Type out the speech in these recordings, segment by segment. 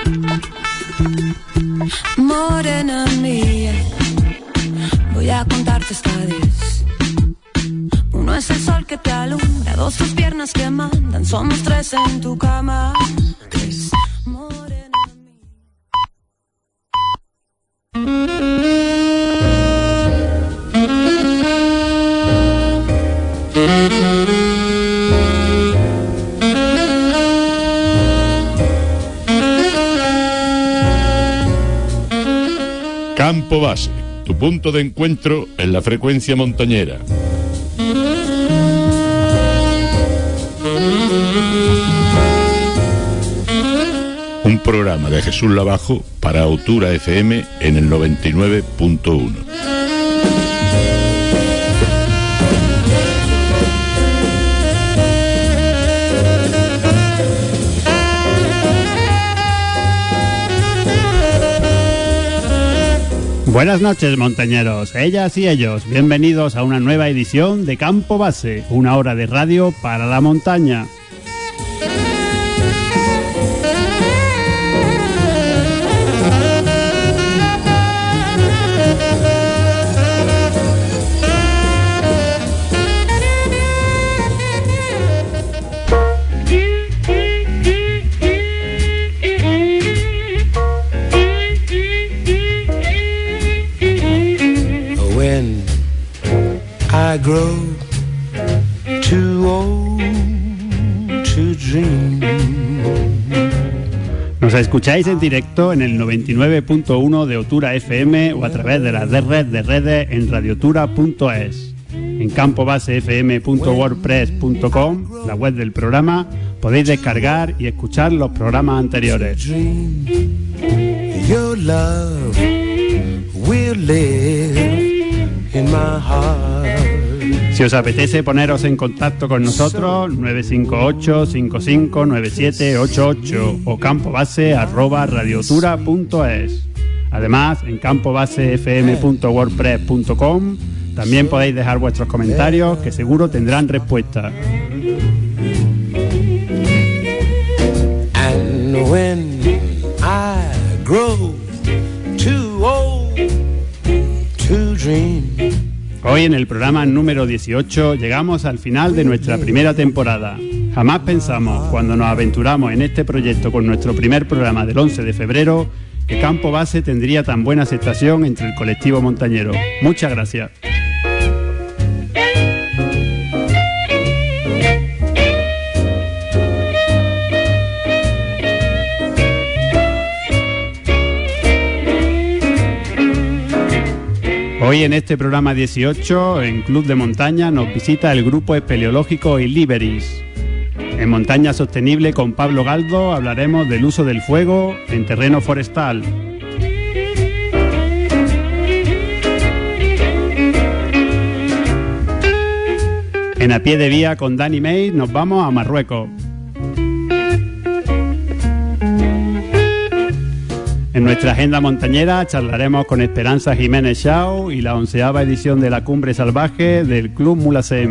Morena mía, voy a contarte hasta 10. Uno es el sol que te alumbra, dos tus piernas que mandan, somos tres en tu cama. Tres. Morena mía. Campo Base, tu punto de encuentro en la frecuencia montañera. Un programa de Jesús Lavajo para Autura FM en el 99.1. Buenas noches, montañeros, ellas y ellos. Bienvenidos a una nueva edición de Campo Base, una hora de radio para la montaña. I grow too old to dream. Nos escucháis en directo en el 99.1 de Autura FM o a través de la red de redes en radiotura.es. En campobasefm.wordpress.com, la web del programa, podéis descargar y escuchar los programas anteriores. Your love will live in my heart. Si os apetece poneros en contacto con nosotros, 958-559788 o campobase@radiotura.es. Además, en campobasefm.wordpress.com también podéis dejar vuestros comentarios, que seguro tendrán respuesta. And when I grow too old to dream. Hoy en el programa número 18 llegamos al final de nuestra primera temporada. Jamás pensamos, cuando nos aventuramos en este proyecto con nuestro primer programa del 11 de febrero, que Campo Base tendría tan buena aceptación entre el colectivo montañero. Muchas gracias. Hoy en este programa 18, en Club de Montaña, nos visita el grupo espeleológico Iliberis. En Montaña Sostenible con Pablo Galdo hablaremos del uso del fuego en terreno forestal. En A Pie de Vía con Dani May nos vamos a Marruecos. En nuestra agenda montañera charlaremos con Esperanza Jiménez Chao y la 11ª edición de la Cumbre Salvaje del Club Mulasem.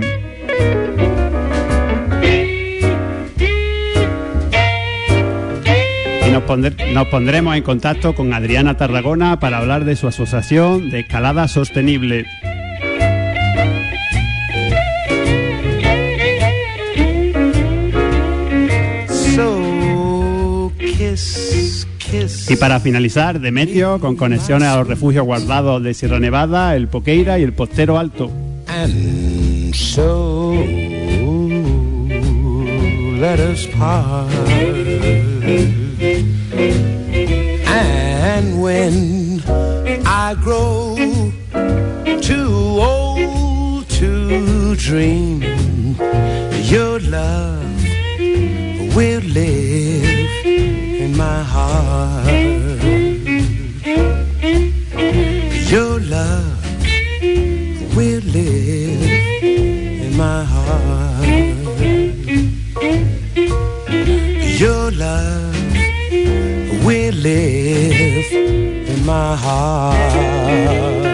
Y nos pondremos en contacto con Adriana Tarragona para hablar de su asociación de escalada sostenible. Y para finalizar, Demetrio, con conexiones a los refugios guardados de Sierra Nevada, el Poqueira y el Postero Alto. And so let us part. And when I grow too old to dream, your love will live in my heart. Your love will live in my heart. Your love will live in my heart.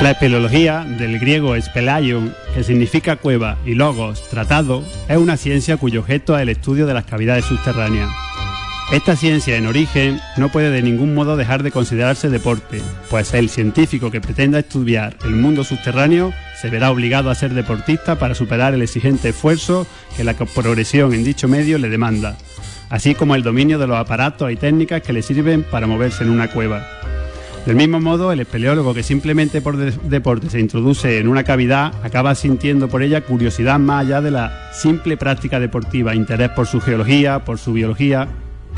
La espeleología, del griego spelaion, que significa cueva, y logos, tratado, es una ciencia cuyo objeto es el estudio de las cavidades subterráneas. Esta ciencia, en origen, no puede de ningún modo dejar de considerarse deporte, pues el científico que pretenda estudiar el mundo subterráneo se verá obligado a ser deportista para superar el exigente esfuerzo que la progresión en dicho medio le demanda, así como el dominio de los aparatos y técnicas que le sirven para moverse en una cueva. Del mismo modo, el espeleólogo que simplemente por deporte se introduce en una cavidad acaba sintiendo por ella curiosidad más allá de la simple práctica deportiva, interés por su geología, por su biología.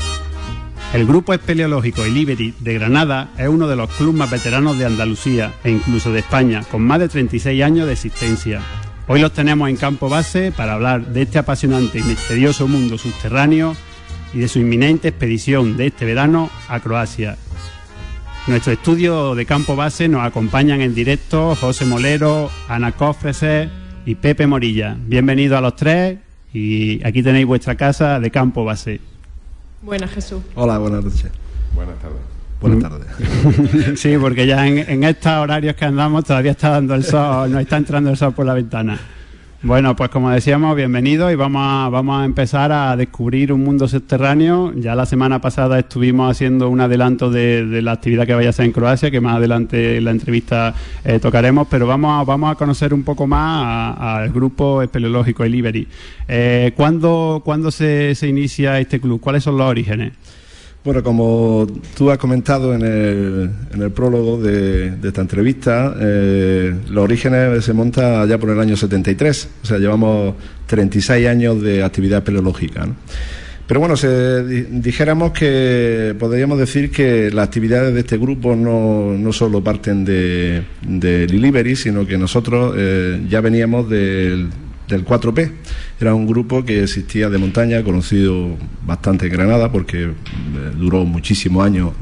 El Grupo Espeleológico Ilíberi de Granada es uno de los clubes más veteranos de Andalucía e incluso de España, con más de 36 años de existencia. Hoy los tenemos en campo base para hablar de este apasionante y misterioso mundo subterráneo y de su inminente expedición de este verano a Croacia. Nuestro estudio de campo base nos acompañan en directo José Molero, Ana Cofreses y Pepe Morilla. Bienvenidos a los tres y aquí tenéis vuestra casa de campo base. Buenas, Jesús. Hola, buenas noches. Buenas tardes. Buenas tardes. Sí, porque ya en estos horarios que andamos todavía está dando el sol, nos está entrando el sol por la ventana. Bueno, pues como decíamos, bienvenidos y vamos a empezar a descubrir un mundo subterráneo. Ya la semana pasada estuvimos haciendo un adelanto de la actividad que vaya a ser en Croacia, que más adelante en la entrevista tocaremos, pero vamos a conocer un poco más al grupo espeleológico Ilíberi. ¿Cuándo se inicia este club? ¿Cuáles son los orígenes? Bueno, como tú has comentado en el prólogo de esta entrevista, los orígenes se monta ya por el año 73, o sea, llevamos 36 años de actividad espeleológica, ¿no? Pero bueno, dijéramos que podríamos decir que las actividades de este grupo no solo parten del Ilíberi, sino que nosotros ya veníamos del 4P. Era un grupo que existía de montaña, conocido bastante en Granada porque duró muchísimos años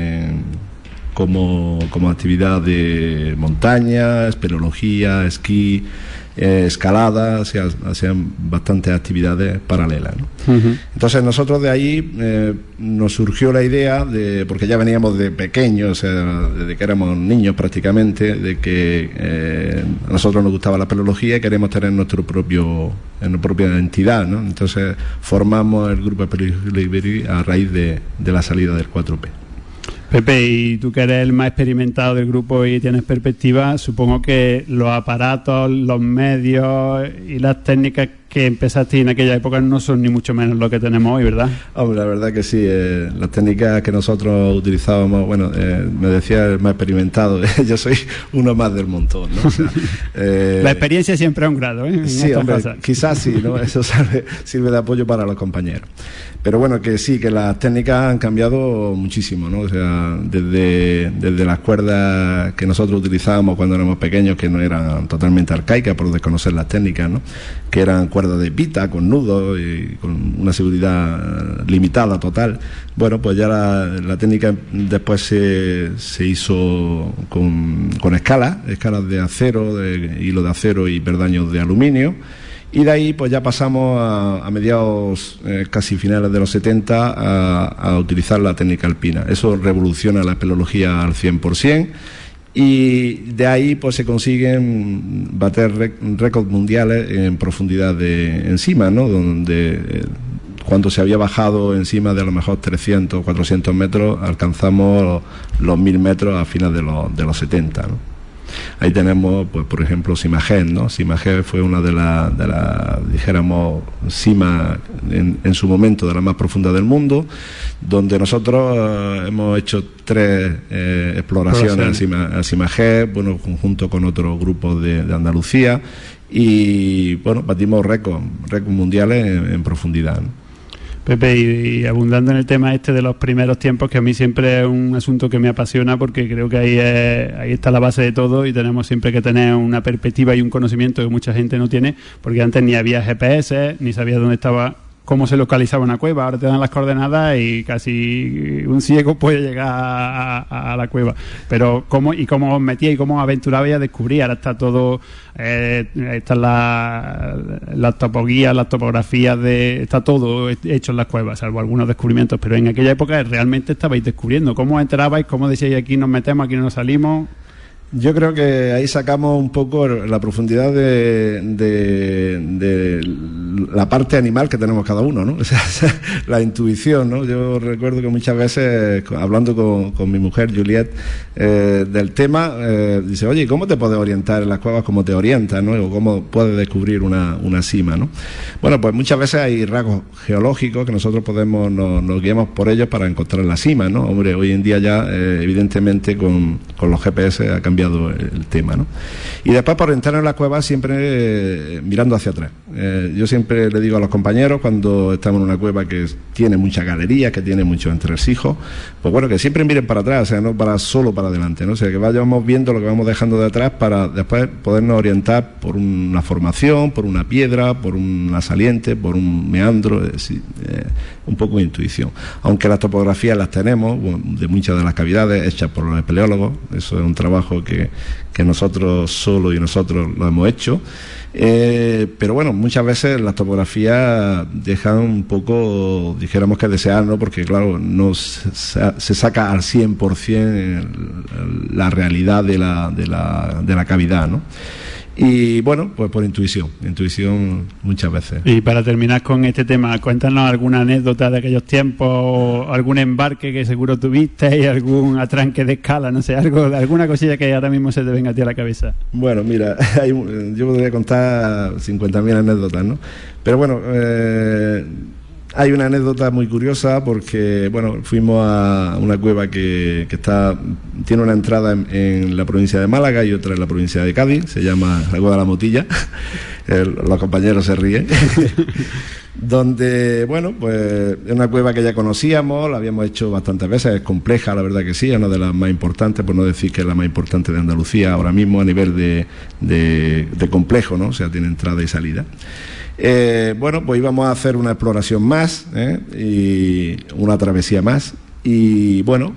como actividad de montaña, espeleología, esquí, escalada, hacían bastantes actividades paralelas, ¿no? Uh-huh. Entonces nosotros de ahí nos surgió la idea porque ya veníamos de pequeños, o sea, desde que éramos niños prácticamente, de que a nosotros nos gustaba la espeleología y queremos tener nuestra propia entidad, ¿no? Entonces formamos el grupo Ilíberi a raíz de la salida del 4P. Pepe, y tú que eres el más experimentado del grupo y tienes perspectiva, supongo que los aparatos, los medios y las técnicas que empezaste en aquella época no son ni mucho menos lo que tenemos hoy, ¿verdad? Hombre, la verdad que sí, las técnicas que nosotros utilizábamos, bueno, me decía el más experimentado, yo soy uno más del montón, ¿no? O sea, la experiencia siempre es un grado, ¿eh? Sí, hombre, quizás sí, ¿no? Eso sirve de apoyo para los compañeros. Pero bueno, que sí, que las técnicas han cambiado muchísimo, ¿no? O sea, desde las cuerdas que nosotros utilizábamos cuando éramos pequeños, que no eran totalmente arcaicas por desconocer las técnicas, ¿no? Que eran cuerdas de pita, con nudos y con una seguridad limitada total. Bueno, pues ya la técnica después se hizo con escalas de acero, de hilo de acero y perdaños de aluminio. Y de ahí pues ya pasamos a mediados, casi finales de los 70, a utilizar la técnica alpina. Eso revoluciona la espeleología al 100%. Y de ahí pues se consiguen bater récords mundiales en profundidad de encima, ¿no? Donde cuando se había bajado encima de a lo mejor 300 o 400 metros, alcanzamos los 1000 metros a finales de los 70, ¿no? Ahí tenemos, pues por ejemplo, Simagé, ¿no? Simagé fue una de las dijéramos, cimas en su momento de la más profunda del mundo, donde nosotros hemos hecho 3 exploraciones a Simagé, bueno, conjunto con otros grupos de Andalucía, y bueno, batimos récords mundiales en profundidad, ¿no? Pepe, y abundando en el tema de los primeros tiempos, que a mí siempre es un asunto que me apasiona, porque creo que ahí está la base de todo y tenemos siempre que tener una perspectiva y un conocimiento que mucha gente no tiene, porque antes ni había GPS, ni sabía dónde estaba, cómo se localizaba una cueva. Ahora te dan las coordenadas y casi un ciego puede llegar a la cueva. Pero cómo os metíais y cómo os aventurabais a descubrir. Ahora está todo, están las topoguías, las topografías, está todo hecho en las cuevas, salvo algunos descubrimientos. Pero en aquella época realmente estabais descubriendo. ¿Cómo os enterabais? ¿Cómo decíais aquí nos metemos, aquí no nos salimos? Yo creo que ahí sacamos un poco la profundidad de la parte animal que tenemos cada uno, ¿no? O sea, la intuición, ¿no? Yo recuerdo que muchas veces, hablando con mi mujer, Juliet, del tema, dice, oye, ¿cómo te puedes orientar en las cuevas? ¿Cómo te orientas, ¿no? O ¿cómo puedes descubrir una cima, ¿no? Bueno, pues muchas veces hay rasgos geológicos que nosotros nos guiamos por ellos para encontrar la cima, ¿no? Hombre, hoy en día ya, evidentemente, con los GPS ha cambiado el tema, ¿no? Y después, para orientarnos en la cueva, siempre mirando hacia atrás. Yo siempre le digo a los compañeros, cuando estamos en una cueva que tiene muchas galerías, que tiene muchos entresijos, pues bueno, que siempre miren para atrás, o sea, no solo para adelante, ¿no? O sea, que vayamos viendo lo que vamos dejando de atrás para después podernos orientar por una formación, por una piedra, por una saliente, por un meandro, es decir, un poco de intuición. Aunque las topografías las tenemos, de muchas de las cavidades hechas por los espeleólogos, eso es un trabajo que nosotros solo y nosotros lo hemos hecho, pero bueno, muchas veces las topografías dejan un poco, dijéramos que desear, ¿no? Porque claro, no se saca al 100% la realidad de la cavidad, ¿no? Y bueno, pues por intuición muchas veces. Y para terminar con este tema, cuéntanos alguna anécdota de aquellos tiempos, algún embarque que seguro tuviste y algún atranque de escala, no sé, alguna cosilla que ahora mismo se te venga a ti a la cabeza. Bueno, mira, yo podría contar 50.000 anécdotas, ¿no? Pero bueno, hay una anécdota muy curiosa porque, bueno, fuimos a una cueva que tiene una entrada en la provincia de Málaga y otra en la provincia de Cádiz, se llama la Cueva de la Motilla, los compañeros se ríen, donde, bueno, pues es una cueva que ya conocíamos, la habíamos hecho bastantes veces, es compleja, la verdad que sí, es una de las más importantes, por no decir que es la más importante de Andalucía ahora mismo a nivel de complejo, ¿no? O sea, tiene entrada y salida. Bueno, pues íbamos a hacer una exploración más, y una travesía más, y bueno,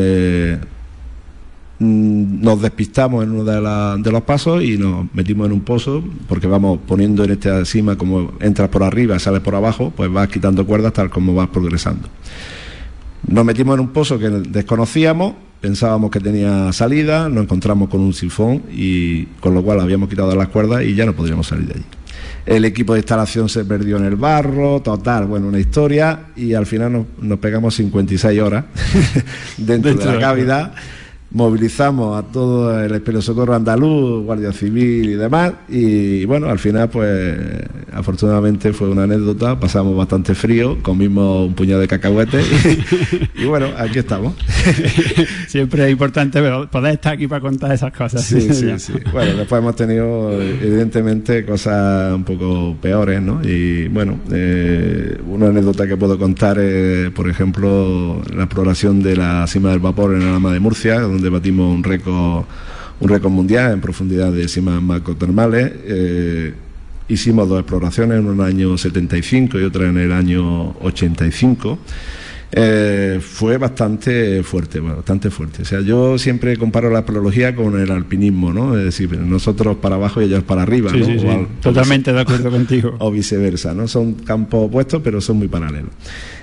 nos despistamos en uno de los pasos y nos metimos en un pozo, porque vamos poniendo en esta cima, como entras por arriba, sales por abajo, pues vas quitando cuerdas tal como vas progresando. Nos metimos en un pozo que desconocíamos, pensábamos que tenía salida, nos encontramos con un sifón y con lo cual habíamos quitado las cuerdas y ya no podríamos salir de allí. El equipo de instalación se perdió en el barro, total, bueno, una historia, y al final nos pegamos 56 horas dentro de la cavidad. Movilizamos a todo el Espeleosocorro andaluz, Guardia Civil y demás, y bueno, al final pues afortunadamente fue una anécdota, pasamos bastante frío, comimos un puñado de cacahuetes y bueno, aquí estamos. Siempre es importante poder estar aquí para contar esas cosas. Sí. Bueno, después hemos tenido evidentemente cosas un poco peores, ¿no? Y bueno, una anécdota que puedo contar es, por ejemplo, la exploración de la cima del vapor en Alhama de Murcia, donde batimos un récord mundial en profundidad de cimas macrotermales. Hicimos 2 exploraciones, una en el año 75 y otra en el año 85. Fue bastante fuerte. O sea, yo siempre comparo la espeleología con el alpinismo, ¿no? Es decir, nosotros para abajo y ellos para arriba, sí, ¿no? Sí. Totalmente de acuerdo contigo. O viceversa, ¿no? Son campos opuestos, pero son muy paralelos.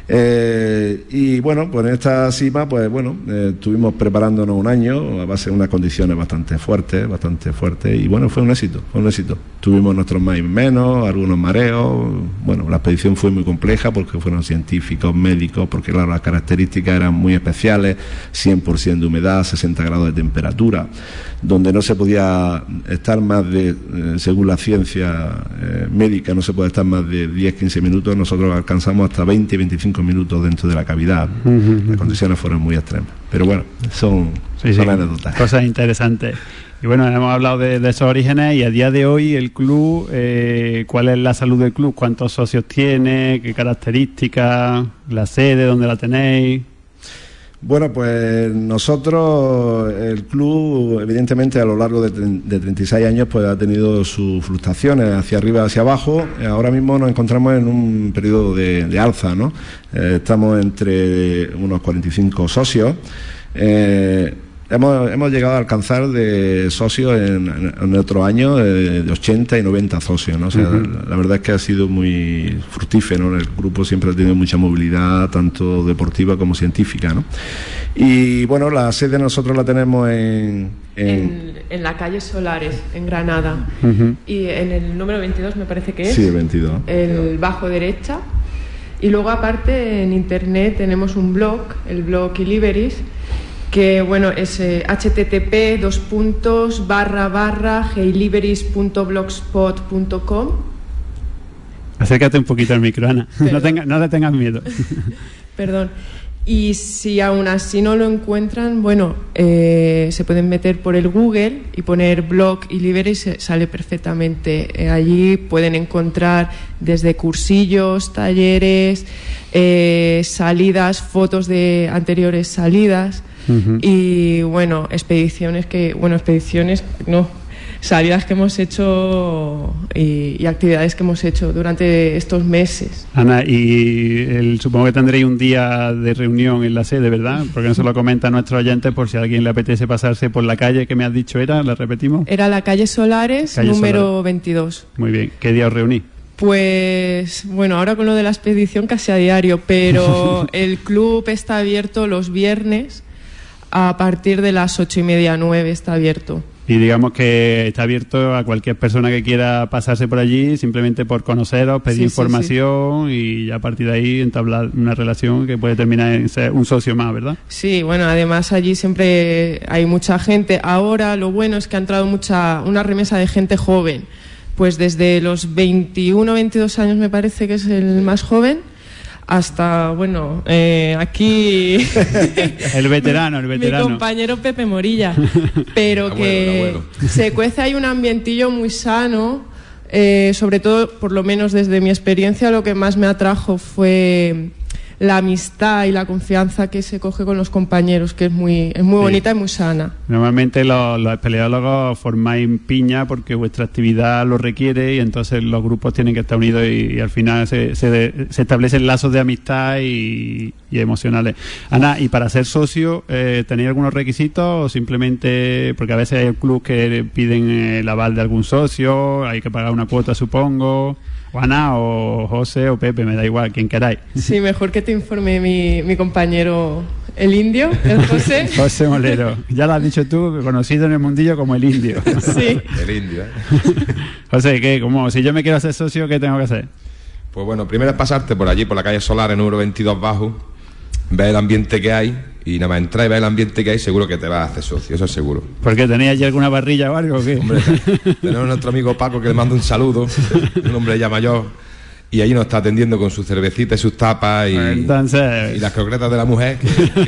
Y bueno, pues en esta cima, pues bueno, estuvimos preparándonos un año a base de unas condiciones bastante fuertes, y bueno, fue un éxito. Tuvimos nuestros más y menos, algunos mareos. Bueno, la expedición fue muy compleja porque fueron científicos, médicos, porque claro, las características eran muy especiales, 100% de humedad, 60 grados de temperatura, donde no se podía estar más de, según la ciencia médica, no se puede estar más de 10-15 minutos, nosotros alcanzamos hasta 20-25 minutos dentro de la cavidad. Las condiciones fueron muy extremas, pero bueno, son anécdotas. Cosas interesantes. Y bueno, hemos hablado de esos orígenes, y a día de hoy el club, ¿cuál es la salud del club? ¿Cuántos socios tiene? ¿Qué características? ¿La sede? ¿Dónde la tenéis? Bueno, pues nosotros, el club, evidentemente a lo largo de 36 años, pues ha tenido sus fluctuaciones hacia arriba, hacia abajo. Ahora mismo nos encontramos en un periodo de alza, ¿no? Estamos entre unos 45 socios. hemos llegado a alcanzar de socios en otro año de 80 y 90 socios, ¿no? O sea, la verdad es que ha sido muy fructífero, ¿no? El grupo siempre ha tenido mucha movilidad, tanto deportiva como científica, ¿no? Y bueno, la sede nosotros la tenemos en la calle Solares, en Granada. Y en el número 22 me parece que es. Sí, 22. El bajo derecha. Y luego aparte en internet tenemos un blog, el blog Iliberis, que bueno, es http://heiliberis.blogspot.com. Acércate un poquito al micro, Ana. No le tengas miedo. Perdón. Y si aún así no lo encuentran, bueno, se pueden meter por el Google y poner blog Iliberis, sale perfectamente. Allí pueden encontrar desde cursillos, talleres, salidas, fotos de anteriores salidas. Y bueno, salidas que hemos hecho y actividades que hemos hecho durante estos meses. Ana, y supongo que tendréis un día de reunión en la sede, ¿verdad? Porque no se lo comenta a nuestros oyentes por si a alguien le apetece pasarse por la calle que me has dicho ¿la repetimos? Era la calle Solares, número 22. Muy bien, ¿qué día os reunís? Pues bueno, ahora con lo de la expedición casi a diario, pero el club está abierto los viernes a partir de las 8:30, 9 está abierto. Y digamos que está abierto a cualquier persona que quiera pasarse por allí, simplemente por conoceros, pedir información y a partir de ahí entablar una relación que puede terminar en ser un socio más, ¿verdad? Sí, bueno, además allí siempre hay mucha gente. Ahora lo bueno es que ha entrado una remesa de gente joven, pues desde los 21, 22 años me parece que es el más joven, hasta, bueno, aquí el veterano mi compañero Pepe Morilla, pero que se cuece ahí un ambientillo muy sano, sobre todo, por lo menos desde mi experiencia, lo que más me atrajo fue la amistad y la confianza que se coge con los compañeros, que es muy bonita y muy sana. Normalmente los espeleólogos formáis piña porque vuestra actividad lo requiere y entonces los grupos tienen que estar unidos y al final se establecen lazos de amistad y emocionales. Ana, y para ser socio, ¿tenéis algunos requisitos o simplemente, porque a veces hay clubes que piden el aval de algún socio, hay que pagar una cuota, supongo? O Ana, o José, o Pepe, me da igual, quien queráis. Sí, mejor que te informe mi compañero, el indio, el José. José Molero, ya lo has dicho tú, conocido en el mundillo como el indio. Sí. El indio, José, ¿qué? Si yo me quiero hacer socio, ¿qué tengo que hacer? Pues bueno, primero es pasarte por allí, por la calle Solares, número 22 bajo, ver el ambiente que hay y nada más entrar y ver el ambiente que hay, seguro que te vas a hacer socio, eso es seguro. ¿Por qué? ¿Tenéis allí alguna barrilla o algo o qué? Hombre, tenemos a nuestro amigo Paco que le manda un saludo, un hombre ya mayor, y allí nos está atendiendo con su cervecita y sus tapas y las croquetas de la mujer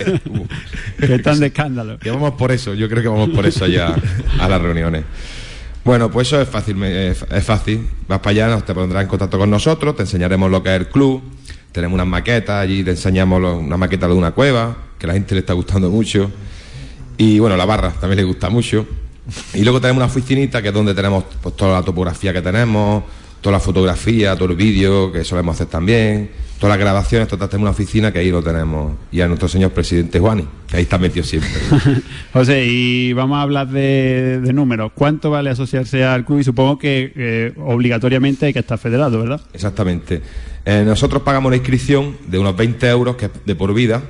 que están de escándalo. Que vamos por eso, yo creo que vamos por eso allá a las reuniones. Bueno, pues eso es fácil, vas para allá, te pondrás en contacto con nosotros, te enseñaremos lo que es el club. Tenemos unas maquetas, allí te enseñamos una maqueta de una cueva, que a la gente le está gustando mucho. Y bueno, la barra también le gusta mucho. Y luego tenemos una oficinita que es donde tenemos pues toda la topografía que tenemos, toda la fotografía, todo el vídeo que solemos hacer también, todas las grabaciones, tenemos una oficina que ahí lo tenemos. Y a nuestro señor presidente Juani, que ahí está metido siempre. José, y vamos a hablar de números. ¿Cuánto vale asociarse al club? Y supongo que obligatoriamente hay que estar federado, ¿verdad? Exactamente. Nosotros pagamos la inscripción de unos 20 euros, que es de por vida,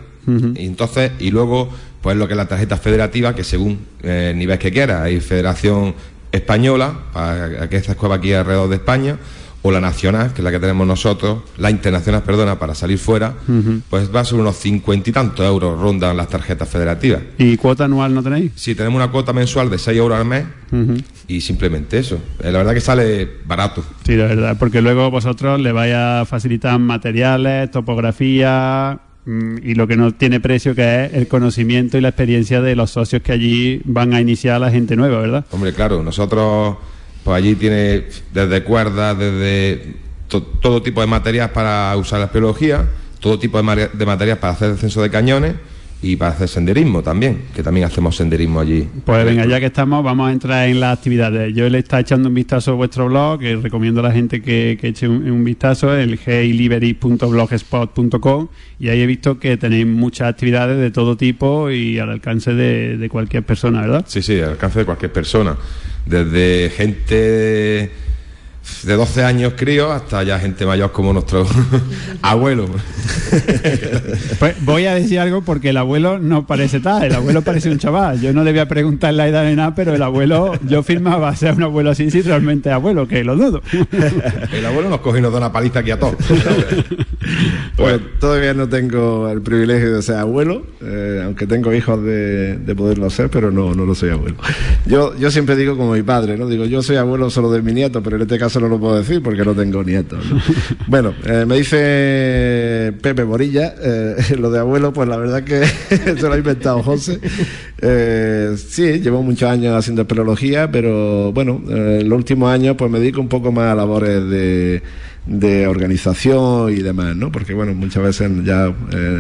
y luego pues lo que es la tarjeta federativa, que según el nivel que quiera, hay Federación Española, para que esta escuela aquí alrededor de España, o la nacional, que es la que tenemos nosotros, la internacional, perdona, para salir fuera, pues va a ser unos 50 y tantos euros rondan las tarjetas federativas. ¿Y cuota anual no tenéis? Sí, tenemos una cuota mensual de 6 euros al mes, y simplemente eso. La verdad que sale barato. Sí, la verdad, porque luego vosotros le vais a facilitar materiales, topografía y lo que no tiene precio, que es el conocimiento y la experiencia de los socios que allí van a iniciar a la gente nueva, ¿verdad? Hombre, claro, nosotros pues allí tiene desde cuerdas, desde todo tipo de materias para usar la espeleología, todo tipo de materias para hacer descenso de cañones y para hacer senderismo también, que también hacemos senderismo allí. Pues venga, ya que estamos, vamos a entrar en las actividades. Yo le está echando un vistazo a vuestro blog, que recomiendo a la gente que eche un vistazo, el heilivery.blogspot.com, y ahí he visto que tenéis muchas actividades de todo tipo y al alcance de cualquier persona, ¿verdad? Sí, al alcance de cualquier persona. Desde gente de 12 años críos hasta ya gente mayor como nuestro abuelo. Pues voy a decir algo porque el abuelo no parece tal, el abuelo parece un chaval. Yo no le voy a preguntar la edad ni nada, pero el abuelo, yo firmaba ser un abuelo así si realmente es abuelo, que lo dudo. El abuelo nos coge y nos da una paliza aquí a todos. Pues todavía no tengo el privilegio de ser abuelo, aunque tengo hijos de poderlo ser, pero no lo soy abuelo. Yo siempre digo como mi padre, ¿no? Digo, yo soy abuelo solo de mi nieto, pero en este caso no lo puedo decir porque no tengo nietos, ¿no? Bueno, me dice Pepe Morilla, lo de abuelo, pues la verdad que se lo ha inventado José. Sí, llevo muchos años haciendo espeleología, pero bueno, los últimos años pues me dedico un poco más a labores de organización y demás, ¿no? Porque bueno, muchas veces ya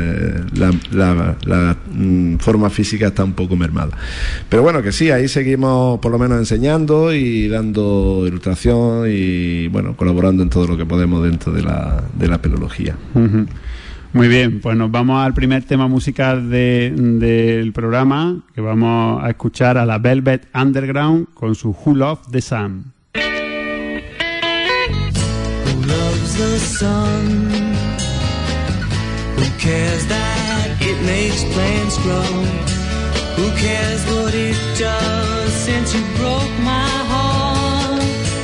la forma física está un poco mermada. Pero bueno, que sí, ahí seguimos por lo menos enseñando y dando ilustración y bueno, colaborando en todo lo que podemos dentro de la espeleología. Uh-huh. Muy bien, pues nos vamos al primer tema musical del programa, que vamos a escuchar a la Velvet Underground con su Who Loves the Sun. The sun, who cares that it makes plants grow? Who cares what it does since you broke my heart?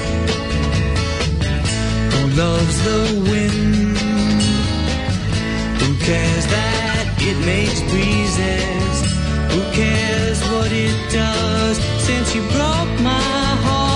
Who loves the wind? Who cares that it makes breezes? Who cares what it does since you broke my heart?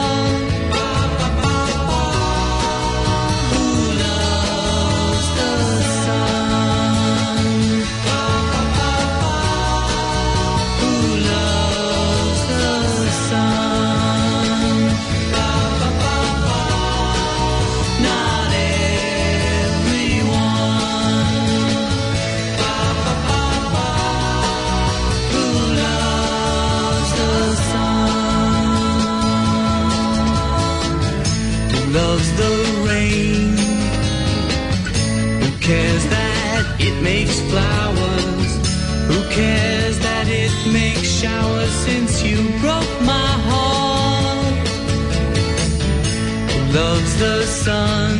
Loves the rain? Who cares that it makes flowers? Who cares that it makes showers since you broke my heart? Who loves the sun?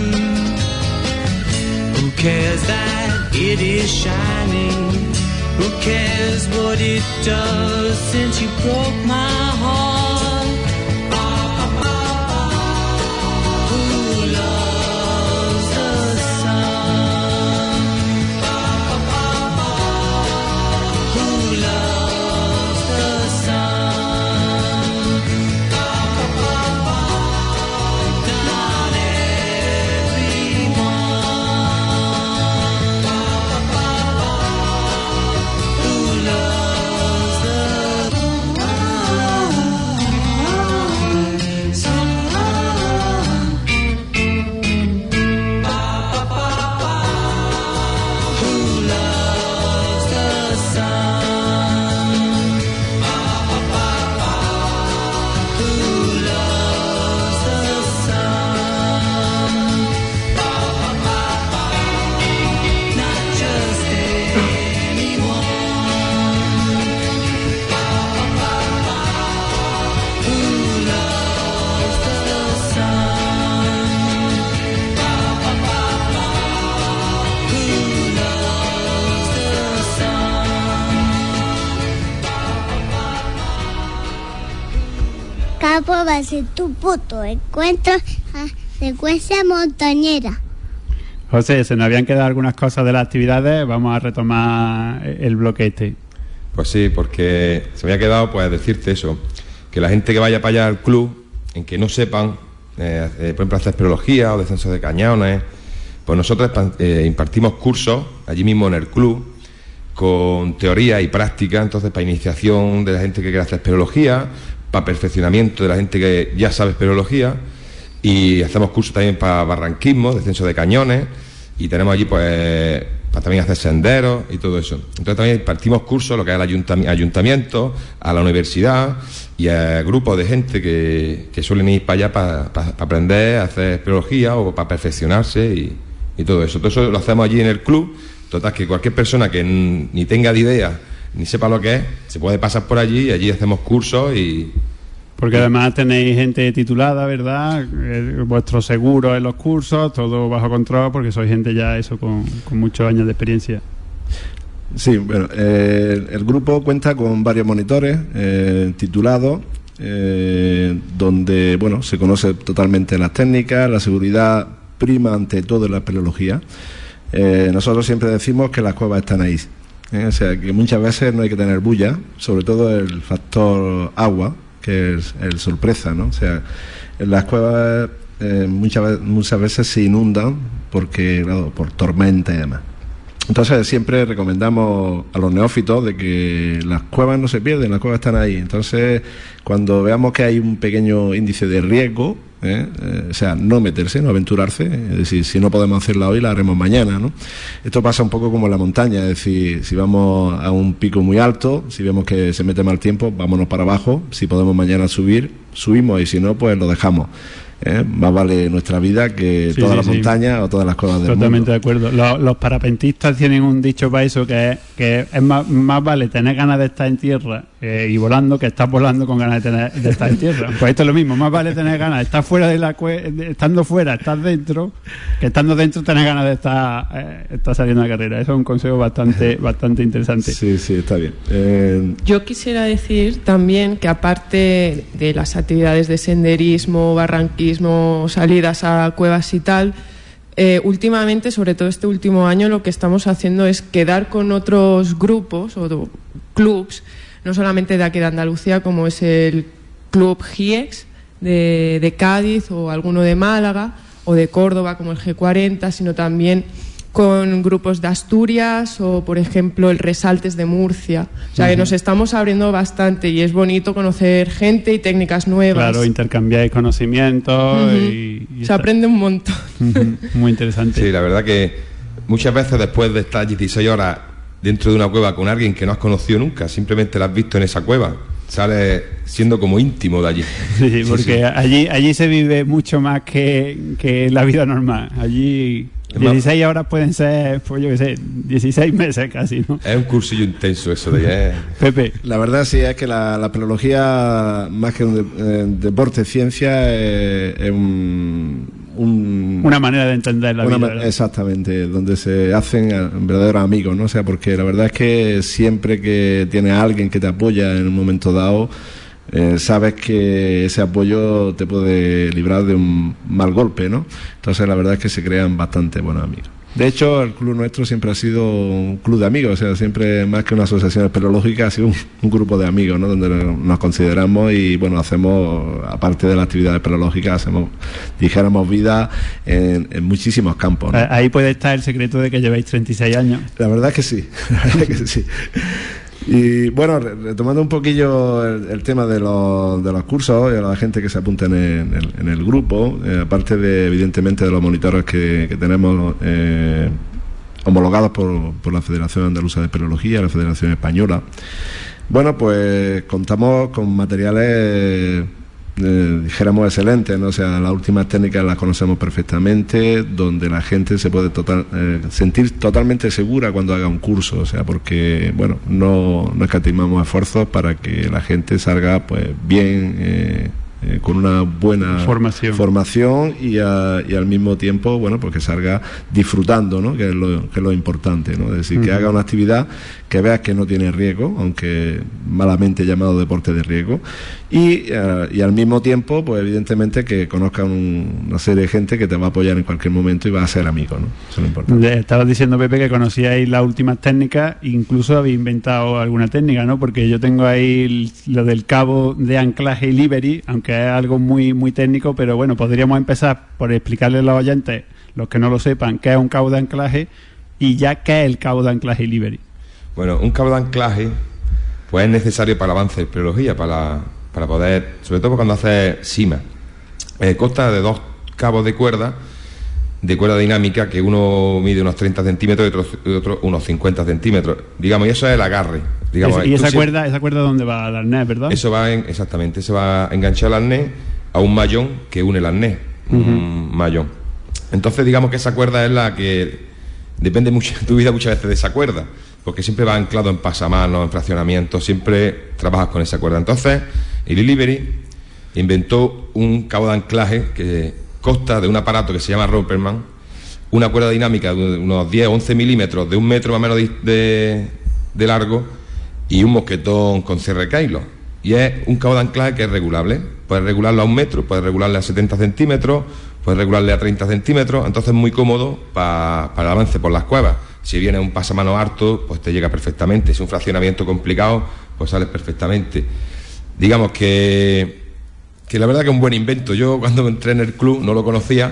Who cares that it is shining? Who cares what it does since you broke my heart? Va a ser tu puto encuentro de Cuesta Montañera. José, se nos habían quedado algunas cosas de las actividades, vamos a retomar el bloque este. Pues sí, porque se me había quedado pues decirte eso, que la gente que vaya para allá al club, en que no sepan, por ejemplo, hacer espeleología o descenso de cañones, pues nosotros impartimos cursos allí mismo en el club, con teoría y práctica, entonces para iniciación de la gente que quiere hacer espeleología, para perfeccionamiento de la gente que ya sabe espeleología, y hacemos cursos también para barranquismo, descenso de cañones, y tenemos allí pues para también hacer senderos y todo eso. Entonces también impartimos cursos, lo que es el ayuntamiento, a la universidad y a grupos de gente que suelen ir para allá para aprender a hacer espeleología o para perfeccionarse y todo eso. Todo eso lo hacemos allí en el club. Total, que cualquier persona que ni tenga de idea ni sepa lo que es, se puede pasar por allí y allí hacemos cursos y... Porque además tenéis gente titulada, ¿verdad? Vuestro seguro en los cursos, todo bajo control, porque sois gente ya eso con muchos años de experiencia. Sí, bueno, el grupo cuenta con varios monitores titulados, donde, bueno, se conoce totalmente las técnicas, la seguridad prima ante todo en la espeleología. Nosotros siempre decimos que las cuevas están ahí. O sea, que muchas veces no hay que tener bulla, sobre todo el factor agua, que es el sorpresa, ¿no? O sea, en las cuevas muchas veces se inundan porque, claro, por tormenta y demás. Entonces siempre recomendamos a los neófitos de que las cuevas no se pierden, las cuevas están ahí. Entonces, cuando veamos que hay un pequeño índice de riesgo, o sea, no meterse, no aventurarse, es decir, si no podemos hacerla hoy, la haremos mañana, ¿no? Esto pasa un poco como en la montaña, es decir, si vamos a un pico muy alto, si vemos que se mete mal tiempo, vámonos para abajo, si podemos mañana subir, subimos, y si no, pues lo dejamos. Más vale nuestra vida que todas las montañas o todas las cuevas del mundo. Totalmente de acuerdo. Los parapentistas tienen un dicho para eso, que es más vale tener ganas de estar en tierra y volando que estar volando con ganas de estar en tierra. Pues esto es lo mismo, más vale tener ganas de estar fuera de la estando fuera, estar dentro, que estando dentro tener ganas de estar saliendo a la carrera. Eso es un consejo bastante interesante. Sí, está bien. Yo quisiera decir también que aparte de las actividades de senderismo, barranquismo, salidas a cuevas y tal, últimamente, sobre todo este último año, lo que estamos haciendo es quedar con otros grupos o clubs, no solamente de aquí de Andalucía, como es el Club GIEX de Cádiz, o alguno de Málaga o de Córdoba como el G40, sino también con grupos de Asturias o, por ejemplo, el Resaltes de Murcia. O sea, que nos estamos abriendo bastante y es bonito conocer gente y técnicas nuevas. Claro, intercambiáis conocimientos y se aprende un montón. Muy interesante. Sí, la verdad que muchas veces después de estar 16 horas dentro de una cueva con alguien que no has conocido nunca, simplemente la has visto en esa cueva, sales siendo como íntimo de allí. Sí, porque sí. Allí se vive mucho más que la vida normal. Allí 16 horas pueden ser, pues yo qué sé, 16 meses casi, ¿no? Es un cursillo intenso eso de... Pepe. La verdad sí es que la espeleología, más que un deporte, ciencia, es una manera de entender la vida. Exactamente, donde se hacen verdaderos amigos, ¿no? O sea, porque la verdad es que siempre que tienes a alguien que te apoya en un momento dado, sabes que ese apoyo te puede librar de un mal golpe, ¿no? Entonces la verdad es que se crean bastante buenos amigos. De hecho, el club nuestro siempre ha sido un club de amigos, o sea, siempre más que una asociación espeleológica ha sido un grupo de amigos, ¿no? Donde nos consideramos y, bueno, hacemos, aparte de la actividad espeleológica, dijéramos vida en muchísimos campos, ¿no? Ahí puede estar el secreto de que lleváis 36 años. La verdad es que sí, Y bueno, retomando un poquillo el tema de los cursos y a la gente que se apunta en el grupo, aparte de, evidentemente, de los monitores que tenemos homologados por la Federación Andaluza de Espeleología, la Federación Española, bueno, pues contamos con materiales dijéramos excelentes, ¿no? O sea, las últimas técnicas las conocemos perfectamente, donde la gente se puede sentir totalmente segura cuando haga un curso, o sea, porque, bueno, no escatimamos esfuerzos para que la gente salga pues bien, con una buena formación y al mismo tiempo, bueno, pues que salga disfrutando, ¿no? Que es lo importante, ¿no? Es decir, que haga una actividad que veas que no tiene riesgo, aunque malamente llamado deporte de riesgo, y al mismo tiempo, pues evidentemente que conozcan una serie de gente que te va a apoyar en cualquier momento y va a ser amigo, ¿no? Eso es lo importante. Estabas diciendo, Pepe, que conocíais las últimas técnicas, incluso habéis inventado alguna técnica, ¿no? Porque yo tengo ahí lo del cabo de anclaje y liberty, aunque es algo muy, muy técnico, pero bueno, podríamos empezar por explicarles a los oyentes, los que no lo sepan, qué es un cabo de anclaje y ya qué es el cabo de anclaje y liberty. Bueno, un cabo de anclaje pues es necesario para el avance de espeleología, para poder, sobre todo cuando haces sima. Consta de 2 cabos de cuerda de cuerda dinámica, que uno mide unos 30 centímetros y otro unos 50 centímetros, digamos, y eso es el agarre. Digamos, y esa cuerda ¿dónde va? Al arnés, ¿verdad? Eso va exactamente, se va enganchado al arnés a un mallón que une el arnés, un mallón. Entonces, digamos que esa cuerda es la que depende mucho de tu vida muchas veces de esa cuerda, porque siempre va anclado en pasamanos, en fraccionamientos, siempre trabajas con esa cuerda. Entonces, el Delivery inventó un cabo de anclaje que consta de un aparato que se llama Roperman, una cuerda dinámica de unos 10 o 11 milímetros, de 1 metro más o menos de largo, y un mosquetón con cierre Keylor. Y es un cabo de anclaje que es regulable. Puedes regularlo a 1 metro, puedes regularle a 70 centímetros, puedes regularle a 30 centímetros, entonces es muy cómodo para el avance por las cuevas. Si viene un pasamano harto, pues te llega perfectamente. Si es un fraccionamiento complicado, pues sales perfectamente. Digamos que la verdad que es un buen invento. Yo cuando entré en el club no lo conocía,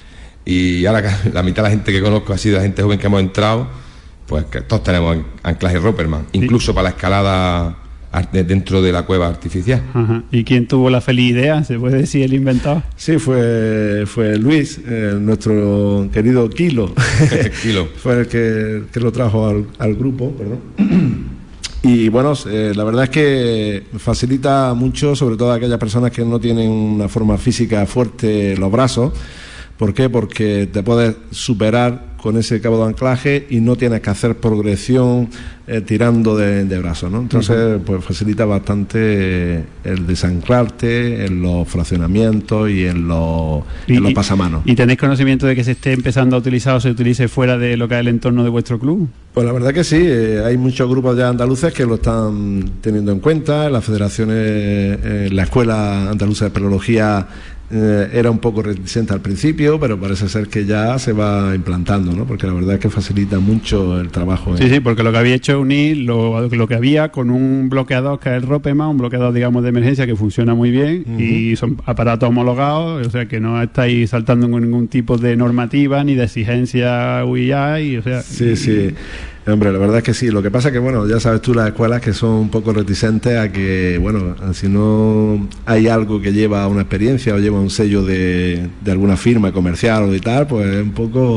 y ahora la mitad de la gente que conozco ha sido la gente joven que hemos entrado, pues que todos tenemos anclaje Roperman, incluso para la escalada dentro de la cueva artificial. Ajá. ¿Y quién tuvo la feliz idea? ¿Se puede decir el inventado? Sí, fue Luis, nuestro querido Kilo. Kilo. Fue el que lo trajo al grupo, perdón. Y bueno, la verdad es que facilita mucho, sobre todo a aquellas personas que no tienen una forma física fuerte en los brazos. ¿Por qué? Porque te puedes superar con ese cabo de anclaje y no tienes que hacer progresión tirando de brazos, ¿no? Entonces, pues facilita bastante el desanclarte en los fraccionamientos y en los pasamanos. ¿Y tenéis conocimiento de que se esté empezando a utilizar o se utilice fuera de lo que es el entorno de vuestro club? Pues la verdad que sí, hay muchos grupos ya andaluces que lo están teniendo en cuenta. Las federaciones, la Escuela Andaluza de Espeleología era un poco reticente al principio, pero parece ser que ya se va implantando, ¿no? Porque la verdad es que facilita mucho el trabajo. Sí, porque lo que había hecho es unir lo que había con un bloqueador que es el Roperman, un bloqueador, digamos, de emergencia que funciona muy bien, y son aparatos homologados, o sea que no estáis saltando con ningún tipo de normativa ni de exigencia UIA, o sea... Sí. Hombre, la verdad es que sí. Lo que pasa es que, bueno, ya sabes tú, las escuelas que son un poco reticentes a que, bueno, si no hay algo que lleva una experiencia o lleva un sello de alguna firma comercial o de tal, pues es un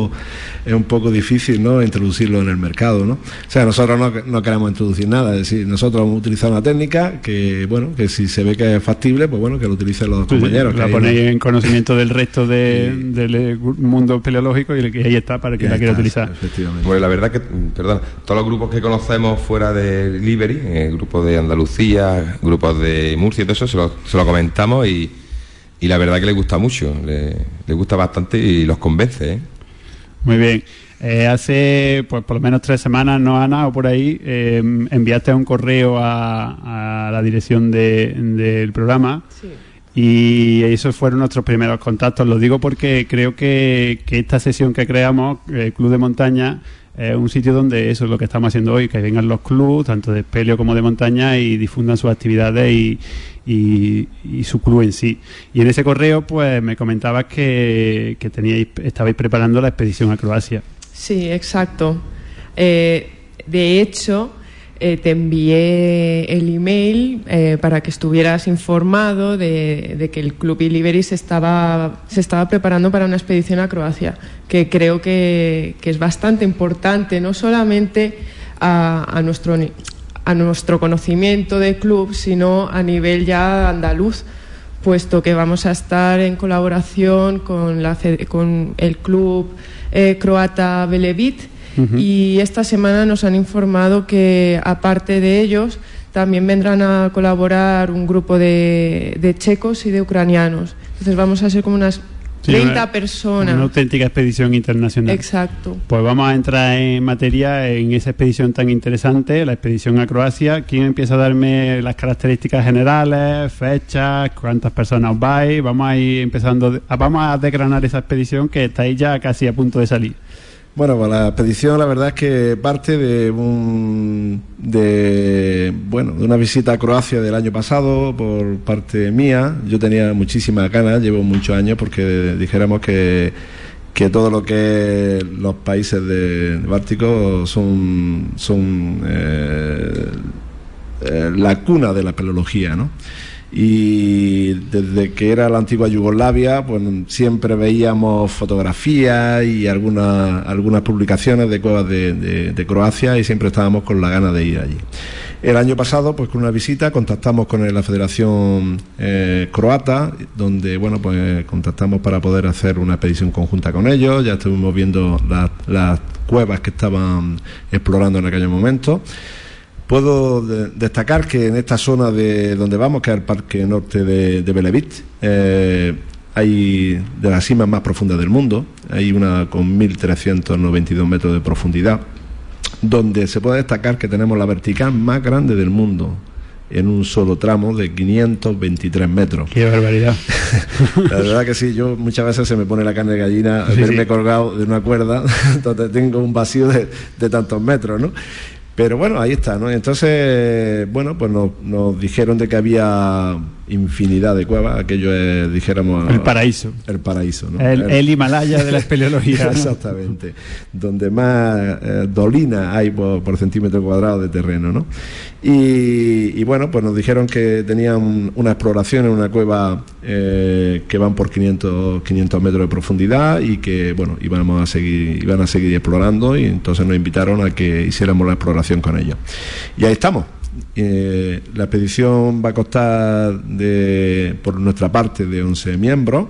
poco difícil, ¿no?, introducirlo en el mercado, ¿no? O sea, nosotros no queremos introducir nada, es decir, nosotros hemos utilizado una técnica que, bueno, que si se ve que es factible, pues bueno, que lo utilicen los compañeros. La ponéis en conocimiento del resto del mundo espeleológico y ahí está para que la quiera utilizar. Efectivamente. Pues la verdad que, perdón, todos los grupos que conocemos fuera de Delivery, grupos de Andalucía, grupos de Murcia y todo eso, se lo comentamos y la verdad que les gusta mucho, les gusta bastante y los convence, ¿eh? Muy bien. Hace pues por lo menos 3 semanas, ¿no, Ana? O por ahí, enviaste un correo a la dirección del programa. Sí. Y esos fueron nuestros primeros contactos. Lo digo porque creo que esta sesión que creamos, el Club de Montaña, es un sitio donde eso es lo que estamos haciendo hoy, que vengan los clubs, tanto de espeleo como de montaña, y difundan sus actividades y su club en sí. Y en ese correo pues me comentabas que estabais preparando la expedición a Croacia. Sí, exacto. De hecho, te envié el email para que estuvieras informado de que el Club Delivery se estaba preparando para una expedición a Croacia, que creo que es bastante importante, no solamente a nuestro conocimiento de club, sino a nivel ya andaluz, puesto que vamos a estar en colaboración con el club croata Velebit. Y esta semana nos han informado que, aparte de ellos, también vendrán a colaborar un grupo de checos y de ucranianos. Entonces vamos a ser como unas 30 personas. Una auténtica expedición internacional. Exacto. Pues vamos a entrar en materia en esa expedición tan interesante, la expedición a Croacia. ¿Quién empieza a darme las características generales, fechas, cuántas personas vais? Vamos a ir empezando, vamos a desgranar esa expedición que estáis ya casi a punto de salir. Bueno, pues la expedición la verdad es que parte de una visita a Croacia del año pasado por parte mía. Yo tenía muchísimas ganas, llevo muchos años, porque dijéramos que todo lo que los países de Báltico son la cuna de la espeleología, ¿no? y desde que era la antigua Yugoslavia, pues siempre veíamos fotografías y algunas publicaciones de cuevas de Croacia, y siempre estábamos con la gana de ir allí. El año pasado, pues con una visita, contactamos con la Federación Croata, donde, bueno, pues contactamos para poder hacer una expedición conjunta con ellos. Ya estuvimos viendo las cuevas que estaban explorando en aquel momento. Puedo destacar que en esta zona de donde vamos, que es el Parque Norte de Velebit, hay de las cimas más profundas del mundo. Hay una con 1.392 metros de profundidad, donde se puede destacar que tenemos la vertical más grande del mundo en un solo tramo de 523 metros. ¡Qué barbaridad! La verdad que sí, yo muchas veces se me pone la carne de gallina al verme colgado de una cuerda donde tengo un vacío de tantos metros, ¿no? Pero bueno, ahí está, ¿no? Entonces, bueno, pues nos dijeron de que había infinidad de cuevas, aquello es, dijéramos... El paraíso. El paraíso, ¿no? El Himalaya de la espeleología, ¿no? Exactamente. Donde más dolina hay por centímetro cuadrado de terreno, ¿no? Y bueno, pues nos dijeron que tenían una exploración en una cueva que van por 500 metros de profundidad, y que, bueno, iban a seguir explorando, y entonces nos invitaron a que hiciéramos la exploración con ellos. Y ahí estamos. La expedición va a constar por nuestra parte de 11 miembros.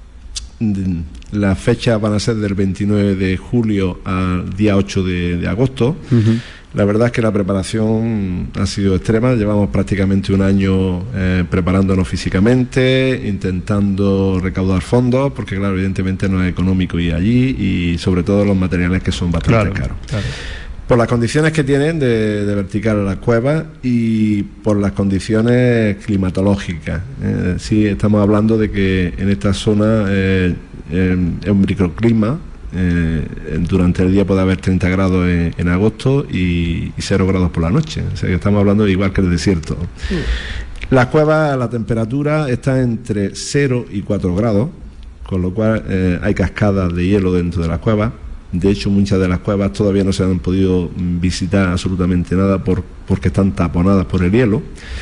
Las fechas van a ser del 29 de julio al día 8 de agosto. Uh-huh. La verdad es que la preparación ha sido extrema. Llevamos prácticamente un año preparándonos físicamente, intentando recaudar fondos, porque claro, evidentemente no es económico ir allí, y sobre todo los materiales, que son bastante caros. Claro. Por las condiciones que tienen de vertical las cuevas, y por las condiciones climatológicas. Sí, estamos hablando de que en esta zona es un microclima. Durante el día puede haber 30 grados en agosto y 0 grados por la noche. O sea que estamos hablando de igual que el desierto. Sí. Las cuevas, la temperatura está entre 0 y 4 grados, con lo cual hay cascadas de hielo dentro de las cuevas. De hecho, muchas de las cuevas todavía no se han podido visitar absolutamente nada porque están taponadas por el hielo.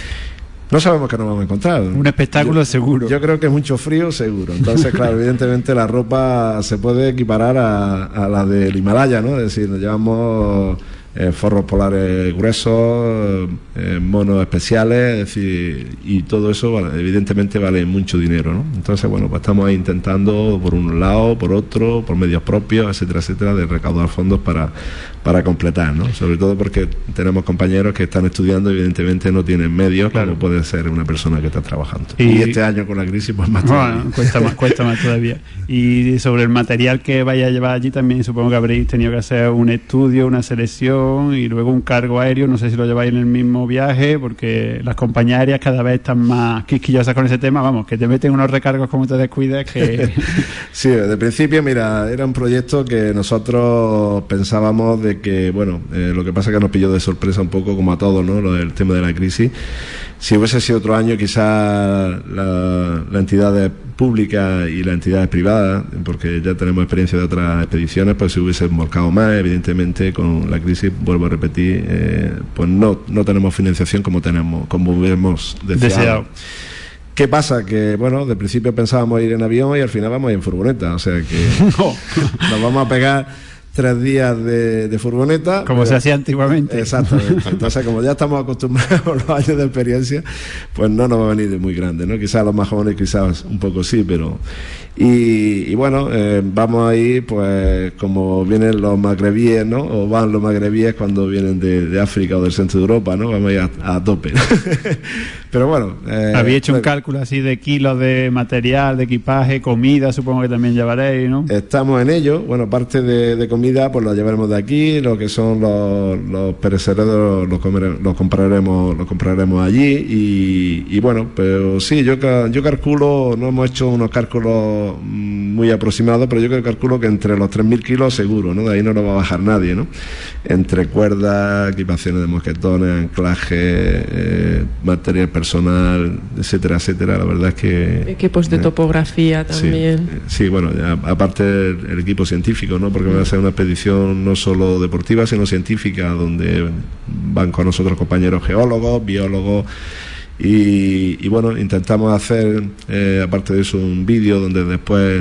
No sabemos qué nos vamos a encontrar. Un espectáculo seguro. Yo creo que mucho frío seguro. Entonces, claro, evidentemente la ropa se puede equiparar a la del Himalaya, ¿no? Es decir, nos llevamos forros polares gruesos, monos especiales, es decir, y todo eso evidentemente vale mucho dinero, ¿no? Entonces, bueno, pues estamos ahí intentando por un lado, por otro, por medios propios, etcétera, etcétera, de recaudar fondos para completar, ¿no? Sobre todo porque tenemos compañeros que están estudiando y evidentemente no tienen medios, claro, como puede ser una persona que está trabajando. Y este año con la crisis, pues más todavía. Cuesta más todavía. Y sobre el material que vaya a llevar allí, también supongo que habréis tenido que hacer un estudio, una selección y luego un cargo aéreo. No sé si lo lleváis en el mismo viaje, porque las compañías aéreas cada vez están más quisquillosas con ese tema. Vamos, que te meten unos recargos como te descuides que... Sí, desde el principio, mira, era un proyecto que nosotros pensábamos de que, bueno, lo que pasa es que nos pilló de sorpresa un poco, como a todos, ¿no?, el tema de la crisis. Si hubiese sido otro año, quizás la entidad pública y las entidades privadas, porque ya tenemos experiencia de otras expediciones, pues se hubiesen volcado más. Evidentemente, con la crisis, vuelvo a repetir, pues no tenemos financiación como hubiéramos deseado. ¿Qué pasa? Que, bueno, de principio pensábamos ir en avión y al final vamos a ir en furgoneta, o sea que nos vamos a pegar 3 días de furgoneta. Como se hacía antiguamente. Exactamente. Entonces, como ya estamos acostumbrados a los años de experiencia, pues no nos va a venir de muy grande, ¿no? Quizás los más jóvenes, quizás un poco sí, pero... Y bueno, vamos a ir, pues, como vienen los magrebíes, ¿no? O van los magrebíes cuando vienen de África o del centro de Europa, ¿no? Vamos a ir a tope. Pero bueno... ¿Habéis hecho un cálculo así de kilos de material, de equipaje, comida? Supongo que también llevaréis, ¿no? Estamos en ello. Bueno, parte de comida, pues lo llevaremos de aquí. Lo que son los perecederos los compraremos allí. Y bueno, pero sí, yo calculo, no hemos hecho unos cálculos muy aproximados, pero yo calculo que entre los 3.000 kilos seguro, ¿no? De ahí no nos va a bajar nadie, ¿no? Entre cuerdas, equipaciones de mosquetones, anclaje, material personal, etcétera, etcétera. La verdad es que... Equipos de topografía también. Sí, bueno, aparte el equipo científico, ¿no? Porque va a ser una expedición no solo deportiva, sino científica, donde van con nosotros compañeros geólogos, biólogos Y bueno, intentamos hacer, aparte de eso, un vídeo donde después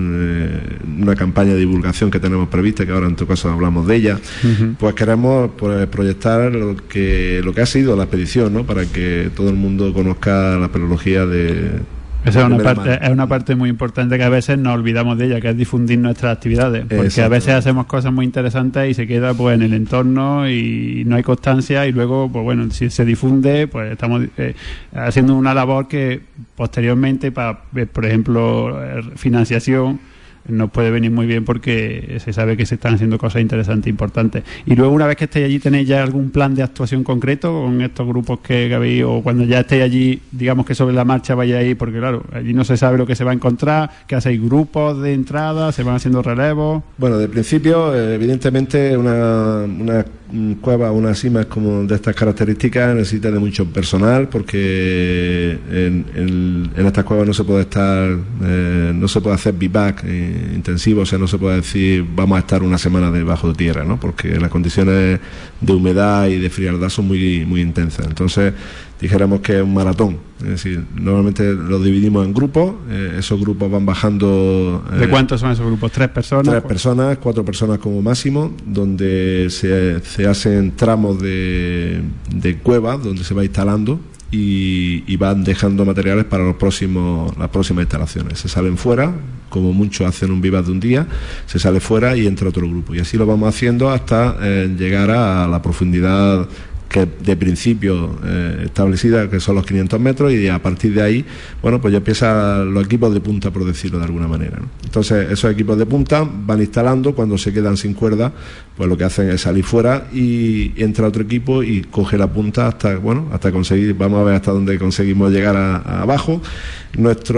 una campaña de divulgación que tenemos prevista, que ahora en tu caso hablamos de ella. Pues queremos proyectar lo que ha sido la expedición, ¿no? Para que todo el mundo conozca la espeleología de... Esa es una parte muy importante que a veces nos olvidamos de ella, que es difundir nuestras actividades, porque a veces hacemos cosas muy interesantes y se queda pues en el entorno y no hay constancia, y luego pues bueno, si se difunde pues estamos haciendo una labor que posteriormente para, por ejemplo, financiación nos puede venir muy bien, porque se sabe que se están haciendo cosas interesantes e importantes. Y luego, una vez que estéis allí, ¿tenéis ya algún plan de actuación concreto con estos grupos que habéis, o cuando ya estéis allí, digamos que sobre la marcha vayáis, porque claro, allí no se sabe lo que se va a encontrar, que hacéis grupos de entrada, se van haciendo relevos? Bueno, de principio, evidentemente una cueva, una cima como de estas características necesita de mucho personal, porque en estas cuevas no se puede estar, no se puede hacer bivac intensivo, o sea, no se puede decir vamos a estar una semana debajo de tierra, ¿no? Porque las condiciones de humedad y de frialdad son muy, muy intensas. Entonces, dijéramos que es un maratón, es decir, normalmente los dividimos en grupos, esos grupos van bajando... ¿De cuántos son esos grupos? ¿3 personas? 3 personas, 4 personas como máximo, donde se hacen tramos de cuevas donde se va instalando y van dejando materiales para las próximas instalaciones. Se salen fuera, como muchos hacen un vivac de un día, se sale fuera y entra otro grupo, y así lo vamos haciendo hasta llegar a la profundidad que de principio establecida, que son los 500 metros, y a partir de ahí, bueno, pues ya empiezan los equipos de punta, por decirlo de alguna manera, ¿no? Entonces, esos equipos de punta van instalando, cuando se quedan sin cuerda, pues lo que hacen es salir fuera y entra otro equipo y coge la punta hasta conseguir, vamos a ver hasta dónde conseguimos llegar abajo. Nuestra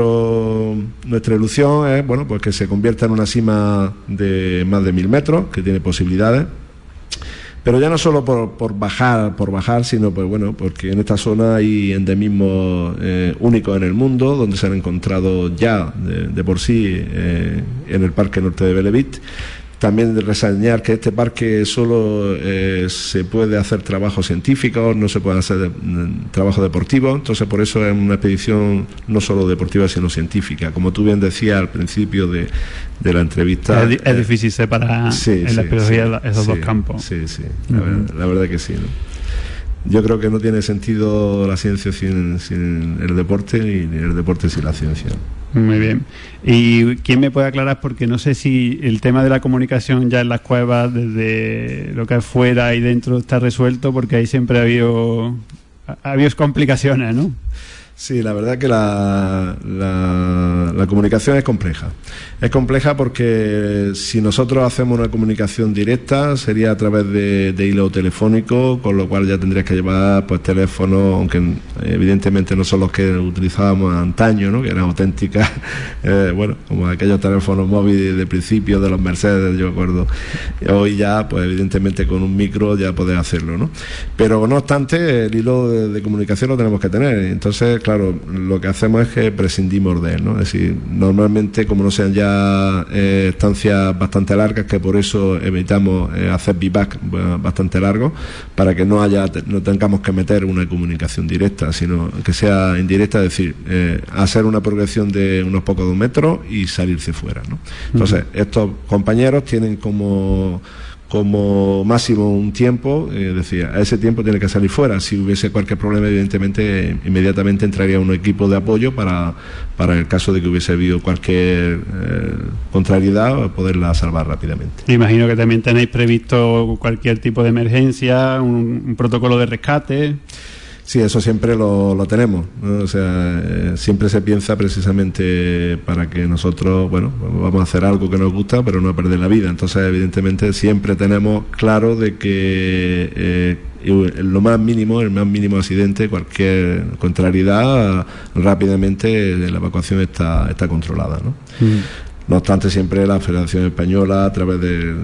ilusión es, bueno, pues que se convierta en una cima de más de 1000 metros, que tiene posibilidades. Pero ya no solo por bajar, sino pues bueno, porque en esta zona hay endemismos únicos en el mundo, donde se han encontrado ya de por sí en el Parque Norte de Belleville. También de reseñar que este parque solo se puede hacer trabajo científico, no se puede hacer trabajo deportivo. Entonces, por eso es una expedición no solo deportiva, sino científica. Como tú bien decías al principio de la entrevista, es difícil separar en la espeleología esos dos campos. Sí, la verdad que sí, ¿no? Yo creo que no tiene sentido la ciencia sin el deporte, ni el deporte sin la ciencia. Muy bien. ¿Y quién me puede aclarar? Porque no sé si el tema de la comunicación ya en las cuevas, desde lo que es fuera y dentro, está resuelto, porque ahí siempre ha habido complicaciones, ¿no? Sí, la verdad que la comunicación es compleja. Es compleja porque si nosotros hacemos una comunicación directa sería a través de hilo telefónico, con lo cual ya tendrías que llevar pues teléfonos, aunque evidentemente no son los que utilizábamos antaño, ¿no? Que eran auténticas, bueno, como aquellos teléfonos móviles de principio de los Mercedes, yo me acuerdo. Hoy ya, pues evidentemente con un micro ya podés hacerlo, ¿no? Pero no obstante, el hilo de comunicación lo tenemos que tener. Entonces, claro, lo que hacemos es que prescindimos de él, ¿no? Es decir, normalmente, como no sean ya estancias bastante largas, que por eso evitamos hacer bivac bastante largos, para que no tengamos que meter una comunicación directa, sino que sea indirecta, es decir, hacer una progresión de unos pocos metros y salirse fuera, ¿no? Entonces, estos compañeros tienen como máximo un tiempo, decía, a ese tiempo tiene que salir fuera. Si hubiese cualquier problema, evidentemente, inmediatamente entraría un equipo de apoyo para el caso de que hubiese habido cualquier contrariedad, poderla salvar rápidamente. Imagino que también tenéis previsto cualquier tipo de emergencia, un protocolo de rescate. Sí, eso siempre lo tenemos, ¿no? O sea, siempre se piensa precisamente para que nosotros, bueno, vamos a hacer algo que nos gusta, pero no perder la vida. Entonces, evidentemente, siempre tenemos claro de que el más mínimo accidente, cualquier contrariedad, rápidamente la evacuación está controlada, ¿no? No obstante, siempre la Federación Española, a través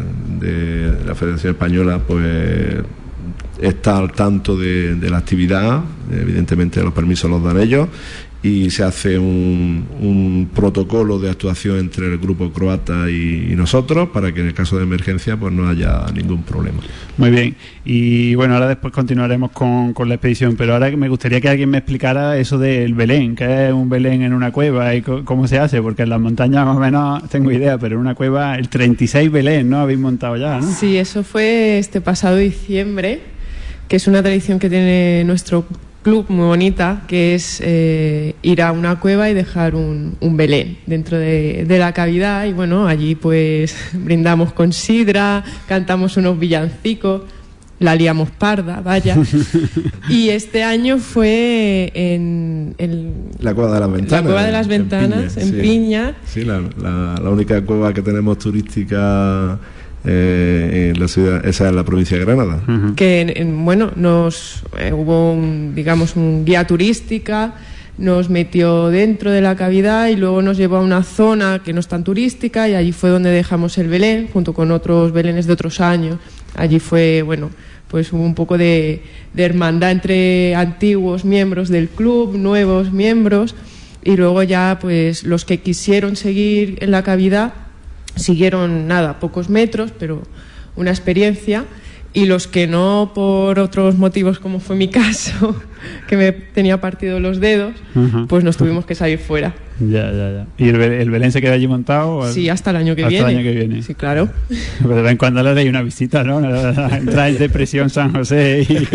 de la Federación Española, pues está al tanto de la actividad. Evidentemente los permisos los dan ellos, y se hace un protocolo de actuación entre el grupo croata y nosotros para que en el caso de emergencia pues no haya ningún problema. Muy bien, y bueno, ahora después continuaremos con la expedición, pero ahora me gustaría que alguien me explicara eso del Belén, que es un Belén en una cueva y cómo se hace, porque en las montañas más o menos tengo idea, pero en una cueva el 36 Belén, ¿no? Habéis montado ya, ¿no? Sí, eso fue este pasado diciembre, que es una tradición que tiene nuestro club muy bonita, que es ir a una cueva y dejar un Belén dentro de la cavidad, y bueno, allí pues brindamos con sidra, cantamos unos villancicos, la liamos parda, vaya. Y este año fue en la Cueva de las Ventanas. La Cueva de las Ventanas, en Piña. Sí, la única cueva que tenemos turística en la ciudad, esa es la provincia de Granada. Que bueno, nos hubo un guía turística, nos metió dentro de la cavidad y luego nos llevó a una zona que no es tan turística, y allí fue donde dejamos el Belén junto con otros Belenes de otros años. Allí fue, bueno, pues hubo un poco de hermandad entre antiguos miembros del club, nuevos miembros, y luego ya pues los que quisieron seguir en la cavidad siguieron pocos metros, pero una experiencia, y los que no, por otros motivos como fue mi caso, que me tenía partido los dedos, pues nos tuvimos que salir fuera. Ya. ¿Y el Belén se queda allí montado? Sí, hasta el año que viene. Hasta el año que viene. Sí, claro. Pues de vez en cuando le doy una visita, ¿no? Entra en depresión San José y...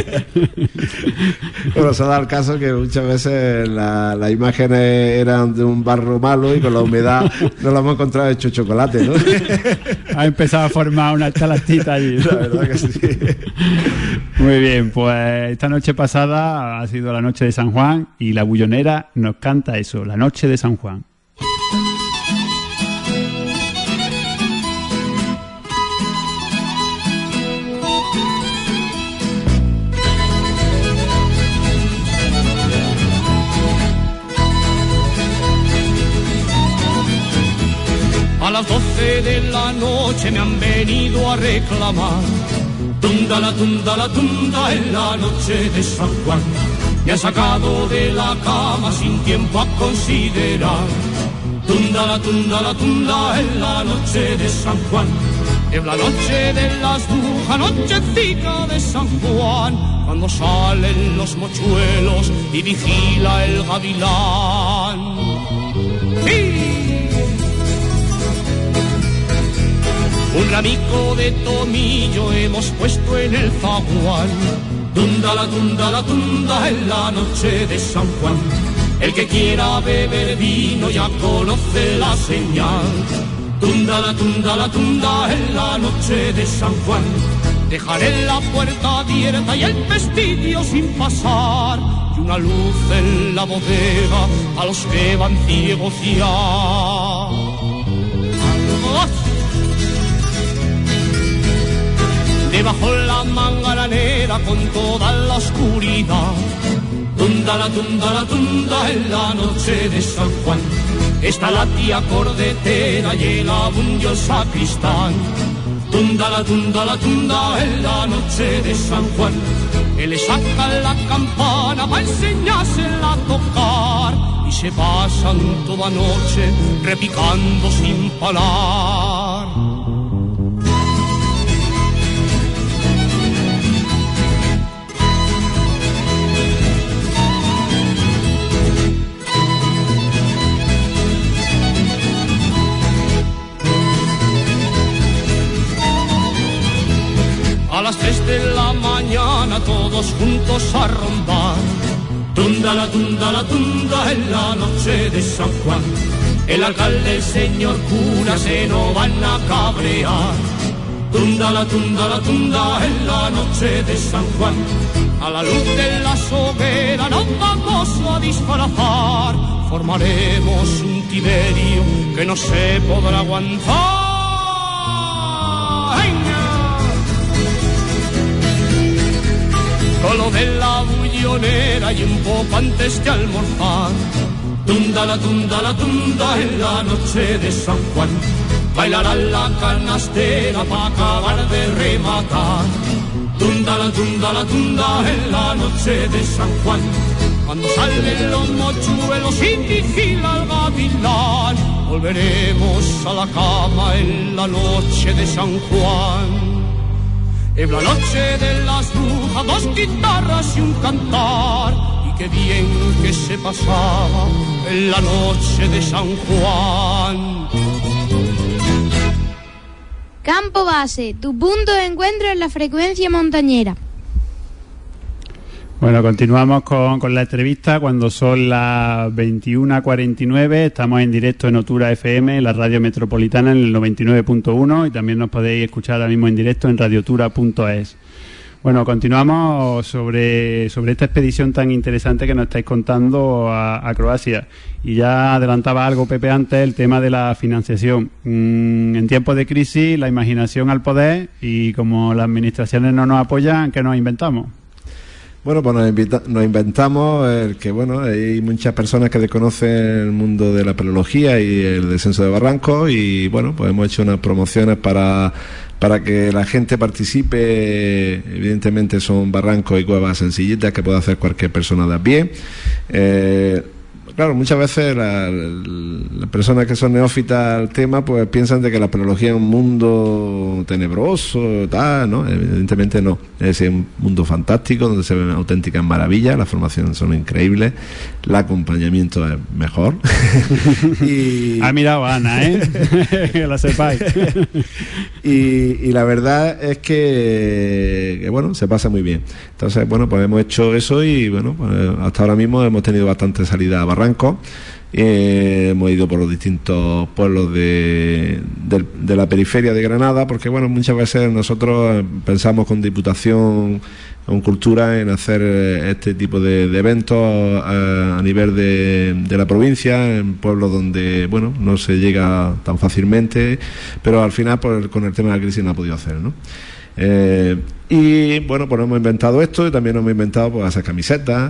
Bueno, se da el caso que muchas veces las imágenes eran de un barro malo y con la humedad no lo hemos encontrado hecho chocolate, ¿no? Ha empezado a formar una estalactita allí, ¿no? La verdad que sí. Muy bien, pues esta noche pasada ha sido la noche de San Juan y la bullonera nos canta eso, la noche de San Juan. A las 12 de la noche me han venido a reclamar. Tunda la tunda en la noche de San Juan. Me ha sacado de la cama sin tiempo a considerar. Tunda la tunda en la noche de San Juan. Es la noche de las brujas, nochecita de San Juan, cuando salen los mochuelos y vigila el gavilán. ¡Sí! Un ramico de tomillo hemos puesto en el zaguán. Tunda la tunda en la noche de San Juan. El que quiera beber vino ya conoce la señal. Tunda la tunda en la noche de San Juan. Dejaré la puerta abierta y el pestillo sin pasar, y una luz en la bodega a los que van ciegos ya. Debajo la mangaranera con toda la oscuridad. Tunda la tunda en la noche de San Juan. Está la tía cordetera y el abundio el sacristán. Tunda la tunda en la noche de San Juan. Él le saca la campana para enseñársela a tocar, y se pasan toda noche repicando sin parar. A las 3 de la mañana todos juntos a rondar. Tunda la tunda en la noche de San Juan. El alcalde, el señor cura se no van a cabrear. Tunda la tunda en la noche de San Juan. A la luz de la hoguera nos vamos a disfrazar. Formaremos un Tiberio que no se podrá aguantar. Con lo de la bullonera y un poco antes de almorzar. Tunda la tunda en la noche de San Juan. Bailarán la canastera para acabar de rematar. Tunda la tunda en la noche de San Juan. cuando salen los mochuelos y vigila el gavilán, volveremos a la cama en la noche de San Juan. En la noche de las brujas, 2 guitarras y un cantar, y qué bien que se pasaba en la noche de San Juan. Campo Base, tu punto de encuentro en la frecuencia montañera. Bueno, continuamos con la entrevista cuando son las 21:49. Estamos en directo en Otura FM, la radio metropolitana, en el 99.1, y también nos podéis escuchar ahora mismo en directo en radiotura.es. Bueno, continuamos sobre esta expedición tan interesante que nos estáis contando a Croacia. Y ya adelantaba algo, Pepe, antes, el tema de la financiación. En tiempos de crisis, la imaginación al poder, y como las administraciones no nos apoyan, ¿qué nos inventamos? Bueno, pues nos inventamos el que, bueno, hay muchas personas que desconocen el mundo de la paleología y el descenso de barrancos, y bueno, pues hemos hecho unas promociones para que la gente participe. Evidentemente son barrancos y cuevas sencillitas que puede hacer cualquier persona de a pie. Claro, muchas veces las personas que son neófitas al tema pues piensan de que la paleología es un mundo tenebroso, tal, ¿no? Evidentemente no. Es un mundo fantástico donde se ven auténticas maravillas, las formaciones son increíbles, el acompañamiento es mejor. Y... Ha mirado a Ana, que lo sepáis. y la verdad es que bueno, se pasa muy bien. Entonces, bueno, pues hemos hecho eso y bueno, pues hasta ahora mismo hemos tenido bastante salida a barrancos. Hemos ido por los distintos pueblos de la periferia de Granada, porque bueno, muchas veces nosotros pensamos con Diputación, con Cultura, en hacer este tipo de eventos a nivel de la provincia, en pueblos donde bueno, no se llega tan fácilmente, pero al final con el tema de la crisis no ha podido hacer, ¿no? Y bueno, pues hemos inventado esto, y también hemos inventado pues hacer camisetas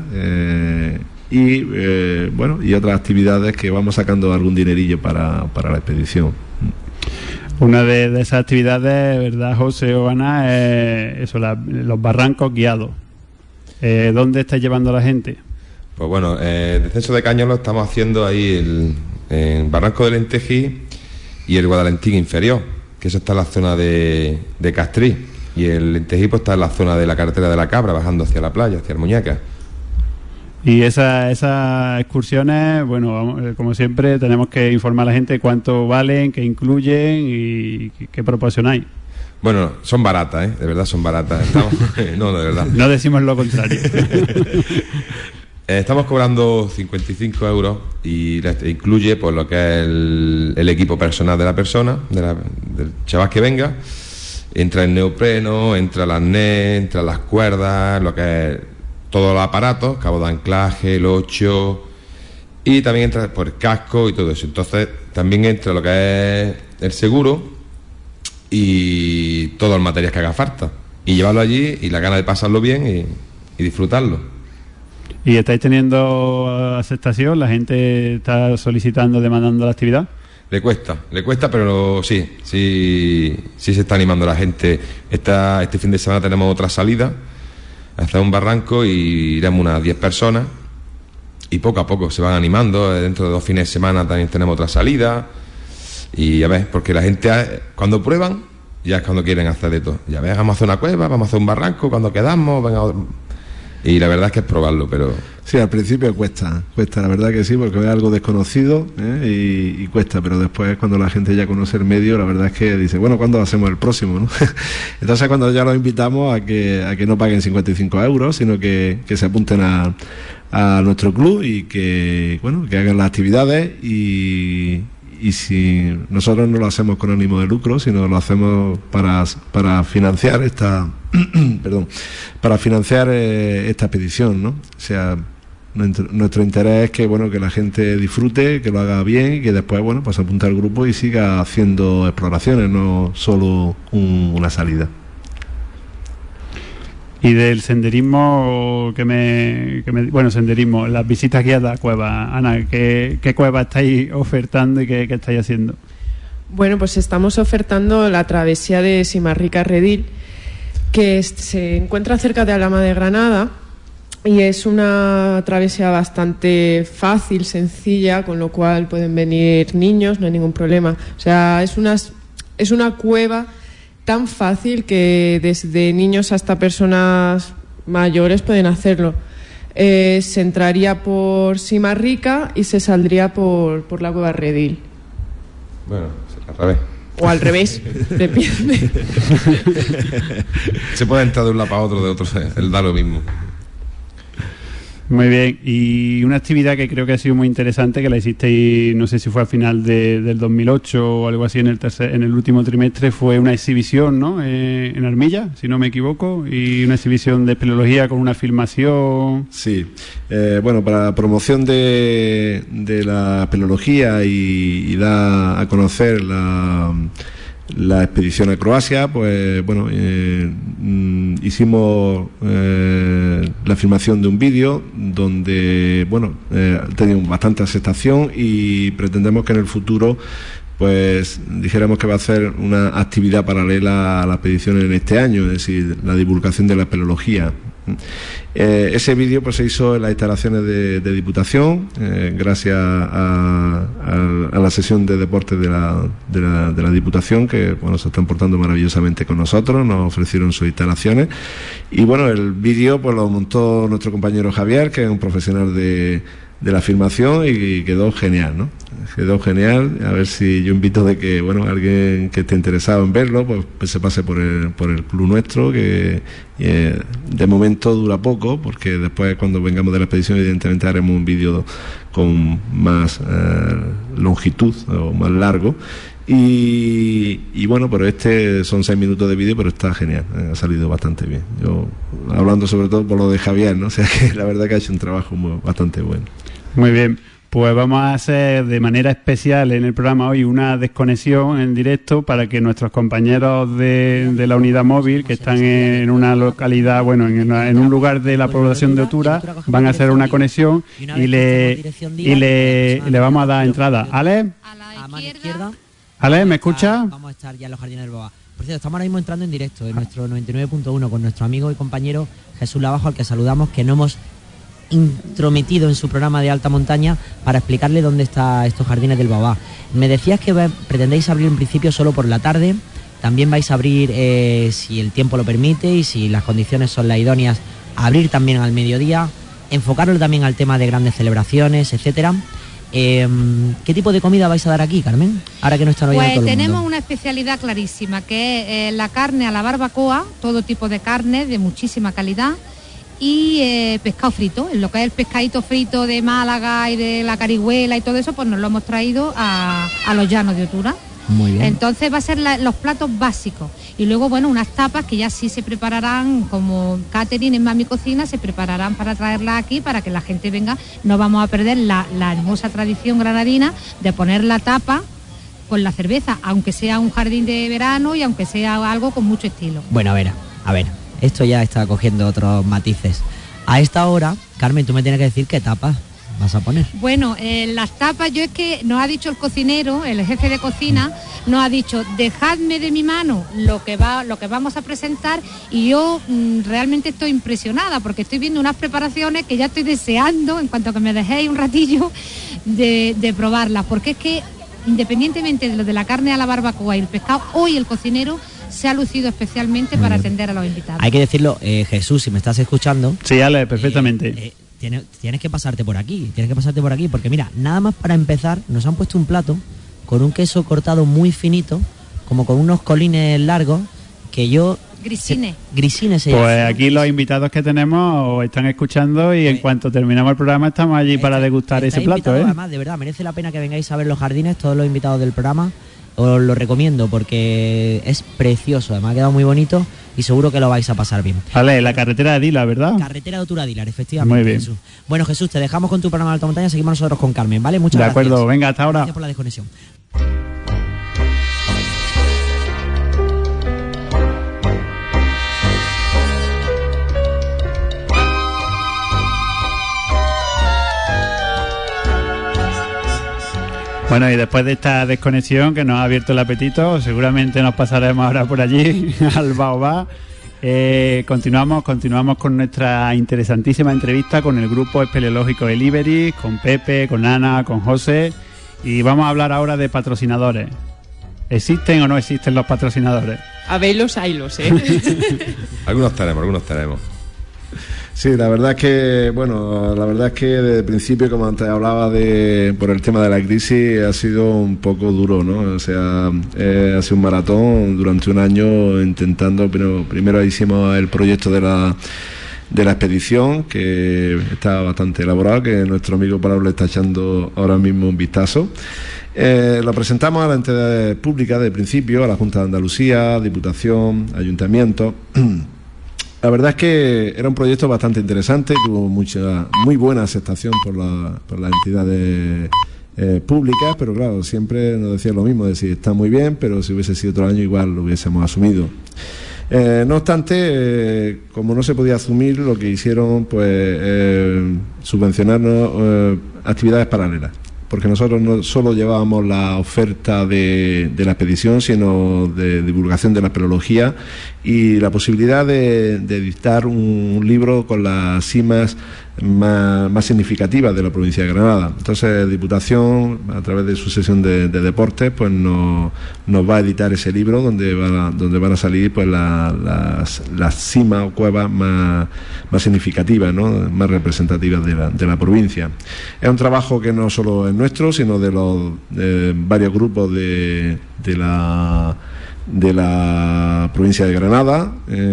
bueno, y otras actividades que vamos sacando algún dinerillo para la expedición. Una de esas actividades, ¿verdad, José o Ana? Es eso, los barrancos guiados. ¿Dónde está llevando la gente? Pues bueno, el descenso de Caños lo estamos haciendo ahí en Barranco del Lentejí y el Guadalentín inferior, que eso está en la zona de Castrí, y el Lentejí pues está en la zona de la carretera de la Cabra, bajando hacia la playa, hacia Almuñécar. Y esas excursiones, bueno, como siempre, tenemos que informar a la gente cuánto valen, qué incluyen y qué proporcionáis. Bueno, son baratas, de verdad son baratas. No, de verdad. No decimos lo contrario. Estamos cobrando 55 euros y incluye pues lo que es el equipo personal de la persona, del chaval que venga. Entra el neopreno, entra el arnés, entra las cuerdas, lo que es todos los aparatos, cabo de anclaje, el 8, y también entra por el casco y todo eso. Entonces también entra lo que es el seguro y todo el material que haga falta, y llevarlo allí y la gana de pasarlo bien y disfrutarlo. ¿Y estáis teniendo aceptación? ¿La gente está solicitando, demandando la actividad? Le cuesta, pero sí se está animando la gente. Este fin de semana tenemos otra salida hacia un barranco y iremos unas 10 personas, y poco a poco se van animando. Dentro de 2 fines de semana también tenemos otra salida, y ya ves, porque la gente cuando prueban ya es cuando quieren hacer de todo. Ya ves, vamos a hacer una cueva, vamos a hacer un barranco, cuando quedamos, y la verdad es que es probarlo, pero... Sí, al principio cuesta, la verdad que sí, porque es algo desconocido, y cuesta, pero después cuando la gente ya conoce el medio, la verdad es que dice, bueno, ¿cuándo hacemos el próximo, no? Entonces cuando ya los invitamos a que no paguen 55 euros, sino que se apunten a nuestro club y que, bueno, que hagan las actividades, y si nosotros no lo hacemos con ánimo de lucro, sino lo hacemos para financiar esta esta expedición, ¿no? O sea, nuestro interés es que, bueno, que la gente disfrute, que lo haga bien, y que después, bueno, pues apunte al grupo y siga haciendo exploraciones, no solo una salida. Y del senderismo, senderismo, las visitas guiadas a cuevas. Ana, ¿qué cuevas estáis ofertando y qué estáis haciendo? Bueno, pues estamos ofertando la travesía de Simarrica-Redil, que se encuentra cerca de Alhama de Granada, y es una travesía bastante fácil, sencilla, con lo cual pueden venir niños, no hay ningún problema. O sea, es una cueva tan fácil que desde niños hasta personas mayores pueden hacerlo. Se entraría por Simarrica y se saldría por la cueva Redil. Bueno, al revés. O al revés, depende. Se puede entrar de un lado para otro, de otro, él da lo mismo. Muy bien, y una actividad que creo que ha sido muy interesante, que la hicisteis, no sé si fue al final del 2008 o algo así, en el último trimestre, fue una exhibición, ¿no? En Armilla, si no me equivoco, y una exhibición de espeleología con una filmación. Sí, bueno, para la promoción de la espeleología y dar a conocer la expedición a Croacia, pues bueno, hicimos la filmación de un vídeo donde, bueno, teníamos bastante aceptación y pretendemos que en el futuro, pues dijéramos que va a ser una actividad paralela a la expedición en este año, es decir, la divulgación de la espeleología. Ese vídeo pues se hizo en las instalaciones de Diputación, gracias a la sesión de deportes de la Diputación, que bueno, se están portando maravillosamente con nosotros, nos ofrecieron sus instalaciones y bueno, el vídeo pues lo montó nuestro compañero Javier, que es un profesional de la filmación, y quedó genial, ¿no? Quedó genial. A ver si yo invito de que, bueno, alguien que esté interesado en verlo, pues se pase por el club nuestro, que de momento dura poco, porque después, cuando vengamos de la expedición, evidentemente haremos un vídeo con más longitud o más largo. Y bueno, pero son 6 minutos de vídeo, pero está genial, ha salido bastante bien. Yo, hablando sobre todo por lo de Javier, ¿no? O sea, que la verdad que ha hecho un trabajo bastante bueno. Muy bien, pues vamos a hacer de manera especial en el programa hoy una desconexión en directo para que nuestros compañeros de la unidad móvil, que están en una localidad, bueno, en un lugar de la población de Otura, van a hacer una conexión y le vamos a dar entrada. ¿Ale? A mano izquierda. ¿Ale, me escucha? Vamos a estar ya en los Jardines del Babá. Por cierto, estamos ahora mismo entrando en directo en nuestro 99.1 con nuestro amigo y compañero Jesús Lavajo, al que saludamos, que no hemos intrometido en su programa de alta montaña para explicarle dónde están estos Jardines del Babá. Me decías que pretendéis abrir en principio solo por la tarde. También vais a abrir, si el tiempo lo permite y si las condiciones son las idóneas, abrir también al mediodía, enfocarlo también al tema de grandes celebraciones, etcétera. ¿Qué tipo de comida vais a dar aquí, Carmen? Ahora que no están oyendo todo el mundo. Tenemos una especialidad clarísima, que es la carne a la barbacoa, todo tipo de carne de muchísima calidad, y pescado frito. Lo que es el pescadito frito de Málaga y de la Carihuela y todo eso, pues nos lo hemos traído a los llanos de Otura. Muy bien. Entonces va a ser los platos básicos. Y luego, bueno, unas tapas que ya sí se prepararán como catering en Mami Cocina, se prepararán para traerlas aquí para que la gente venga. No vamos a perder la hermosa tradición granadina de poner la tapa con la cerveza, aunque sea un jardín de verano y aunque sea algo con mucho estilo. Bueno, a ver, esto ya está cogiendo otros matices. A esta hora, Carmen, tú me tienes que decir qué tapas vas a poner. Bueno, las tapas, yo es que nos ha dicho el cocinero, el jefe de cocina, nos ha dicho, dejadme de mi mano lo que vamos a presentar, y yo realmente estoy impresionada porque estoy viendo unas preparaciones que ya estoy deseando, en cuanto que me dejéis un ratillo, de probarlas, porque es que independientemente de lo de la carne a la barbacoa y el pescado, hoy el cocinero se ha lucido especialmente para atender a los invitados. Hay que decirlo, Jesús, si me estás escuchando. Sí, Ale, perfectamente. Tienes que pasarte por aquí, porque mira, nada más para empezar, nos han puesto un plato con un queso cortado muy finito, como con unos colines largos, que yo... Grisines se llama. Pues aquí los invitados que tenemos están escuchando y en cuanto terminamos el programa estamos allí para degustar ese plato. Además, de verdad, merece la pena que vengáis a ver los jardines, todos los invitados del programa. Os lo recomiendo porque es precioso, además ha quedado muy bonito y seguro que lo vais a pasar bien. Vale, la carretera de Dilar, ¿verdad? Carretera de Otura Dilar, efectivamente. Muy bien. Jesús. Bueno, Jesús, te dejamos con tu programa de alta montaña, seguimos nosotros con Carmen, ¿vale? Muchas gracias. De acuerdo, venga, hasta ahora. Gracias por la desconexión. Bueno, y después de esta desconexión que nos ha abierto el apetito, seguramente nos pasaremos ahora por allí, al Baobá. Continuamos con nuestra interesantísima entrevista con el grupo espeleológico El Iberis, con Pepe, con Ana, con José, y vamos a hablar ahora de patrocinadores. ¿Existen o no existen los patrocinadores? Habélos, haylos, Algunos tenemos. Sí, la verdad es que, desde el principio, como antes hablaba por el tema de la crisis, ha sido un poco duro, ¿no? O sea, ha sido un maratón durante un año intentando, pero primero hicimos el proyecto de la expedición, que está bastante elaborado, que nuestro amigo Pablo le está echando ahora mismo un vistazo. Lo presentamos a la entidad pública de principio, a la Junta de Andalucía, Diputación, Ayuntamiento. La verdad es que era un proyecto bastante interesante, tuvo muy buena aceptación por las entidades públicas, pero claro, siempre nos decían lo mismo, decir, está muy bien, pero si hubiese sido otro año igual lo hubiésemos asumido. No obstante, como no se podía asumir, lo que hicieron, subvencionarnos actividades paralelas, porque nosotros no solo llevábamos la oferta de la expedición, sino de divulgación de la espeleología y la posibilidad de dictar un libro con las cimas más significativas de la provincia de Granada. Entonces, Diputación, a través de su sección de deportes, pues nos va a editar ese libro donde van a salir pues las cimas o cuevas más significativas, ¿no? Más representativas de la provincia. Es un trabajo que no solo es nuestro, sino de los varios grupos de la provincia de Granada,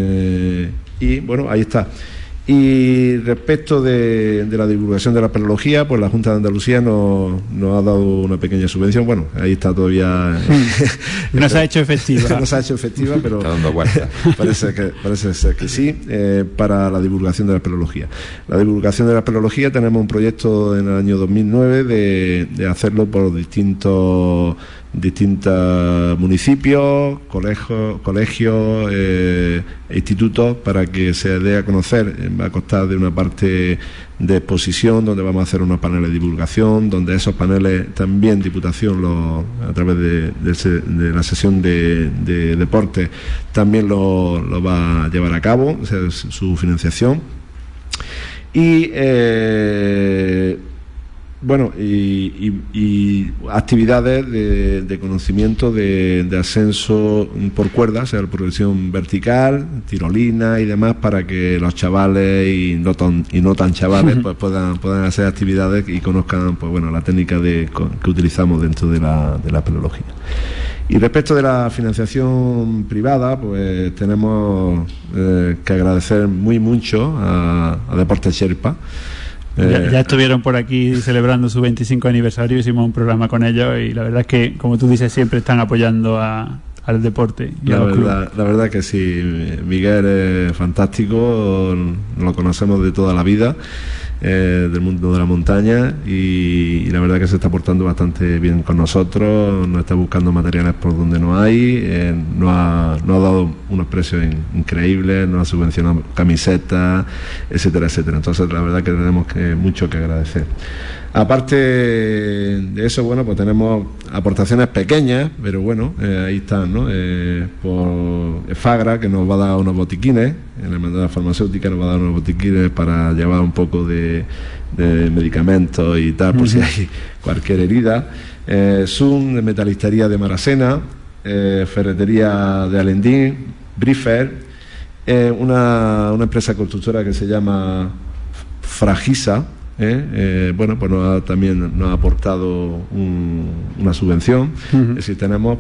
y bueno, ahí está. Y respecto de la divulgación de la espeleología, pues la Junta de Andalucía nos ha dado una pequeña subvención. Bueno, ahí está todavía. No se ha hecho efectiva. No se ha hecho efectiva, pero está dando vuelta. Parece ser que sí, para la divulgación de la espeleología. La divulgación de la espeleología, tenemos un proyecto en el año 2009 de hacerlo por distintos municipios, colegios, institutos, para que se dé a conocer. Va a constar de una parte de exposición, donde vamos a hacer unos paneles de divulgación, donde esos paneles también Diputación, a través de la sesión de deportes, también lo va a llevar a cabo, o sea, su financiación. Y y actividades de conocimiento de ascenso por cuerdas, o sea, progresión vertical, tirolina y demás, para que los chavales y no tan chavales pues puedan hacer actividades y conozcan la técnica que utilizamos dentro de la espeleología. Y respecto de la financiación privada, pues tenemos que agradecer muy mucho a Deportes Sherpa. Ya estuvieron por aquí celebrando su 25 aniversario, hicimos un programa con ellos y la verdad es que, como tú dices, siempre están apoyando al deporte y a los clubes. La verdad que sí, Miguel es fantástico, lo conocemos de toda la vida, del mundo de la montaña, y la verdad que se está portando bastante bien con nosotros, nos está buscando materiales por donde no hay, nos ha dado unos precios increíbles, nos ha subvencionado camisetas, etcétera, etcétera. Entonces la verdad que tenemos mucho que agradecer. Aparte de eso, pues tenemos aportaciones pequeñas, pero ahí están, ¿no? Por Fagra, que nos va a dar unos botiquines, en la hermandad farmacéutica nos va a dar unos botiquines para llevar un poco de medicamentos y tal, por si hay cualquier herida. Zoom, de metalistería de Marasena, ferretería de Alendín, Briefer, una empresa constructora que se llama Fragisa. También nos ha aportado una subvención. Es decir, tenemos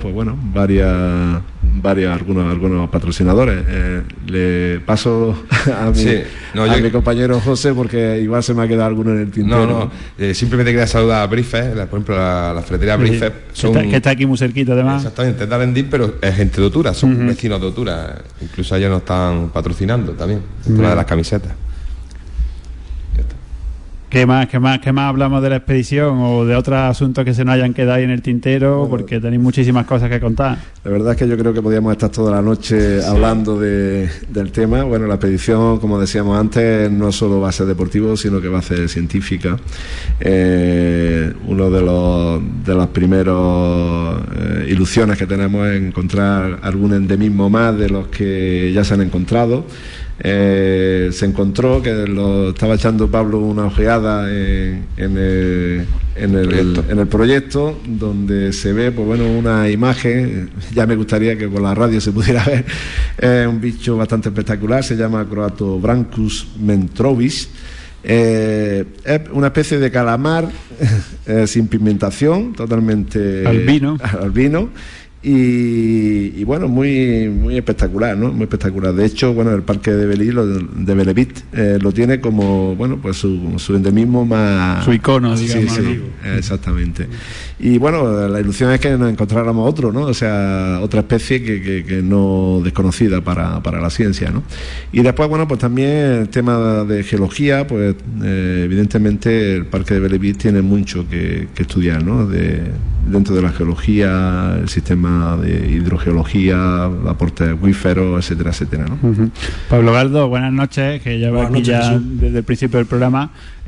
algunos patrocinadores. Le paso a mi compañero José, porque igual se me ha quedado alguno en el tintero. Simplemente quería saludar a Briefer, por ejemplo la ferretería Briefer, que está aquí muy cerquita además. Exactamente, es de Alendín, pero es gente de Otura, son vecinos de Otura. Incluso ellos nos están patrocinando también, una de las camisetas. ¿Qué más hablamos de la expedición o de otros asuntos que se nos hayan quedado ahí en el tintero? Bueno, porque tenéis muchísimas cosas que contar. La verdad es que yo creo que podíamos estar toda la noche hablando del tema. Bueno, la expedición, como decíamos antes, no solo va a ser deportivo, sino que va a ser científica. Uno de las primeras ilusiones que tenemos es encontrar algún endemismo más de los que ya se han encontrado. Se encontró que lo estaba echando Pablo una ojeada en el proyecto, donde se ve pues bueno, una imagen, ya me gustaría que por la radio se pudiera ver, un bicho bastante espectacular, se llama Croatobranchus mentrovis. Es una especie de calamar sin pigmentación, totalmente albino. Y bueno, muy espectacular, ¿no? Muy espectacular. De hecho, bueno, el parque de Bellevit lo tiene como, bueno, pues su endemismo más... Su icono, digamos. Sí, exactamente. Y bueno, la ilusión es que nos encontráramos otro, ¿no? O sea, otra especie que no desconocida para la ciencia, ¿no? Y después, bueno, pues también el tema de geología, pues evidentemente el parque de Bellevit tiene mucho que estudiar, ¿no? Dentro de la geología, el sistema de hidrogeología, aportes acuíferos, etcétera, etcétera, ¿no? Uh-huh. Pablo Galdo, buenas noches, que lleva aquí ya desde el principio del programa.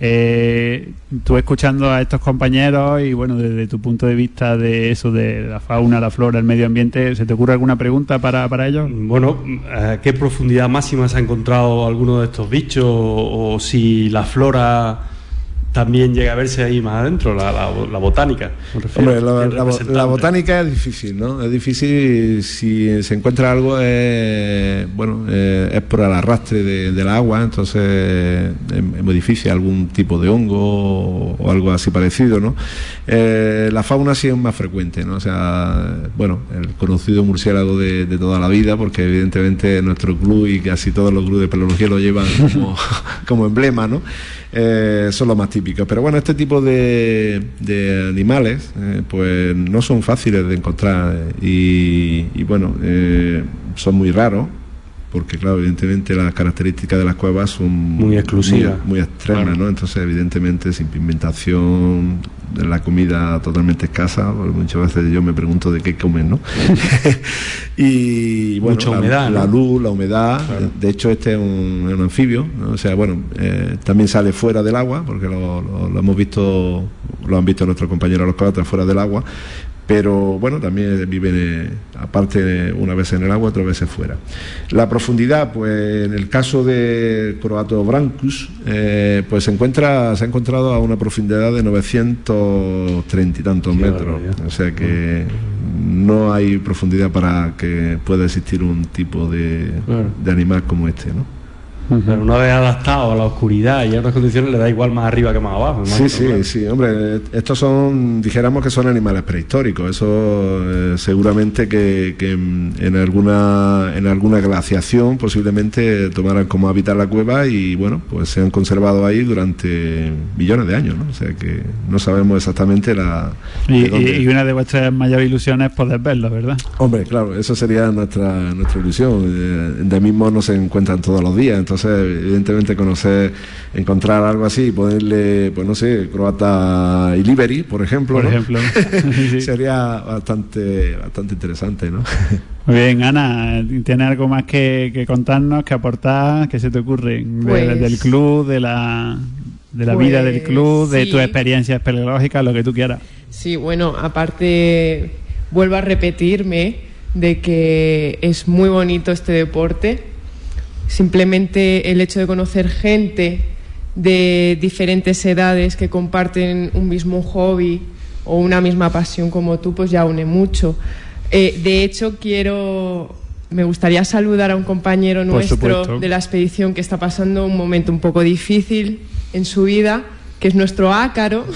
Tú escuchando a estos compañeros y bueno, desde tu punto de vista de eso, de la fauna, la flora, el medio ambiente, ¿se te ocurre alguna pregunta para ellos? Bueno, ¿a qué profundidad máxima se ha encontrado alguno de estos bichos? O si la flora también llega a verse ahí más adentro, la botánica. Hombre, la botánica es difícil, ¿no? Es difícil si se encuentra algo, es por el arrastre del agua, entonces es muy difícil, algún tipo de hongo o algo así parecido, ¿no? La fauna sí es más frecuente, ¿no? O sea, bueno, el conocido murciélago de toda la vida, porque evidentemente nuestro club y casi todos los clubes de paleología lo llevan como emblema, ¿no? Son los más típicos, pero bueno, este tipo de animales pues no son fáciles de encontrar y bueno, son muy raros, porque claro, evidentemente las características de las cuevas son muy exclusivas, muy extremas, claro, ¿no? Entonces evidentemente sin pigmentación, la comida totalmente escasa, porque muchas veces yo me pregunto de qué comen, ¿no? Y bueno, mucha humedad, la luz, la humedad, claro. De hecho este es un anfibio, ¿no? O sea, bueno, también sale fuera del agua, porque lo hemos visto, lo han visto nuestros compañeros los croatas fuera del agua, pero bueno, también viven aparte una vez en el agua, otras veces fuera. La profundidad, pues en el caso de Croatobranchus, pues se ha encontrado a una profundidad de 930 y tantos metros, o sea que no hay profundidad para que pueda existir un tipo de animal como este, ¿no? Pero una vez adaptado a la oscuridad y a otras condiciones le da igual más arriba que más abajo. Sí, hombre, estos dijéramos que son animales prehistóricos, eso seguramente que en alguna glaciación posiblemente tomaran como hábitat la cueva y bueno, pues se han conservado ahí durante millones de años, ¿no? O sea que no sabemos exactamente y una de vuestras mayores ilusiones es poder verlo, ¿verdad? Hombre, claro, eso sería nuestra ilusión. De mismo no se encuentran todos los días, entonces evidentemente encontrar algo así y ponerle, pues no sé, croata iliberi, por ejemplo, sí. Sería bastante interesante, ¿no? Muy bien, Ana, ¿tienes algo más que contarnos, que aportar? ¿Qué se te ocurre? Del club, de la vida del club, de tus experiencias espeleológicas, lo que tú quieras. Sí, bueno, aparte vuelvo a repetirme de que es muy bonito este deporte. Simplemente el hecho de conocer gente de diferentes edades que comparten un mismo hobby o una misma pasión como tú, pues ya une mucho. De hecho, me gustaría saludar a un compañero nuestro de la expedición que está pasando un momento un poco difícil en su vida, que es nuestro Ácaro.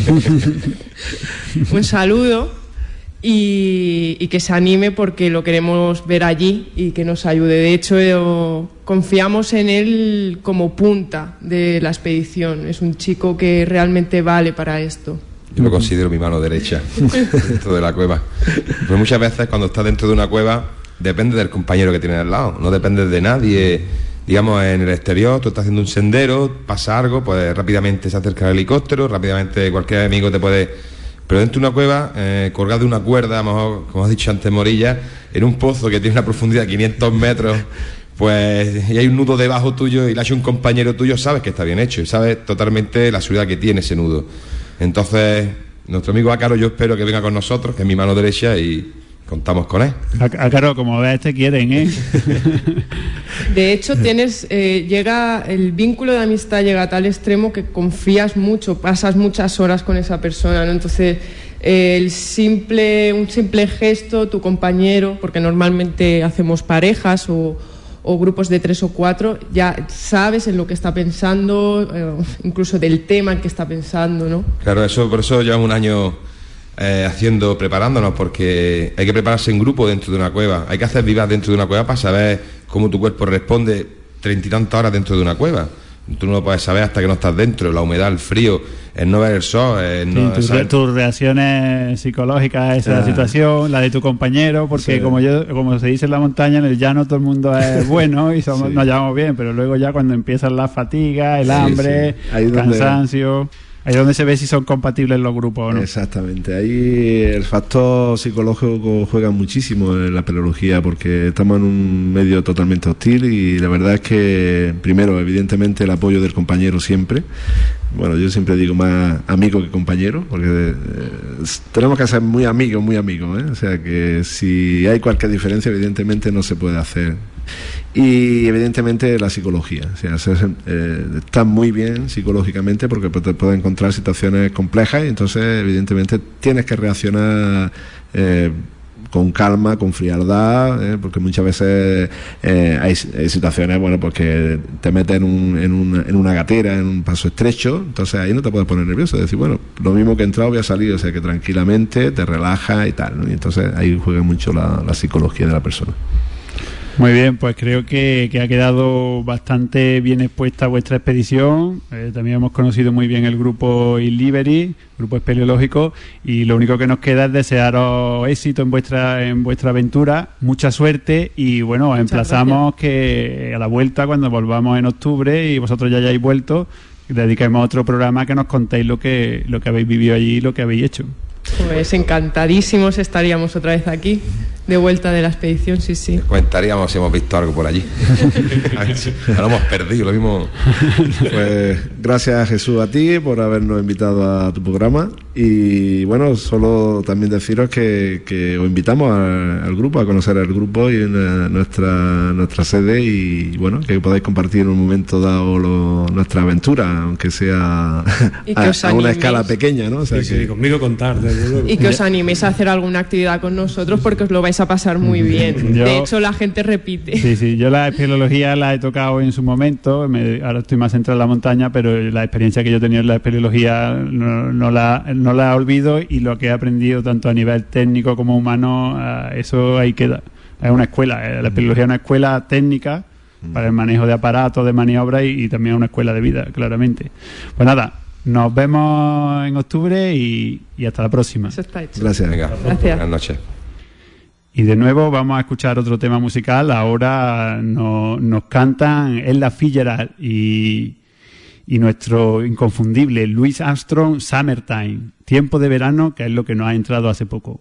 Un saludo. Y que se anime porque lo queremos ver allí y que nos ayude. De hecho, confiamos en él como punta de la expedición. Es un chico que realmente vale para esto. Yo lo considero mi mano derecha dentro de la cueva. Pues muchas veces cuando estás dentro de una cueva depende del compañero que tienes al lado, no depende de nadie digamos, en el exterior, tú estás haciendo un sendero, pasa algo, pues rápidamente se acerca el helicóptero, rápidamente cualquier amigo te puede... Pero dentro de una cueva, colgado de una cuerda, a lo mejor, como has dicho antes, Morilla, en un pozo que tiene una profundidad de 500 metros, pues, y hay un nudo debajo tuyo y le hace un compañero tuyo, sabes que está bien hecho y sabes totalmente la seguridad que tiene ese nudo. Entonces, nuestro amigo Ácaro, yo espero que venga con nosotros, que es mi mano derecha, y contamos con él. Ácaro, como ves, te quieren, ¿eh? De hecho, llega el vínculo de amistad llega a tal extremo que confías mucho, pasas muchas horas con esa persona, ¿no? Entonces, un simple gesto, tu compañero, porque normalmente hacemos parejas o grupos de 3 o 4, ya sabes en lo que está pensando, incluso del tema en que está pensando, ¿no? Claro, por eso llevamos un año preparándonos, porque hay que prepararse en grupo dentro de una cueva, hay que hacer vivas dentro de una cueva para saber cómo tu cuerpo responde 30 y tantas horas dentro de una cueva. Tú no lo puedes saber hasta que no estás dentro, la humedad, el frío, el no ver el sol, tus reacciones psicológicas a esa situación, la de tu compañero, porque como se dice en la montaña, en el llano todo el mundo es bueno y nos llevamos bien, pero luego ya cuando empiezan las fatigas, el hambre, el cansancio... Ahí es donde se ve si son compatibles los grupos o no. Exactamente, ahí el factor psicológico juega muchísimo en la espeleología, porque estamos en un medio totalmente hostil y la verdad es que, primero, evidentemente el apoyo del compañero siempre. Bueno, yo siempre digo más amigo que compañero, porque tenemos que ser muy amigos, ¿eh? O sea que si hay cualquier diferencia, evidentemente no se puede hacer. Y evidentemente la psicología, o sea, está muy bien psicológicamente, porque te puedes encontrar situaciones complejas y entonces evidentemente tienes que reaccionar con calma, con frialdad, porque muchas veces hay situaciones, bueno, pues que te metes en una gatera, en un paso estrecho, entonces ahí no te puedes poner nervioso, es decir, bueno, lo mismo que he entrado voy a salir, o sea que tranquilamente te relajas y tal, ¿no? Y entonces ahí juega mucho la psicología de la persona. Muy bien, pues creo que ha quedado bastante bien expuesta vuestra expedición. También hemos conocido muy bien el grupo Illiberis, grupo espeleológico, y lo único que nos queda es desearos éxito en vuestra aventura, mucha suerte, y bueno, os emplazamos que a la vuelta, cuando volvamos en octubre y vosotros ya hayáis vuelto, dediquemos otro programa que nos contéis lo que habéis vivido allí y lo que habéis hecho. Pues encantadísimos estaríamos otra vez aquí, de vuelta de la expedición, sí. Comentaríamos si hemos visto algo por allí. Lo hemos perdido, lo mismo. Pues gracias, Jesús, a ti por habernos invitado a tu programa. Y bueno, solo también deciros que os invitamos al grupo, a conocer el grupo y nuestra sede, y bueno, que podáis compartir en un momento dado nuestra aventura, aunque sea a una escala pequeña, ¿no? O sea, sí, conmigo contar. Y que os animéis a hacer alguna actividad con nosotros, porque os lo vais a pasar muy bien. De hecho, la gente repite. Sí, yo la espeleología la he tocado en su momento, ahora estoy más centrado en la montaña, pero la experiencia que yo tenía en la espeleología no la olvido, y lo que he aprendido tanto a nivel técnico como humano, eso ahí queda. Es una escuela, la espeleología es una escuela técnica para el manejo de aparatos, de maniobras, y también una escuela de vida, claramente. Pues nada, nos vemos en octubre y hasta la próxima. Eso está hecho. Gracias. Venga, gracias. Buenas noches. Y de nuevo vamos a escuchar otro tema musical. Ahora nos cantan Ella Fitzgerald y nuestro inconfundible Louis Armstrong, Summertime, tiempo de verano, que es lo que nos ha entrado hace poco.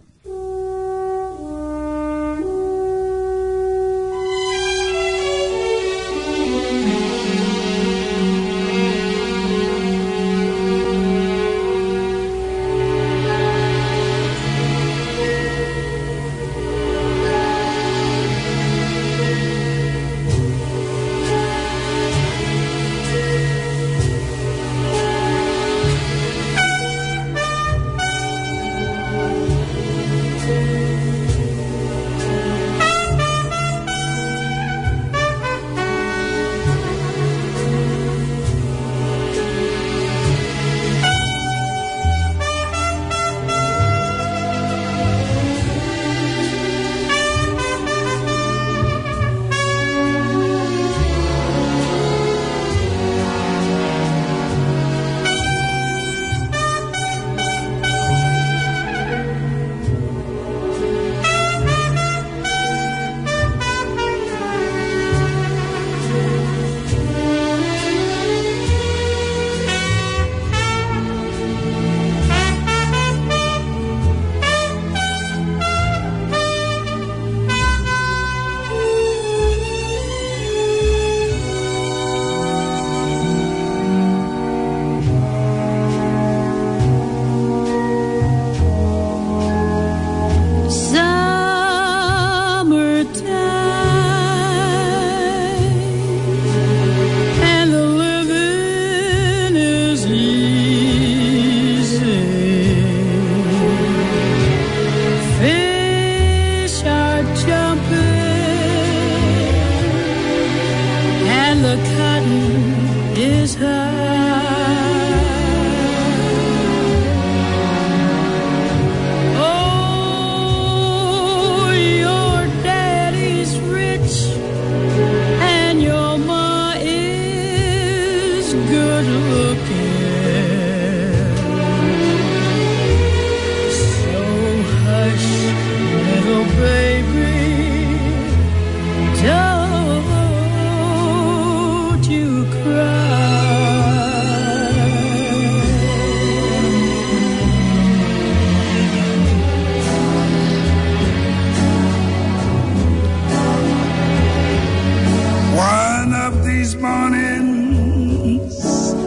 these mornings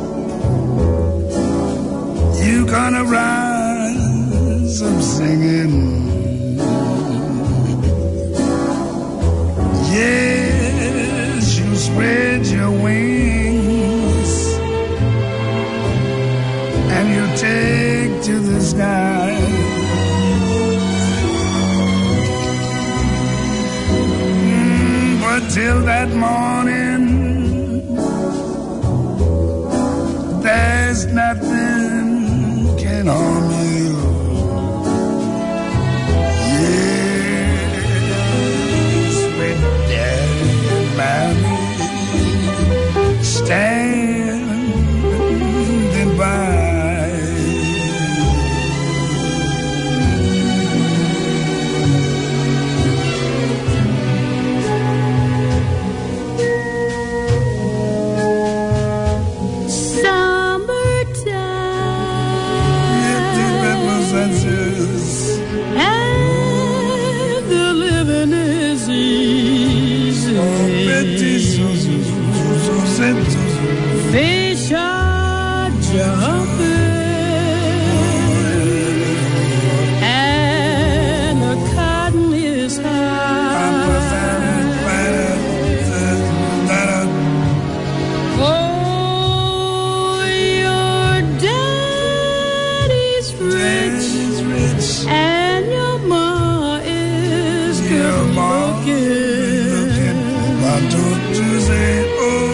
you gonna rise up singing. Yes, you spread your wings and you take to the sky. But till that morning, there's nothing can harm you. Yes, with Daddy and Mommy standing by. Fish are jumping and the cotton is high. Oh, your daddy's rich and your ma is good looking. Why don't you say, oh?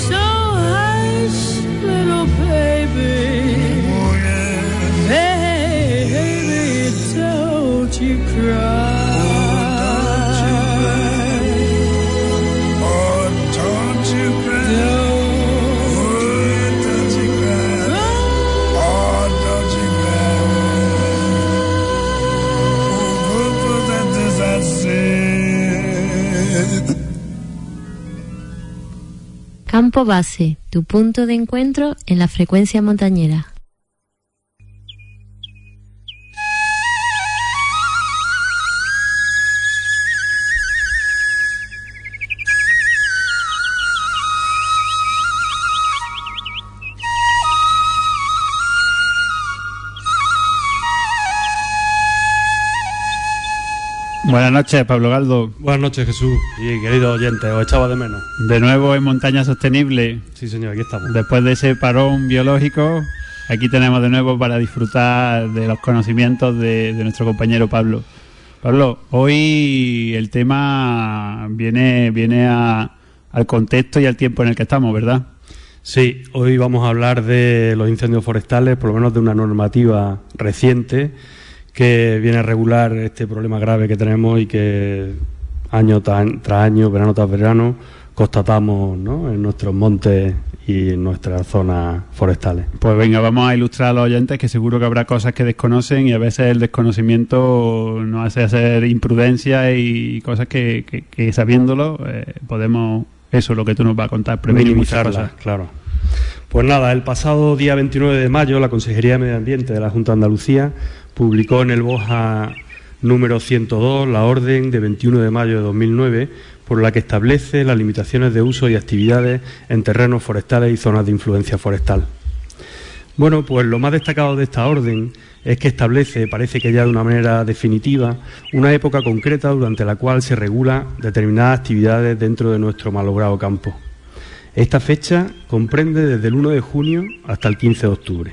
Little baby, oh yeah, baby, don't you cry, oh don't you cry, oh don't you cry, oh don't you cry, oh go that this I said. Campo Base, tu punto de encuentro en la frecuencia montañera. Buenas noches, Pablo Galdo. Buenas noches, Jesús. Y queridos oyentes, os echaba de menos. De nuevo en Montaña Sostenible. Sí, señor, aquí estamos. Después de ese parón biológico, aquí tenemos de nuevo para disfrutar de los conocimientos de nuestro compañero Pablo. Pablo, hoy el tema viene al contexto y al tiempo en el que estamos, ¿verdad? Sí, hoy vamos a hablar de los incendios forestales, por lo menos de una normativa reciente que viene a regular este problema grave que tenemos y que año tras año, verano tras verano, constatamos, ¿no?, en nuestros montes y en nuestras zonas forestales. Pues venga, vamos a ilustrar a los oyentes, que seguro que habrá cosas que desconocen y a veces el desconocimiento nos hace hacer imprudencia y cosas que sabiéndolo podemos, eso es lo que tú nos vas a contar, prevenir muchas cosas. Claro. Pues nada, el pasado día 29 de mayo la Consejería de Medio Ambiente de la Junta de Andalucía publicó en el BOJA número 102 la orden de 21 de mayo de 2009 por la que establece las limitaciones de uso y actividades en terrenos forestales y zonas de influencia forestal. Bueno, pues lo más destacado de esta orden es que establece, parece que ya de una manera definitiva, una época concreta durante la cual se regula determinadas actividades dentro de nuestro malogrado campo. Esta fecha comprende desde el 1 de junio hasta el 15 de octubre.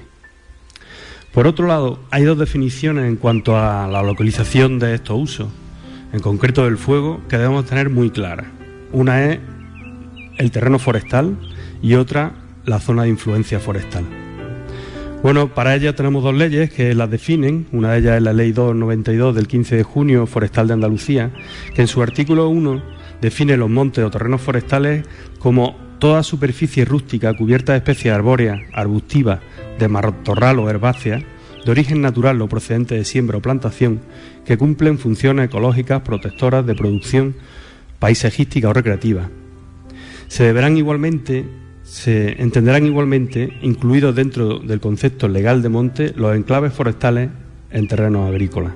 Por otro lado, hay dos definiciones en cuanto a la localización de estos usos, en concreto del fuego, que debemos tener muy claras. Una es el terreno forestal y otra la zona de influencia forestal. Bueno, para ellas tenemos dos leyes que las definen. Una de ellas es la Ley 292 del 15 de junio forestal de Andalucía, que en su artículo 1 define los montes o terrenos forestales como toda superficie rústica cubierta de especies arbóreas, arbustivas, de matorral o herbáceas, de origen natural o procedente de siembra o plantación, que cumplen funciones ecológicas, protectoras, de producción, paisajística o recreativa. Se entenderán igualmente incluidos dentro del concepto legal de monte los enclaves forestales en terrenos agrícolas.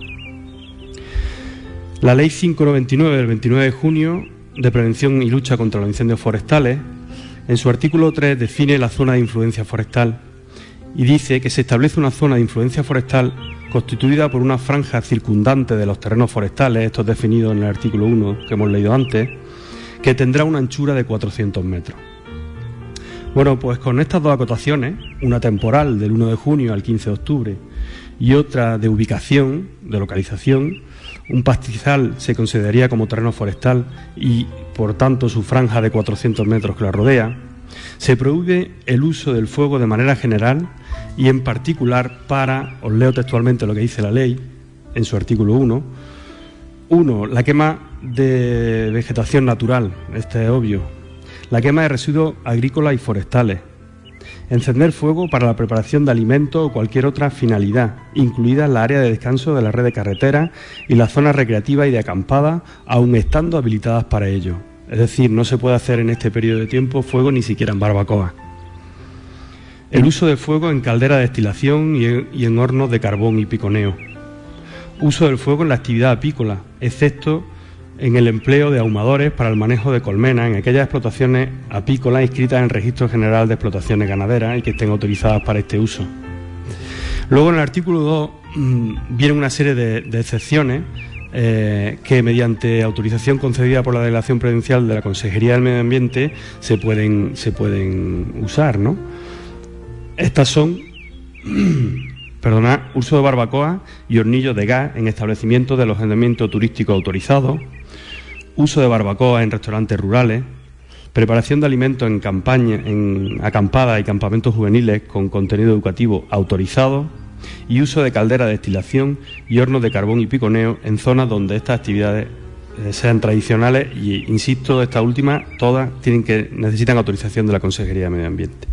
La Ley 599 del 29 de junio de prevención y lucha contra los incendios forestales, En su artículo 3 define la zona de influencia forestal y dice que se establece una zona de influencia forestal constituida por una franja circundante de los terrenos forestales, esto es definido en el artículo 1 que hemos leído antes, que tendrá una anchura de 400 metros. Bueno, pues con estas dos acotaciones, una temporal del 1 de junio al 15 de octubre y otra de ubicación, de localización, un pastizal se consideraría como terreno forestal y, por tanto, su franja de 400 metros que la rodea. Se prohíbe el uso del fuego de manera general y en particular para, os leo textualmente lo que dice la ley en su artículo 1, la quema de vegetación natural, este es obvio, la quema de residuos agrícolas y forestales, encender fuego para la preparación de alimentos o cualquier otra finalidad, incluida la área de descanso de la red de carreteras y las zonas recreativas y de acampada, aun estando habilitadas para ello. Es decir, no se puede hacer en este periodo de tiempo fuego ni siquiera en barbacoa. El uso de fuego en caldera de destilación y en hornos de carbón y piconeo. Uso del fuego en la actividad apícola, excepto en el empleo de ahumadores para el manejo de colmenas en aquellas explotaciones apícolas inscritas en el Registro General de Explotaciones Ganaderas y que estén autorizadas para este uso. Luego, en el artículo 2 viene una serie de excepciones que, mediante autorización concedida por la Delegación Provincial de la Consejería del Medio Ambiente, se pueden usar, ¿no? Estas son uso de barbacoa y hornillos de gas en establecimientos de alojamiento turístico autorizados, uso de barbacoa en restaurantes rurales, preparación de alimentos en acampadas y campamentos juveniles con contenido educativo autorizado y uso de caldera de destilación y hornos de carbón y piconeo en zonas donde estas actividades sean tradicionales y, insisto, estas últimas todas necesitan autorización de la Consejería de Medio Ambiente.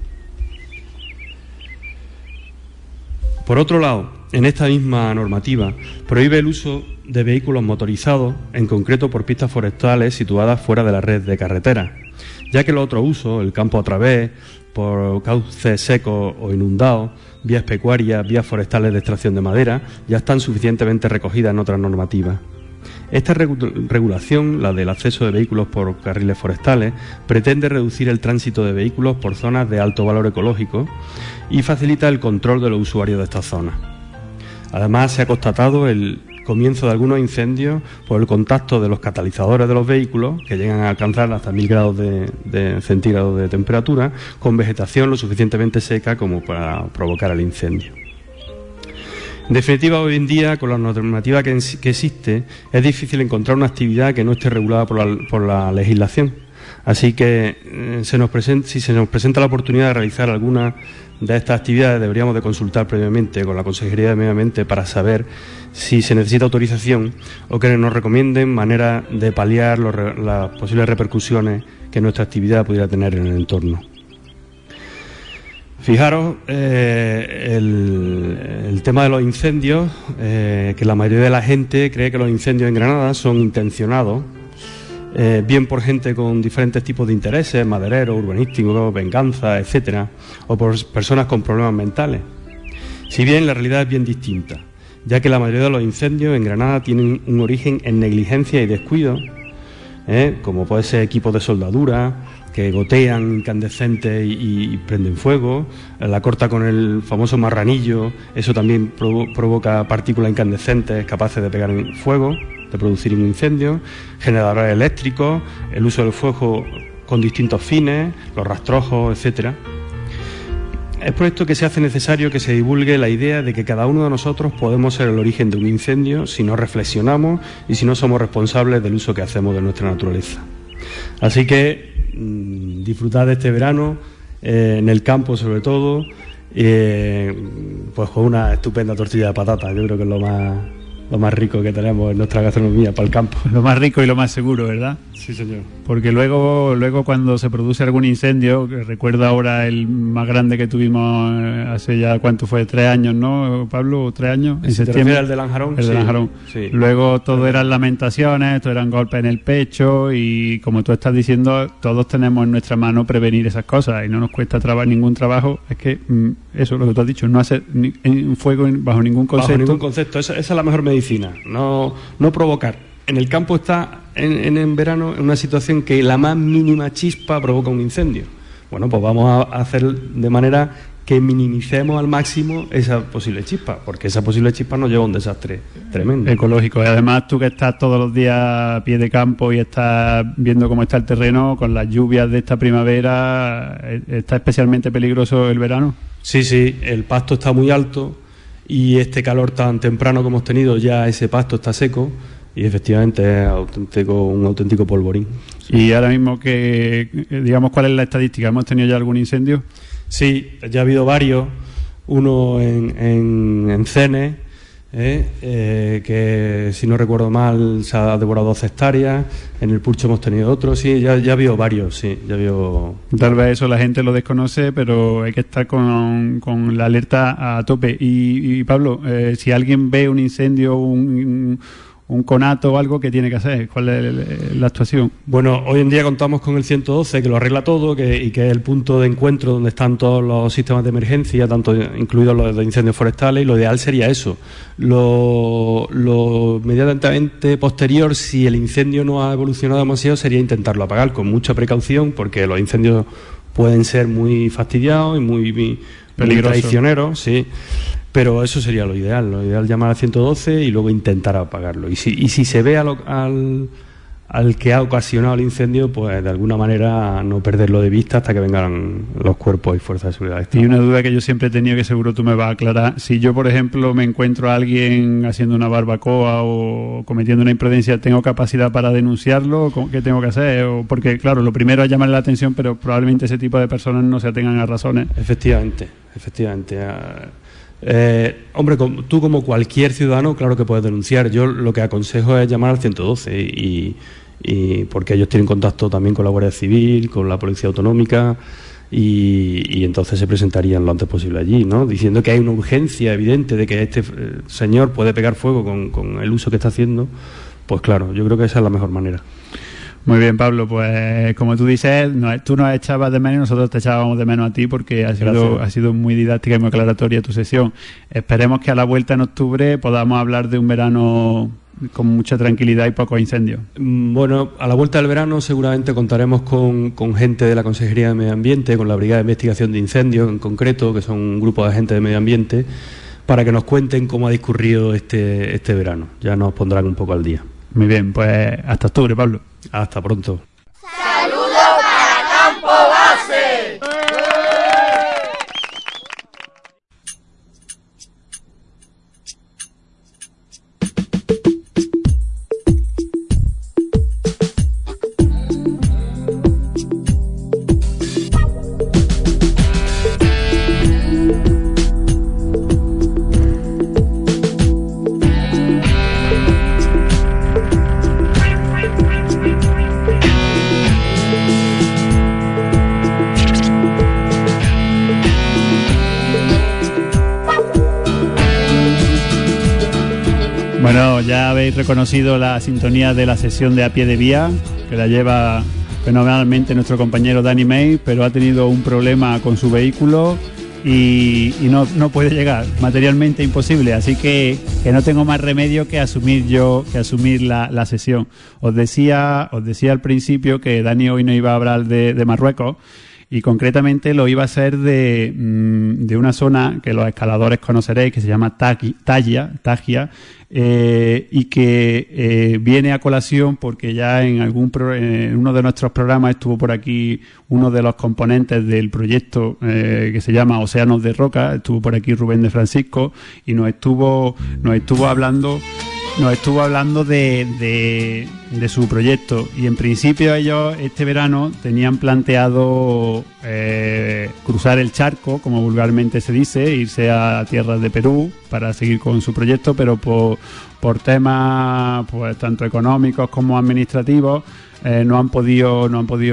Por otro lado, en esta misma normativa prohíbe el uso de vehículos motorizados, en concreto por pistas forestales situadas fuera de la red de carreteras, ya que los otros usos, el campo a través, por cauces secos o inundados, vías pecuarias, vías forestales de extracción de madera, ya están suficientemente recogidas en otras normativas. Esta regulación, la del acceso de vehículos por carriles forestales, pretende reducir el tránsito de vehículos por zonas de alto valor ecológico y facilita el control de los usuarios de estas zonas. Además, se ha constatado el comienzo de algunos incendios por el contacto de los catalizadores de los vehículos, que llegan a alcanzar hasta 1000 grados centígrados de temperatura, con vegetación lo suficientemente seca como para provocar el incendio. En definitiva, hoy en día, con la normativa que existe, es difícil encontrar una actividad que no esté regulada por la legislación. Así que, si se nos presenta la oportunidad de realizar alguna de estas actividades, deberíamos de consultar previamente con la Consejería de Medio Ambiente para saber si se necesita autorización o que nos recomienden maneras de paliar las posibles repercusiones que nuestra actividad pudiera tener en el entorno. Fijaros el tema de los incendios, que la mayoría de la gente cree que los incendios en Granada son intencionados, bien por gente con diferentes tipos de intereses, madereros, urbanísticos, venganza, etcétera, o por personas con problemas mentales. Si bien la realidad es bien distinta, ya que la mayoría de los incendios en Granada tienen un origen en negligencia y descuido, como puede ser equipos de soldadura que gotean incandescentes y prenden fuego, la corta con el famoso marranillo, eso también provoca partículas incandescentes capaces de pegar en fuego, de producir un incendio, generadores eléctricos, el uso del fuego con distintos fines, los rastrojos, etcétera. Es por esto que se hace necesario que se divulgue la idea de que cada uno de nosotros podemos ser el origen de un incendio si no reflexionamos y si no somos responsables del uso que hacemos de nuestra naturaleza. Así que disfrutad de este verano, en el campo sobre todo, pues con una estupenda tortilla de patata. Yo creo que es lo más rico que tenemos en nuestra gastronomía para el campo. Lo más rico y lo más seguro, ¿verdad? Sí, señor. Porque luego cuando se produce algún incendio, que recuerdo ahora el más grande que tuvimos hace ya, ¿cuánto fue? 3 años, ¿no, Pablo? 3 años, en septiembre. ¿El de Lanjarón? El de Lanjarón. Sí. Luego todo eran lamentaciones, todo eran golpes en el pecho y, como tú estás diciendo, todos tenemos en nuestra mano prevenir esas cosas y no nos cuesta ningún trabajo. Es que eso, lo que tú has dicho, no hacer fuego bajo ningún concepto. Bajo ningún concepto. Esa es la mejor medicina, no provocar. En el campo está en verano en una situación que la más mínima chispa provoca un incendio. Bueno, pues vamos a hacer de manera que minimicemos al máximo esa posible chispa, porque esa posible chispa nos lleva a un desastre tremendo. Ecológico. Y además tú que estás todos los días a pie de campo y estás viendo cómo está el terreno, con las lluvias de esta primavera, ¿está especialmente peligroso el verano? Sí, el pasto está muy alto y este calor tan temprano que hemos tenido, ya ese pasto está seco y efectivamente es un auténtico polvorín. Y ahora mismo, digamos, ¿cuál es la estadística? ¿Hemos tenido ya algún incendio? Sí, ya ha habido varios, uno en Cenes, que si no recuerdo mal se ha devorado 12 hectáreas, en el Purcho hemos tenido otro, sí, ya ha habido varios, sí, ya ha habido... Tal vez eso la gente lo desconoce, pero hay que estar con la alerta a tope. Y Pablo, si alguien ve un incendio, un conato o algo, ¿qué tiene que hacer? ¿Cuál es la actuación? Bueno, hoy en día contamos con el 112, que lo arregla todo, y que es el punto de encuentro donde están todos los sistemas de emergencia, tanto incluidos los de incendios forestales, y lo ideal sería eso. Lo inmediatamente posterior, si el incendio no ha evolucionado demasiado, sería intentarlo apagar con mucha precaución, porque los incendios pueden ser muy fastidiados y muy traicioneros, sí. Pero eso sería lo ideal llamar al 112 y luego intentar apagarlo. Y si se ve al que ha ocasionado el incendio, pues de alguna manera no perderlo de vista hasta que vengan los cuerpos y fuerzas de seguridad. Y una duda que yo siempre he tenido, que seguro tú me vas a aclarar: si yo, por ejemplo, me encuentro a alguien haciendo una barbacoa o cometiendo una imprudencia, ¿tengo capacidad para denunciarlo? ¿Qué tengo que hacer? Porque, claro, lo primero es llamar la atención, pero probablemente ese tipo de personas no se atengan a razones. Efectivamente. Hombre, tú como cualquier ciudadano, claro que puedes denunciar. Yo lo que aconsejo es llamar al 112 y porque ellos tienen contacto también con la Guardia Civil, con la Policía Autonómica y entonces se presentarían lo antes posible allí, ¿no? Diciendo que hay una urgencia evidente de que este señor puede pegar fuego con el uso que está haciendo. Pues claro, yo creo que esa es la mejor manera. Muy bien, Pablo, pues como tú dices, tú nos echabas de menos y nosotros te echábamos de menos a ti, porque ha sido muy didáctica y muy aclaratoria tu sesión. Esperemos que a la vuelta en octubre podamos hablar de un verano con mucha tranquilidad y pocos incendios. Bueno, a la vuelta del verano seguramente contaremos con gente de la Consejería de Medio Ambiente, con la Brigada de Investigación de Incendios en concreto, que son un grupo de gente de medio ambiente, para que nos cuenten cómo ha discurrido este verano. Ya nos pondrán un poco al día. Muy bien, pues hasta octubre, Pablo. Hasta pronto. ¡Saludos para Campo Base! Bueno, ya habéis reconocido la sintonía de la sesión de A Pie de Vía, que la lleva fenomenalmente nuestro compañero Dani May, pero ha tenido un problema con su vehículo y no puede llegar, materialmente imposible, así que no tengo más remedio que asumir la sesión. Os decía al principio que Dani hoy no iba a hablar de Marruecos, y concretamente lo iba a hacer de una zona que los escaladores conoceréis, que se llama Tagia, y que viene a colación porque ya en uno de nuestros programas estuvo por aquí uno de los componentes del proyecto que se llama Océanos de Roca, estuvo por aquí Rubén de Francisco y nos estuvo hablando de su proyecto, y en principio ellos este verano tenían planteado cruzar el charco, como vulgarmente se dice, irse a tierras de Perú para seguir con su proyecto, pero por temas pues tanto económicos como administrativos no han podido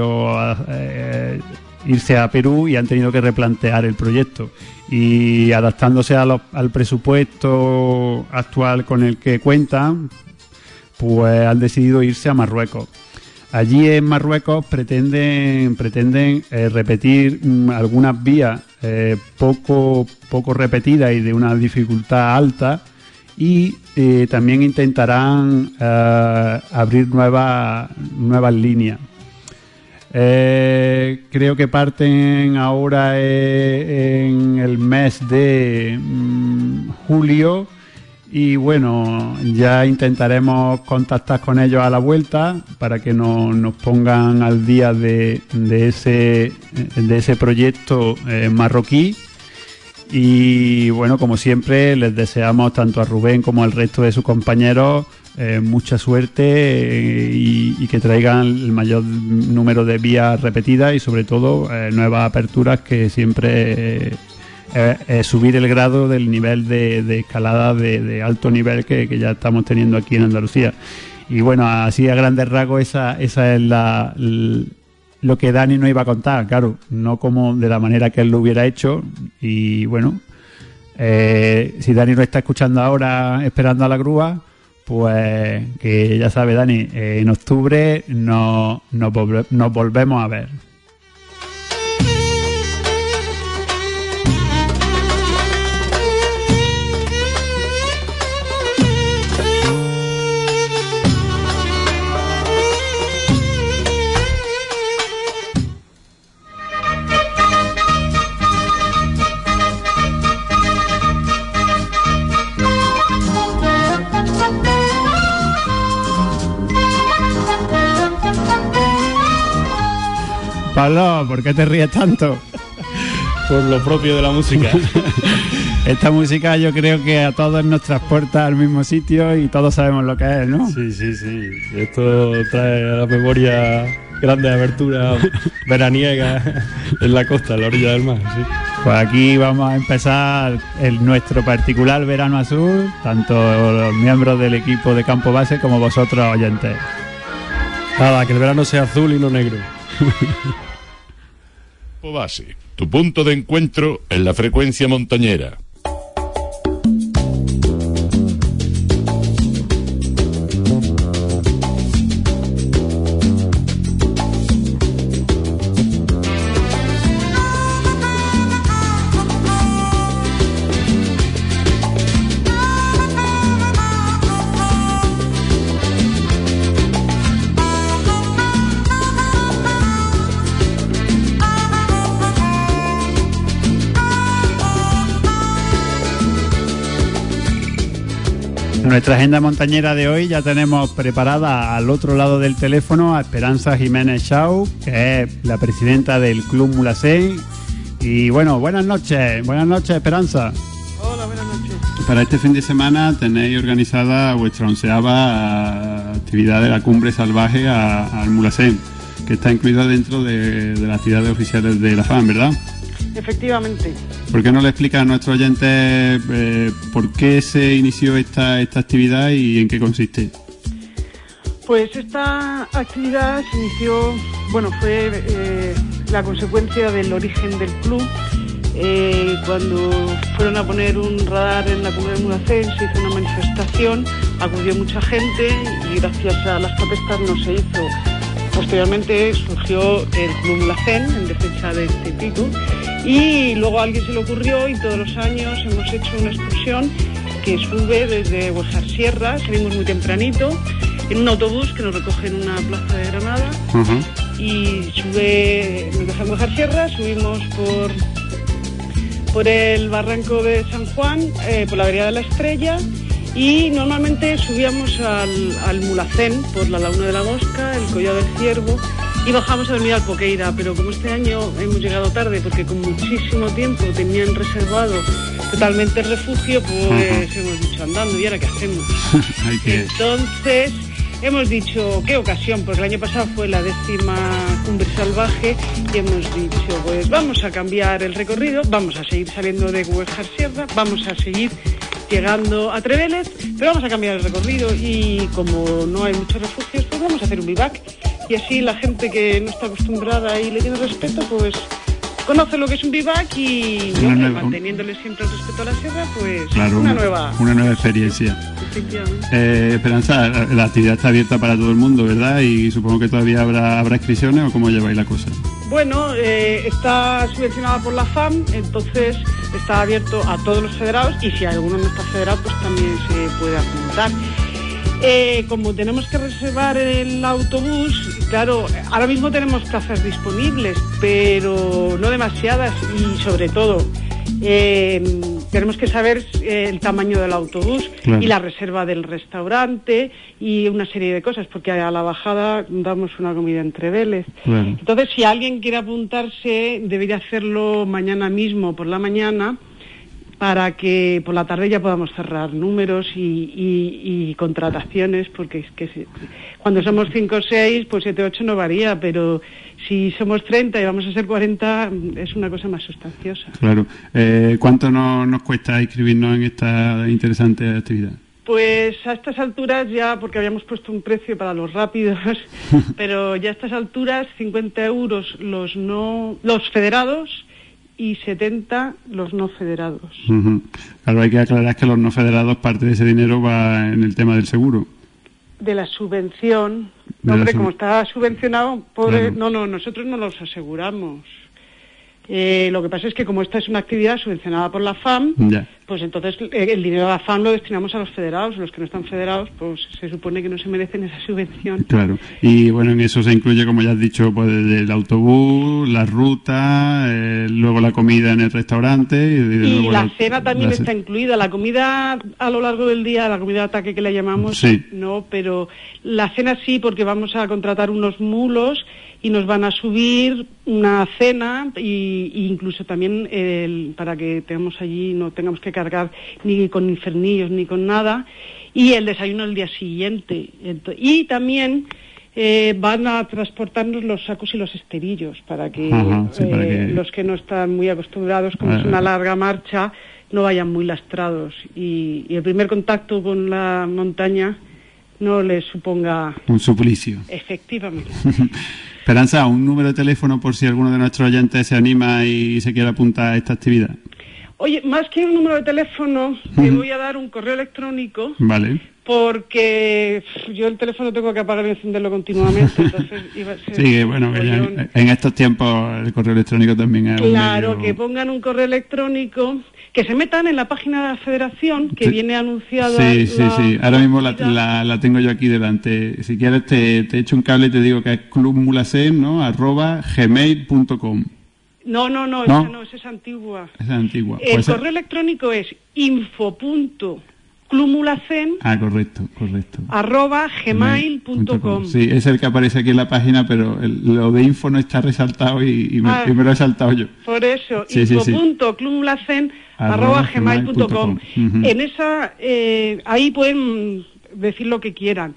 irse a Perú y han tenido que replantear el proyecto, y adaptándose al presupuesto actual con el que cuentan, pues han decidido irse a Marruecos. Allí en Marruecos pretenden repetir algunas vías poco repetidas y de una dificultad alta, y también intentarán abrir nuevas líneas. Creo que parten ahora en el mes de julio y bueno, ya intentaremos contactar con ellos a la vuelta para que nos pongan al día de ese proyecto marroquí. Y bueno, como siempre, les deseamos tanto a Rubén como al resto de sus compañeros mucha suerte y que traigan el mayor número de vías repetidas y sobre todo nuevas aperturas, que siempre es subir el grado del nivel de escalada de alto nivel que ya estamos teniendo aquí en Andalucía. Y bueno, así a grandes rasgos esa es lo que Dani nos iba a contar, claro, no como de la manera que él lo hubiera hecho. Y bueno, si Dani nos está escuchando ahora esperando a la grúa, pues que ya sabe, Dani, en octubre nos volvemos a ver. Pablo, ¿por qué te ríes tanto? Por lo propio de la música. Esta música yo creo que a todos nos transporta al mismo sitio y todos sabemos lo que es, ¿no? Sí. Esto trae a la memoria grandes aberturas veraniegas en la costa, en la orilla del mar. Sí. Pues aquí vamos a empezar nuestro particular verano azul, tanto los miembros del equipo de Campo Base como vosotros, oyentes. Nada, que el verano sea azul y no negro. Campo Base, tu punto de encuentro en la frecuencia montañera. Nuestra agenda montañera de hoy ya tenemos preparada al otro lado del teléfono a Esperanza Jiménez Chau, que es la presidenta del Club Mulhacén. Y bueno, buenas noches Esperanza. Hola, buenas noches. Para este fin de semana tenéis organizada vuestra 11ª actividad de la Cumbre Salvaje al Mulhacén, que está incluida dentro de las actividades oficiales de la FAM, ¿verdad? Efectivamente. ¿Por qué no le explicas a nuestros oyentes por qué se inició esta actividad y en qué consiste? Pues esta actividad se inició, fue la consecuencia del origen del club. Cuando fueron a poner un radar en la cumbre del Mulhacén, se hizo una manifestación, acudió mucha gente y gracias a las protestas no se hizo. Posteriormente surgió el Club Mulhacén en defensa de este pico y luego a alguien se le ocurrió y todos los años hemos hecho una excursión que sube desde Huejar Sierra, salimos muy tempranito en un autobús que nos recoge en una plaza de Granada. Y nos deja en Huejar Sierra, subimos por el barranco de San Juan, por la vereda de la Estrella. Y normalmente subíamos al Mulhacén por la Laguna de la Mosca, el Collado del Ciervo y bajamos a dormir al Poqueira, pero como este año hemos llegado tarde porque con muchísimo tiempo tenían reservado totalmente el refugio, pues hemos dicho andando, ¿y ahora qué hacemos? Entonces hemos dicho, qué ocasión, porque el año pasado fue la 10ª Cumbre Salvaje y hemos dicho, pues vamos a cambiar el recorrido, vamos a seguir saliendo de Huejar Sierra, vamos a seguir llegando a Trevélez, pero vamos a cambiar el recorrido y como no hay muchos refugios, pues vamos a hacer un bivac y así la gente que no está acostumbrada y le tiene respeto, pues conoce lo que es un bivac y manteniéndole siempre el respeto a la sierra, pues claro, una nueva experiencia. Efectivamente. Esperanza, la actividad está abierta para todo el mundo, ¿verdad? Y supongo que todavía habrá inscripciones, ¿o cómo lleváis la cosa? Bueno, está subvencionada por la FAM, entonces está abierto a todos los federados y si alguno no está federado, pues también se puede apuntar. Como tenemos que reservar el autobús, claro, ahora mismo tenemos plazas disponibles, pero no demasiadas, y sobre todo tenemos que saber el tamaño del autobús, claro, y la reserva del restaurante y una serie de cosas, porque a la bajada damos una comida entre Vélez. Claro. Entonces, si alguien quiere apuntarse, debería hacerlo mañana mismo, por la mañana, para que por la tarde ya podamos cerrar números y contrataciones, porque es que cuando somos 5 o 6, pues 7 o 8 no varía, pero si somos 30 y vamos a ser 40, es una cosa más sustanciosa. Claro. ¿Cuánto nos cuesta inscribirnos en esta interesante actividad? Pues a estas alturas ya, porque habíamos puesto un precio para los rápidos, pero ya a estas alturas 50 euros los federados y 70 los no federados. Uh-huh. Claro, hay que aclarar que los no federados, parte de ese dinero va en el tema del seguro. De la subvención. Hombre, como está subvencionado, pobre, claro. No, nosotros no los aseguramos. Lo que pasa es que como esta es una actividad subvencionada por la FAM, ya, pues entonces el dinero de la FAM lo destinamos a los federados. Los que no están federados, pues se supone que no se merecen esa subvención. Claro. Y bueno, en eso se incluye, como ya has dicho, pues el autobús, la ruta, luego la comida en el restaurante. Y la cena también está incluida. La comida a lo largo del día, la comida de ataque que le llamamos, sí, no, pero la cena sí, porque vamos a contratar unos mulos y nos van a subir una cena y incluso también para que tengamos allí, no tengamos que cargar ni con infernillos ni con nada, y el desayuno el día siguiente. Y también van a transportarnos los sacos y los esterillos para que, los que no están muy acostumbrados, como es una larga marcha, no vayan muy lastrados y el primer contacto con la montaña no les suponga un suplicio. Efectivamente. Esperanza, un número de teléfono por si alguno de nuestros oyentes se anima y se quiere apuntar a esta actividad. Oye, más que un número de teléfono, te voy a dar un correo electrónico. Vale. Porque yo el teléfono tengo que apagar y encenderlo continuamente, entonces iba a ser... Sí, bueno, que en estos tiempos el correo electrónico también es claro, un medio... que pongan un correo electrónico, que se metan en la página de la Federación, que sí, viene anunciada... Sí, ahora mismo la tengo yo aquí delante. Si quieres te echo un cable y te digo que es clubmulacen, ¿no? @gmail.com. No, esa es antigua. Esa es antigua. El correo electrónico es info.clubmulacen correcto. @gmail.com. Sí, es el que aparece aquí en la página, pero lo de info no está resaltado y me lo he saltado yo. Por eso, info.clubmulacen @gmail.com. En esa, ahí pueden decir lo que quieran.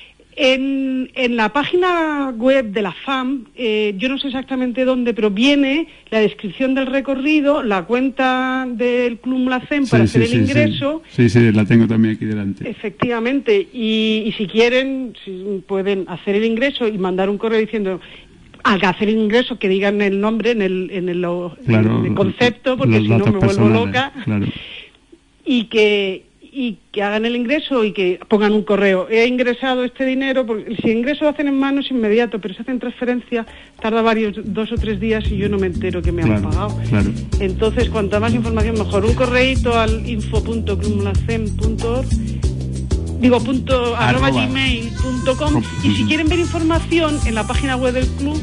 En la página web de la FAM, yo no sé exactamente dónde, pero viene la descripción del recorrido, la cuenta del Club Mulacén para hacer el ingreso. Sí, la tengo también aquí delante. Efectivamente, y si quieren, pueden hacer el ingreso y mandar un correo diciendo, al hacer el ingreso, que digan el nombre en el concepto, porque si no me vuelvo loca, claro. y que hagan el ingreso y que pongan un correo. He ingresado este dinero, porque si el ingreso lo hacen en mano es inmediato, pero si hacen transferencia tarda 2 o 3 días y yo no me entero que me han pagado. Claro. Entonces, cuanta más información mejor. Un correíto al info.clubmulacen.org @gmail.com y si quieren ver información en la página web del club,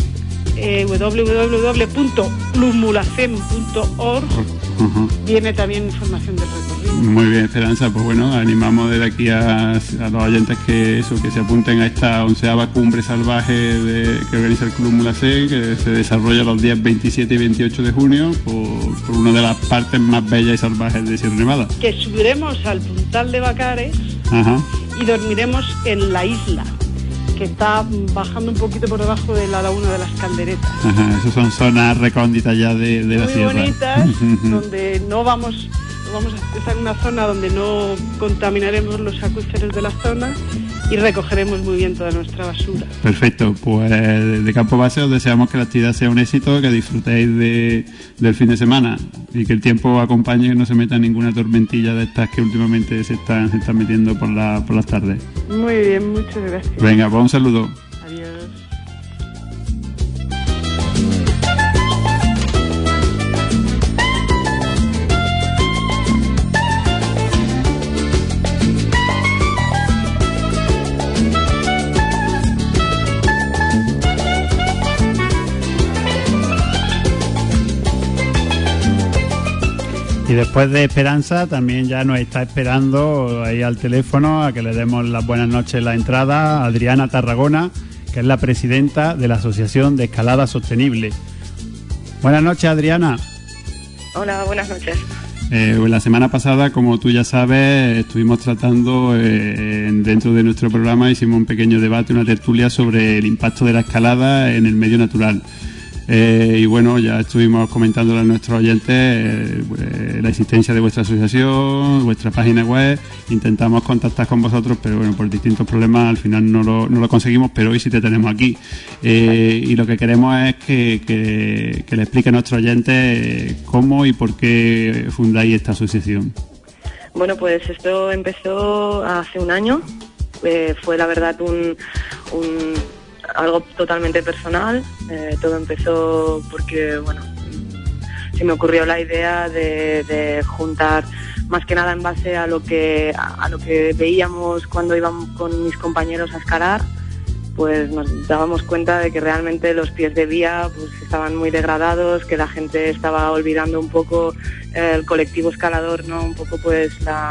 www.clubmulacen.org, viene también información del recorrido. Muy bien, Esperanza, pues bueno, animamos desde aquí a los oyentes que se apunten a esta 11ª cumbre salvaje que organiza el Club Mulacén, que se desarrolla los días 27 y 28 de junio por una de las partes más bellas y salvajes de Sierra Nevada. Que subiremos al Puntal de Bacares y dormiremos en la isla, que está bajando un poquito por debajo de la laguna de las Calderetas. Esas son zonas recónditas ya de la sierra. Muy bonitas, donde no vamos a estar en una zona donde no contaminaremos los acuíferos de la zona y recogeremos muy bien toda nuestra basura. Perfecto, pues de Campo Base os deseamos que la actividad sea un éxito, que disfrutéis del fin de semana y que el tiempo acompañe, que no se meta ninguna tormentilla de estas que últimamente se están metiendo por las tardes. Muy bien, muchas gracias. Venga, pues un saludo. Adiós. Y después de Esperanza también ya nos está esperando ahí al teléfono a que le demos las buenas noches en la entrada a Adriana Tarragona, que es la presidenta de la Asociación de Escalada Sostenible. Buenas noches, Adriana. Hola, buenas noches. La semana pasada, como tú ya sabes, estuvimos tratando dentro de nuestro programa, hicimos un pequeño debate, una tertulia sobre el impacto de la escalada en el medio natural. Y bueno, ya estuvimos comentándole a nuestros oyentes la existencia de vuestra asociación, vuestra página web. Intentamos contactar con vosotros, pero bueno, por distintos problemas al final no lo conseguimos, pero hoy sí te tenemos aquí. Y lo que queremos es que le explique a nuestros oyentes cómo y por qué fundáis esta asociación. Bueno, pues esto empezó hace un año. Fue la verdad algo totalmente personal. Todo empezó porque, bueno, se me ocurrió la idea de juntar, más que nada en base a lo que veíamos cuando íbamos con mis compañeros a escalar. Pues nos dábamos cuenta de que realmente los pies de vía pues estaban muy degradados, que la gente estaba olvidando un poco el colectivo escalador, ¿no? Un poco pues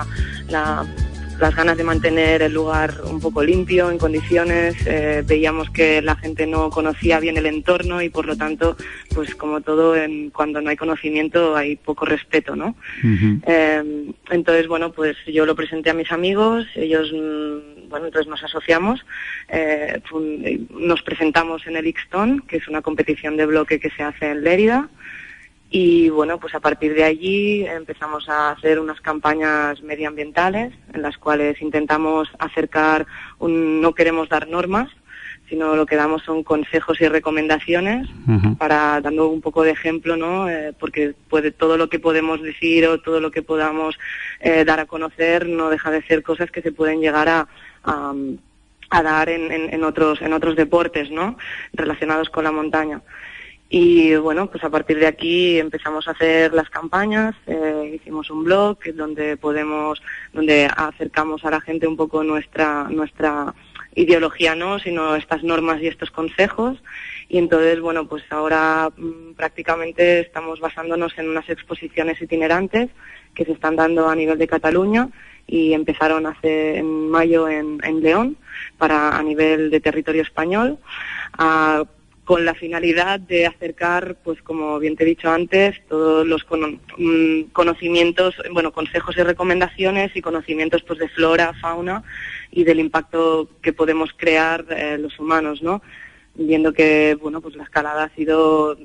las ganas de mantener el lugar un poco limpio, en condiciones. Veíamos que la gente no conocía bien el entorno y por lo tanto, pues como todo, cuando no hay conocimiento hay poco respeto, ¿no? Uh-huh. Entonces, bueno, pues yo lo presenté a mis amigos, ellos, bueno, entonces nos asociamos, nos presentamos en el Ixton, que es una competición de bloque que se hace en Lérida. Y bueno, pues a partir de allí empezamos a hacer unas campañas medioambientales en las cuales intentamos acercar, no queremos dar normas, sino lo que damos son consejos y recomendaciones, uh-huh, para dando un poco de ejemplo, ¿no? Porque todo lo que podemos decir o todo lo que podamos dar a conocer no deja de ser cosas que se pueden llegar a dar en otros deportes, ¿no? Relacionados con la montaña. Y bueno, pues a partir de aquí empezamos a hacer las campañas, hicimos un blog donde acercamos a la gente un poco nuestra ideología, no, sino estas normas y estos consejos. Y entonces, bueno, pues ahora prácticamente estamos basándonos en unas exposiciones itinerantes que se están dando a nivel de Cataluña y empezaron en mayo en León a nivel de territorio español, con la finalidad de acercar, pues como bien te he dicho antes, todos los conocimientos, bueno, consejos y recomendaciones y conocimientos pues de flora, fauna y del impacto que podemos crear los humanos, ¿no? Viendo que, bueno, pues la escalada ha sido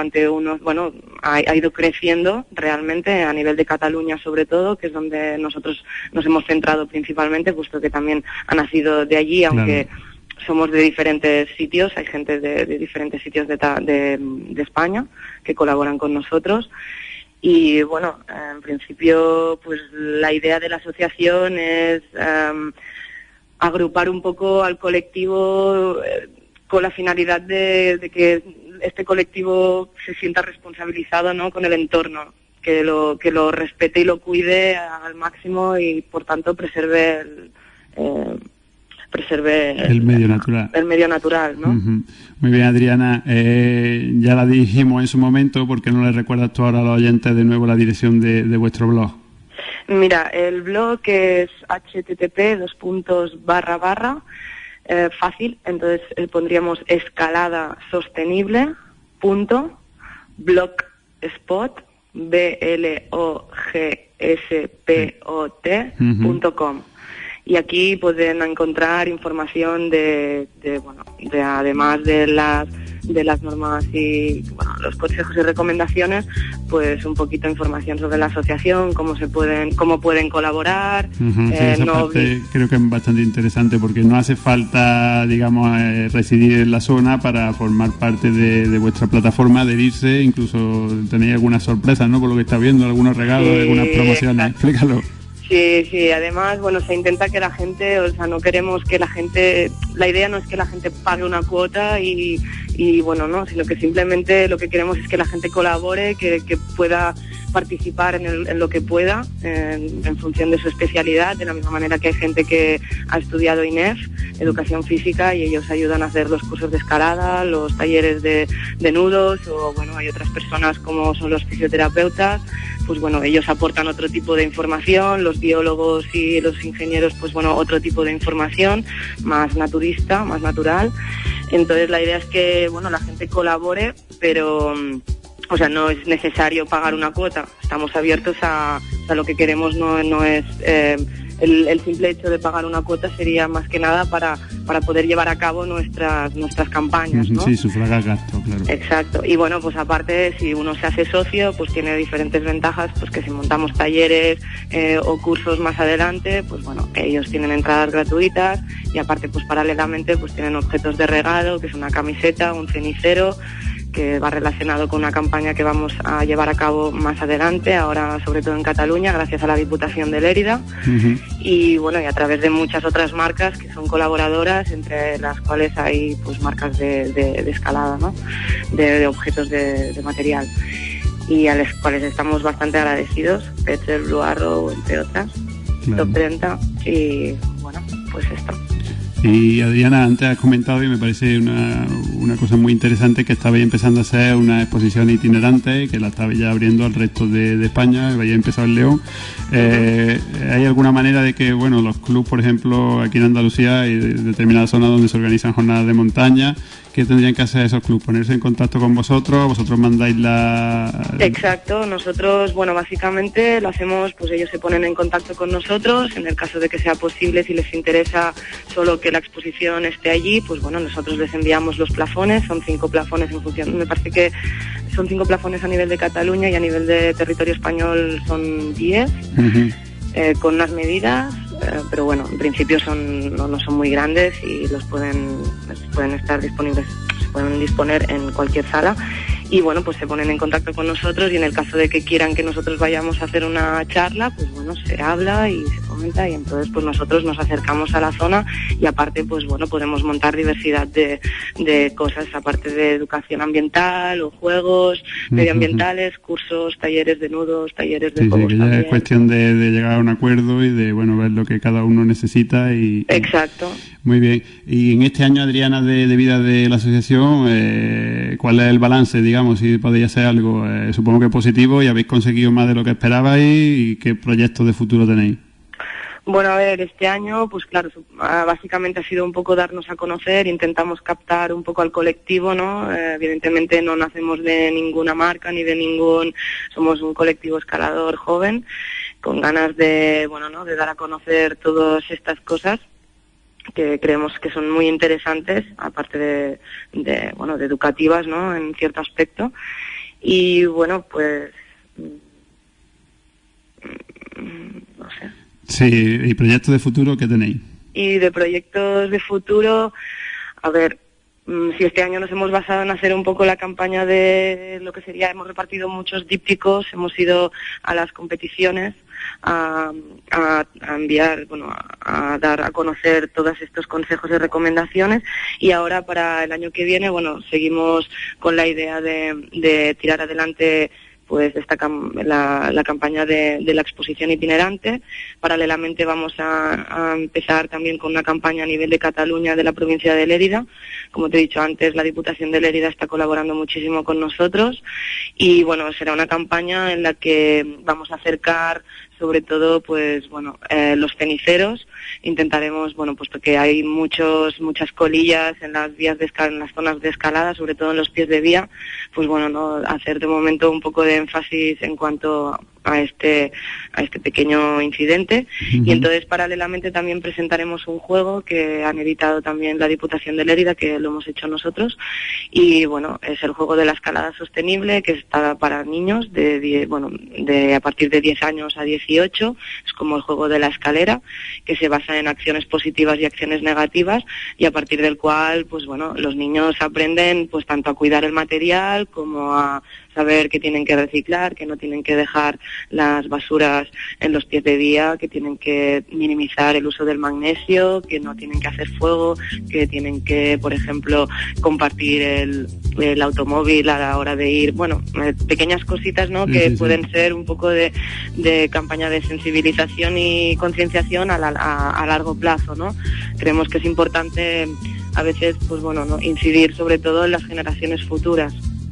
ha ido creciendo realmente a nivel de Cataluña sobre todo, que es donde nosotros nos hemos centrado principalmente, puesto que también ha nacido de allí, aunque somos de diferentes sitios, hay gente de diferentes sitios de España que colaboran con nosotros. Y bueno, en principio pues la idea de la asociación es agrupar un poco al colectivo con la finalidad de que este colectivo se sienta responsabilizado, ¿no?, con el entorno, que lo respete y lo cuide al máximo y por tanto preserve el medio natural. El medio natural, ¿no? Uh-huh. Muy bien, Adriana. Ya la dijimos en su momento, ¿por qué no le recuerdas tú ahora a los oyentes de nuevo la dirección de vuestro blog? Mira, el blog es http:// fácil, entonces pondríamos escaladaSostenible.blogspot.com. Y aquí pueden encontrar información de además de las normas y los consejos y recomendaciones, pues un poquito de información sobre la asociación, cómo pueden colaborar. Uh-huh, sí, esa parte creo que es bastante interesante porque no hace falta, digamos, residir en la zona para formar parte de vuestra plataforma, adherirse, incluso tenéis algunas sorpresas, ¿no? Por lo que está viendo, algunos regalos, algunas promociones. Exacto. Explícalo. Sí, además, bueno, se intenta que la gente, o sea, no queremos que la idea no es que la gente pague una cuota y bueno, no, sino que simplemente lo que queremos es que la gente colabore, que pueda participar en lo que pueda, en función de su especialidad, de la misma manera que hay gente que ha estudiado INEF, Educación Física, y ellos ayudan a hacer los cursos de escalada, los talleres de nudos, o bueno, hay otras personas como son los fisioterapeutas, pues bueno, ellos aportan otro tipo de información, los biólogos y los ingenieros, pues bueno, otro tipo de información más naturista, más natural. Entonces la idea es que, bueno, la gente colabore, pero o sea, no es necesario pagar una cuota. Estamos abiertos a lo que queremos no es el simple hecho de pagar una cuota sería más que nada para poder llevar a cabo nuestras campañas, ¿no? Sí, sufragar gasto, claro. Exacto. Y bueno, pues aparte, si uno se hace socio, pues tiene diferentes ventajas, pues que si montamos talleres o cursos más adelante, pues bueno, ellos tienen entradas gratuitas y aparte, pues paralelamente, pues tienen objetos de regalo, que es una camiseta, un cenicero, que va relacionado con una campaña que vamos a llevar a cabo más adelante, ahora sobre todo en Cataluña, gracias a la Diputación de Lérida. Y bueno, y a través de muchas otras marcas que son colaboradoras, entre las cuales hay pues marcas de escalada, ¿no? De objetos de material, y a las cuales estamos bastante agradecidos, Peter, Blue Arrow, entre otras, claro. Top 30, y bueno, pues esto. Y Adriana, antes has comentado, y me parece una cosa muy interesante, que estabais empezando a hacer una exposición itinerante, que la estabais ya abriendo al resto de España, habéis empezado en León. ¿Hay alguna manera de que, bueno, los clubs, por ejemplo, aquí en Andalucía y de determinadas zonas donde se organizan jornadas de montaña, ¿qué tendrían que hacer esos clubs? ¿Ponerse en contacto con vosotros mandáis la...? Exacto, nosotros, bueno, básicamente lo hacemos, pues ellos se ponen en contacto con nosotros, en el caso de que sea posible, si les interesa solo que la exposición esté allí, pues bueno, nosotros les enviamos los plafones, son 5 plafones en función, me parece que son 5 plafones a nivel de Cataluña y a nivel de territorio español son 10, con unas medidas, pero bueno, en principio no son muy grandes y pueden estar disponibles, se pueden disponer en cualquier sala. Y bueno, pues se ponen en contacto con nosotros y en el caso de que quieran que nosotros vayamos a hacer una charla, pues bueno, se habla y se comenta y entonces pues nosotros nos acercamos a la zona y aparte pues bueno, podemos montar diversidad de cosas, aparte de educación ambiental o juegos medioambientales, cursos, talleres de nudos, talleres de juegos. Sí, que ya es cuestión de llegar a un acuerdo y de bueno, ver lo que cada uno necesita y... Exacto. Muy bien. Y en este año, Adriana, de vida de la asociación, ¿cuál es el balance, digamos, si podéis hacer algo? Supongo que positivo, y habéis conseguido más de lo que esperabais, y ¿qué proyectos de futuro tenéis? Bueno, a ver, este año, pues claro, básicamente ha sido un poco darnos a conocer, intentamos captar un poco al colectivo, ¿no? Evidentemente no nacemos de ninguna marca ni de somos un colectivo escalador joven, con ganas de, bueno, ¿no?, de dar a conocer todas estas cosas que creemos que son muy interesantes, aparte de educativas, ¿no?, en cierto aspecto. Y bueno, pues no sé. Sí, ¿y proyectos de futuro qué tenéis? Y de proyectos de futuro, a ver, si este año nos hemos basado en hacer un poco la campaña de lo que sería, hemos repartido muchos dípticos, hemos ido a las competiciones a enviar, bueno, a dar a conocer todos estos consejos y recomendaciones, y ahora para el año que viene, bueno, seguimos con la idea de tirar adelante pues la campaña de la exposición itinerante. Paralelamente vamos a empezar también con una campaña a nivel de Cataluña, de la provincia de Lérida. Como te he dicho antes, la Diputación de Lérida está colaborando muchísimo con nosotros y bueno, será una campaña en la que vamos a acercar sobre todo pues bueno, los ceniceros. Intentaremos, bueno, puesto que hay muchas colillas en las vías en las zonas de escalada, sobre todo en los pies de vía, pues bueno, no hacer de momento un poco de énfasis en cuanto a este pequeño incidente. Y entonces paralelamente también presentaremos un juego que han editado también la Diputación de Lérida, que lo hemos hecho nosotros, y bueno, es el juego de la escalada sostenible, que está para niños de a partir de 10 años a 18, es como el juego de la escalera, que se basa en acciones positivas y acciones negativas, y a partir del cual pues bueno, los niños aprenden pues tanto a cuidar el material como a saber que tienen que reciclar, que no tienen que dejar las basuras en los pies de vía, que tienen que minimizar el uso del magnesio, que no tienen que hacer fuego, que tienen que, por ejemplo, compartir el automóvil a la hora de ir, bueno, pequeñas cositas, ¿no?, que pueden ser un poco de campaña de sensibilización y concienciación a largo plazo, ¿no? Creemos que es importante a veces, pues bueno, ¿no?, incidir sobre todo en las generaciones futuras.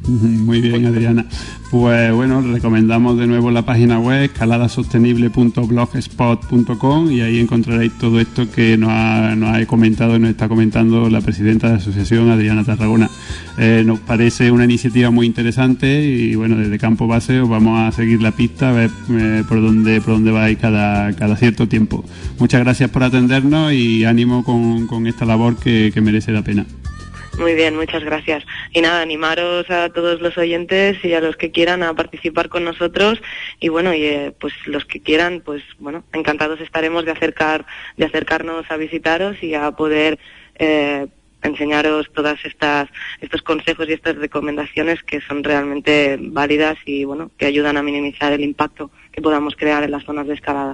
Muy bien, Adriana. Pues bueno, recomendamos de nuevo la página web escaladasostenible.blogspot.com y ahí encontraréis todo esto que nos ha comentado y nos está comentando la presidenta de la asociación, Adriana Tarragona. Nos parece una iniciativa muy interesante y bueno, desde Campo Base os vamos a seguir la pista, a ver por dónde vais cada cierto tiempo. Muchas gracias por atendernos y ánimo con esta labor que merece la pena. Muy bien, muchas gracias. Y nada, animaros a todos los oyentes y a los que quieran a participar con nosotros y bueno, pues los que quieran, pues bueno, encantados estaremos de acercarnos a visitaros y a poder enseñaros todas estos consejos y estas recomendaciones que son realmente válidas y bueno, que ayudan a minimizar el impacto que podamos crear en las zonas de escalada.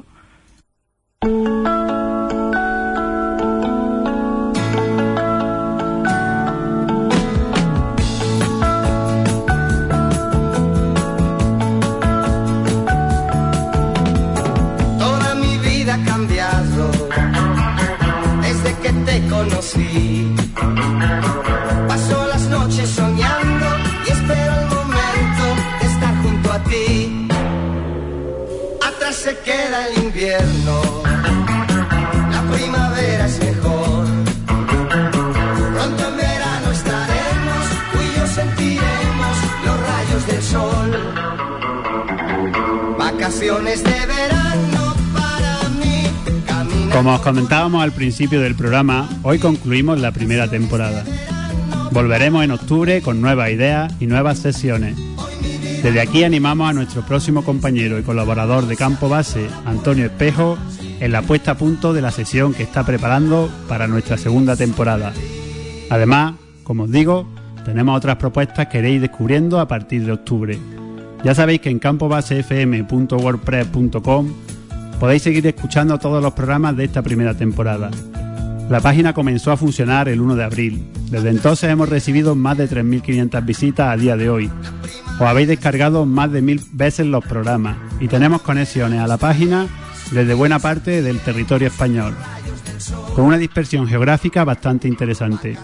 Conocí. Paso las noches soñando y espero el momento de estar junto a ti. Atrás se queda el invierno, la primavera es mejor. Pronto en verano estaremos, tú y yo sentiremos los rayos del sol. Vacaciones de verano para mí. Como os comentábamos al principio del programa, hoy concluimos la primera temporada. Volveremos en octubre con nuevas ideas y nuevas sesiones. Desde aquí animamos a nuestro próximo compañero y colaborador de Campo Base, Antonio Espejo, en la puesta a punto de la sesión que está preparando para nuestra segunda temporada. Además, como os digo, tenemos otras propuestas que iréis descubriendo a partir de octubre. Ya sabéis que en campobasefm.wordpress.com podéis seguir escuchando todos los programas de esta primera temporada. La página comenzó a funcionar el 1 de abril. Desde entonces hemos recibido más de 3.500 visitas a día de hoy. Os habéis descargado más de 1.000 veces los programas y tenemos conexiones a la página desde buena parte del territorio español, con una dispersión geográfica bastante interesante.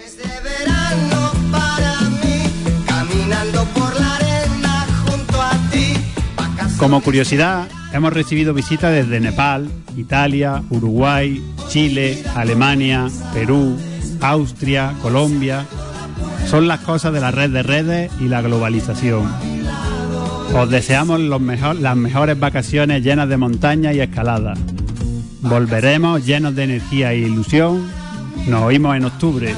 Como curiosidad, hemos recibido visitas desde Nepal, Italia, Uruguay, Chile, Alemania, Perú, Austria, Colombia. Son las cosas de la red de redes y la globalización. Os deseamos las mejores vacaciones llenas de montaña y escalada. Volveremos llenos de energía e ilusión. Nos oímos en octubre.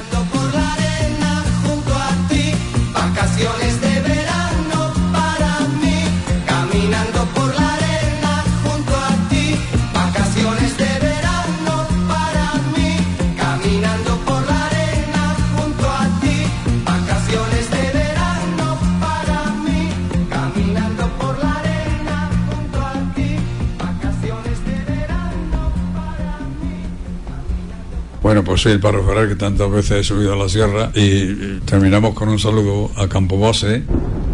Vacaciones de verano para mí, caminando por la arena junto a ti. Vacaciones de verano para mí, caminando por la arena junto a ti. Vacaciones de verano para mí, caminando por la arena junto a ti. Vacaciones de verano para mí. Bueno, pues soy el párroco Ferrer, que tantas veces he subido a la sierra, y terminamos con un saludo a Campo Base.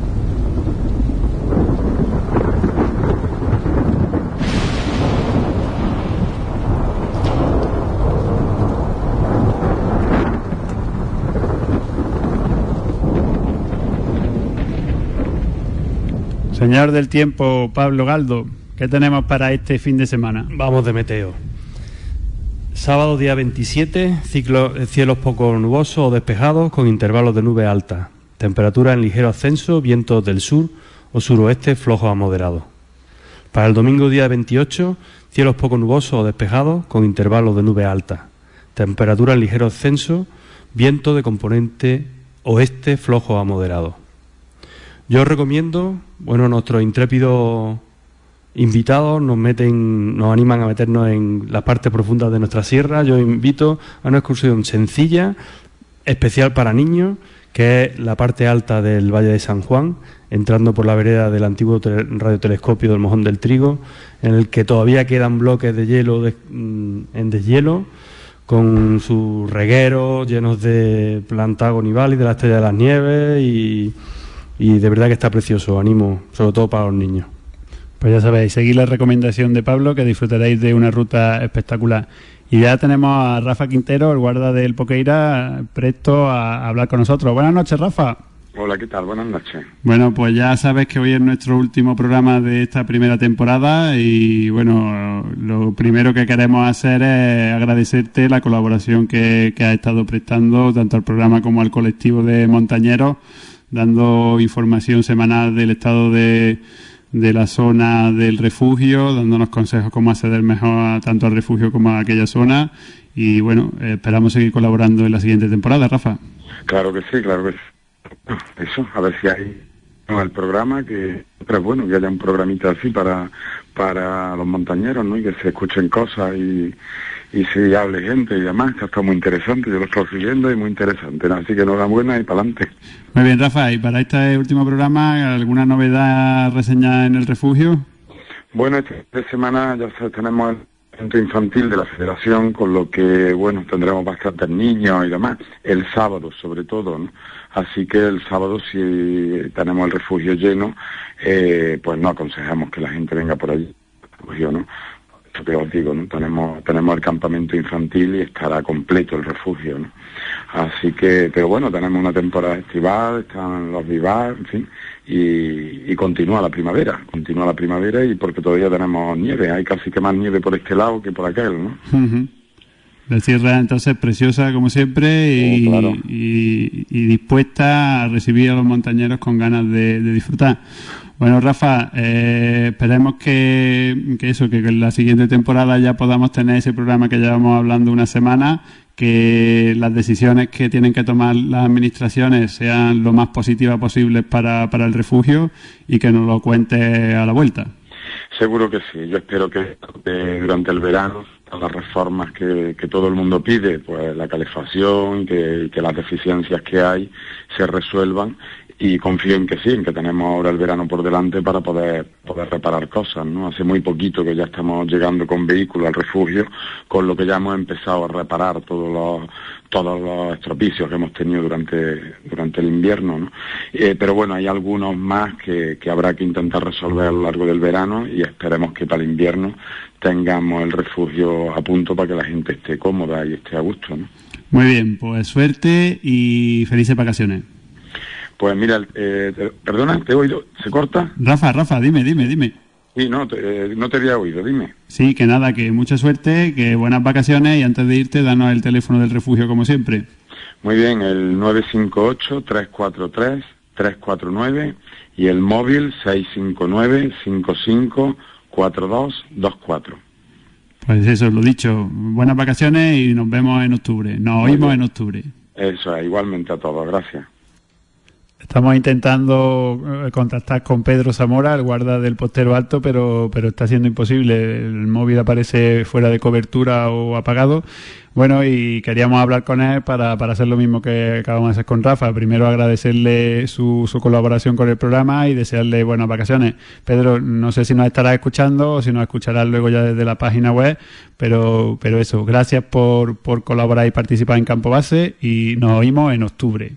Señor del tiempo, Pablo Galdo, ¿qué tenemos para este fin de semana? Vamos de meteo. Sábado día 27, cielos poco nubosos o despejados con intervalos de nubes altas. Temperatura en ligero ascenso, vientos del sur o suroeste flojos a moderados. Para el domingo día 28, cielos poco nubosos o despejados con intervalos de nubes altas. Temperatura en ligero ascenso, viento de componente oeste flojo a moderado. Yo os recomiendo, nuestros intrépidos invitados nos animan a meternos en las partes profundas de nuestra sierra. Yo invito a una excursión sencilla, especial para niños, que es la parte alta del Valle de San Juan, entrando por la vereda del antiguo radiotelescopio del Mojón del Trigo, en el que todavía quedan bloques de hielo en deshielo, con sus regueros llenos de Plantago Nivalis, de la Estrella de las Nieves, y de verdad que está precioso. Animo, sobre todo para los niños. Pues ya sabéis, seguid la recomendación de Pablo, que disfrutaréis de una ruta espectacular. Y ya tenemos a Rafa Quintero, el guarda del Poqueira, presto a hablar con nosotros. Buenas noches, Rafa. Hola, ¿qué tal? Buenas noches. Bueno, pues ya sabes que hoy es nuestro último programa de esta primera temporada y bueno, lo primero que queremos hacer es agradecerte la colaboración que has estado prestando tanto al programa como al colectivo de montañeros, dando información semanal del estado de la zona del refugio, dándonos consejos cómo acceder mejor tanto al refugio como a aquella zona y bueno, esperamos seguir colaborando en la siguiente temporada, Rafa. Claro que sí, claro que sí. Eso, a ver si hay el programa, que pero bueno, que haya un programita así para los montañeros, ¿no? Y que se escuchen cosas y se hable gente y demás, que está muy interesante, yo lo estoy siguiendo y muy interesante, ¿no? Así que enhorabuena y para adelante. Muy bien, Rafa, y para este último programa, ¿alguna novedad reseñada en el refugio? Bueno, esta semana ya tenemos el centro infantil de la Federación, con lo que, bueno, tendremos bastantes niños y demás, el sábado sobre todo, ¿no? Así que el sábado, si tenemos el refugio lleno, pues no aconsejamos que la gente venga por allí, refugio, ¿no? Esto que os digo, ¿no? Tenemos el campamento infantil y estará completo el refugio, ¿no? Así que, pero bueno, tenemos una temporada estival, están los vivar, en fin, y continúa la primavera y porque todavía tenemos nieve, hay casi que más nieve por este lado que por aquel, ¿no? Uh-huh. La sierra entonces preciosa como siempre y, claro. y dispuesta a recibir a los montañeros con ganas de disfrutar. Bueno, Rafa, esperemos que en la siguiente temporada ya podamos tener ese programa que llevamos hablando una semana, que las decisiones que tienen que tomar las administraciones sean lo más positivas posibles para el refugio y que nos lo cuente a la vuelta. Seguro que sí, yo espero que durante el verano las reformas que todo el mundo pide, pues la calefacción, que las deficiencias que hay se resuelvan y confío en que sí, en que tenemos ahora el verano por delante para poder reparar cosas, ¿no? Hace muy poquito que ya estamos llegando con vehículos al refugio, con lo que ya hemos empezado a reparar todos los estropicios que hemos tenido durante el invierno, ¿no? Pero bueno, hay algunos más que habrá que intentar resolver a lo largo del verano y esperemos que para el invierno tengamos el refugio a punto para que la gente esté cómoda y esté a gusto, ¿no? Muy bien, pues suerte y felices vacaciones. Pues mira, perdona, ¿te he oído? ¿Se corta? Rafa, dime. Sí, no te había oído, dime. Sí, que nada, que mucha suerte, que buenas vacaciones y antes de irte, danos el teléfono del refugio como siempre. Muy bien, el 958-343-349 y el móvil 659-554224. Pues eso, lo dicho, buenas vacaciones y nos vemos en octubre, nos oímos en octubre. Eso es, igualmente a todos, gracias. Estamos intentando contactar con Pedro Zamora, el guarda del Postero Alto, pero está siendo imposible. El móvil aparece fuera de cobertura o apagado. Bueno, y queríamos hablar con él para hacer lo mismo que acabamos de hacer con Rafa. Primero agradecerle su colaboración con el programa y desearle buenas vacaciones. Pedro, no sé si nos estarás escuchando o si nos escucharás luego ya desde la página web, pero eso, gracias por colaborar y participar en Campo Base y nos oímos en octubre.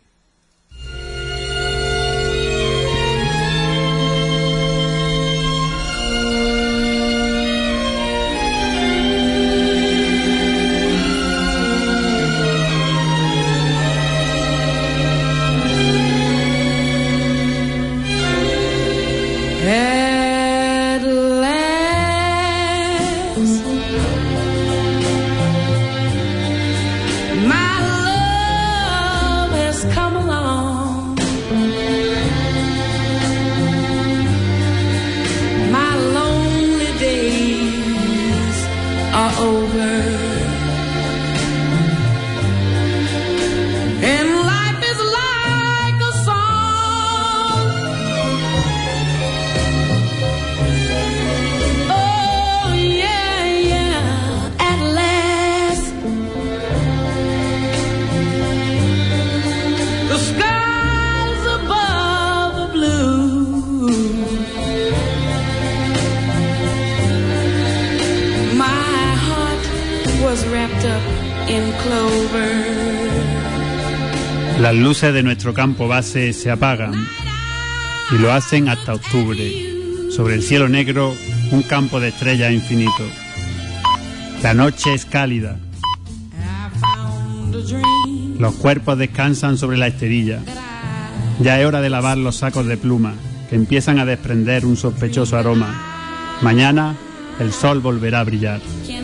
Las luces de nuestro campo base se apagan y lo hacen hasta octubre. Sobre el cielo negro, un campo de estrellas infinito. La noche es cálida. Los cuerpos descansan sobre la esterilla. Ya es hora de lavar los sacos de pluma, que empiezan a desprender un sospechoso aroma. Mañana el sol volverá a brillar.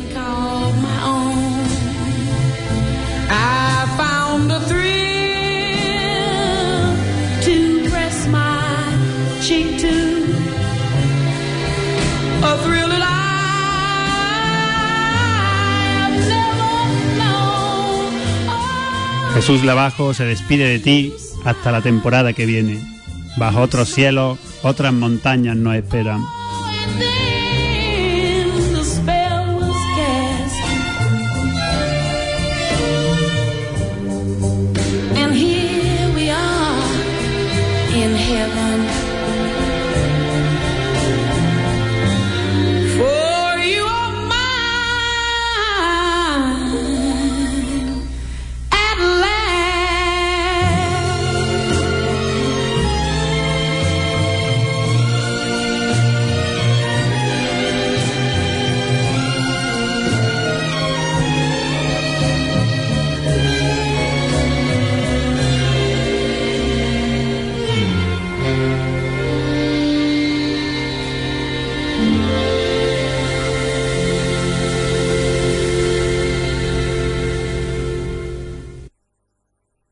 Jesús Lavajo se despide de ti hasta la temporada que viene. Bajo otros cielos, otras montañas nos esperan.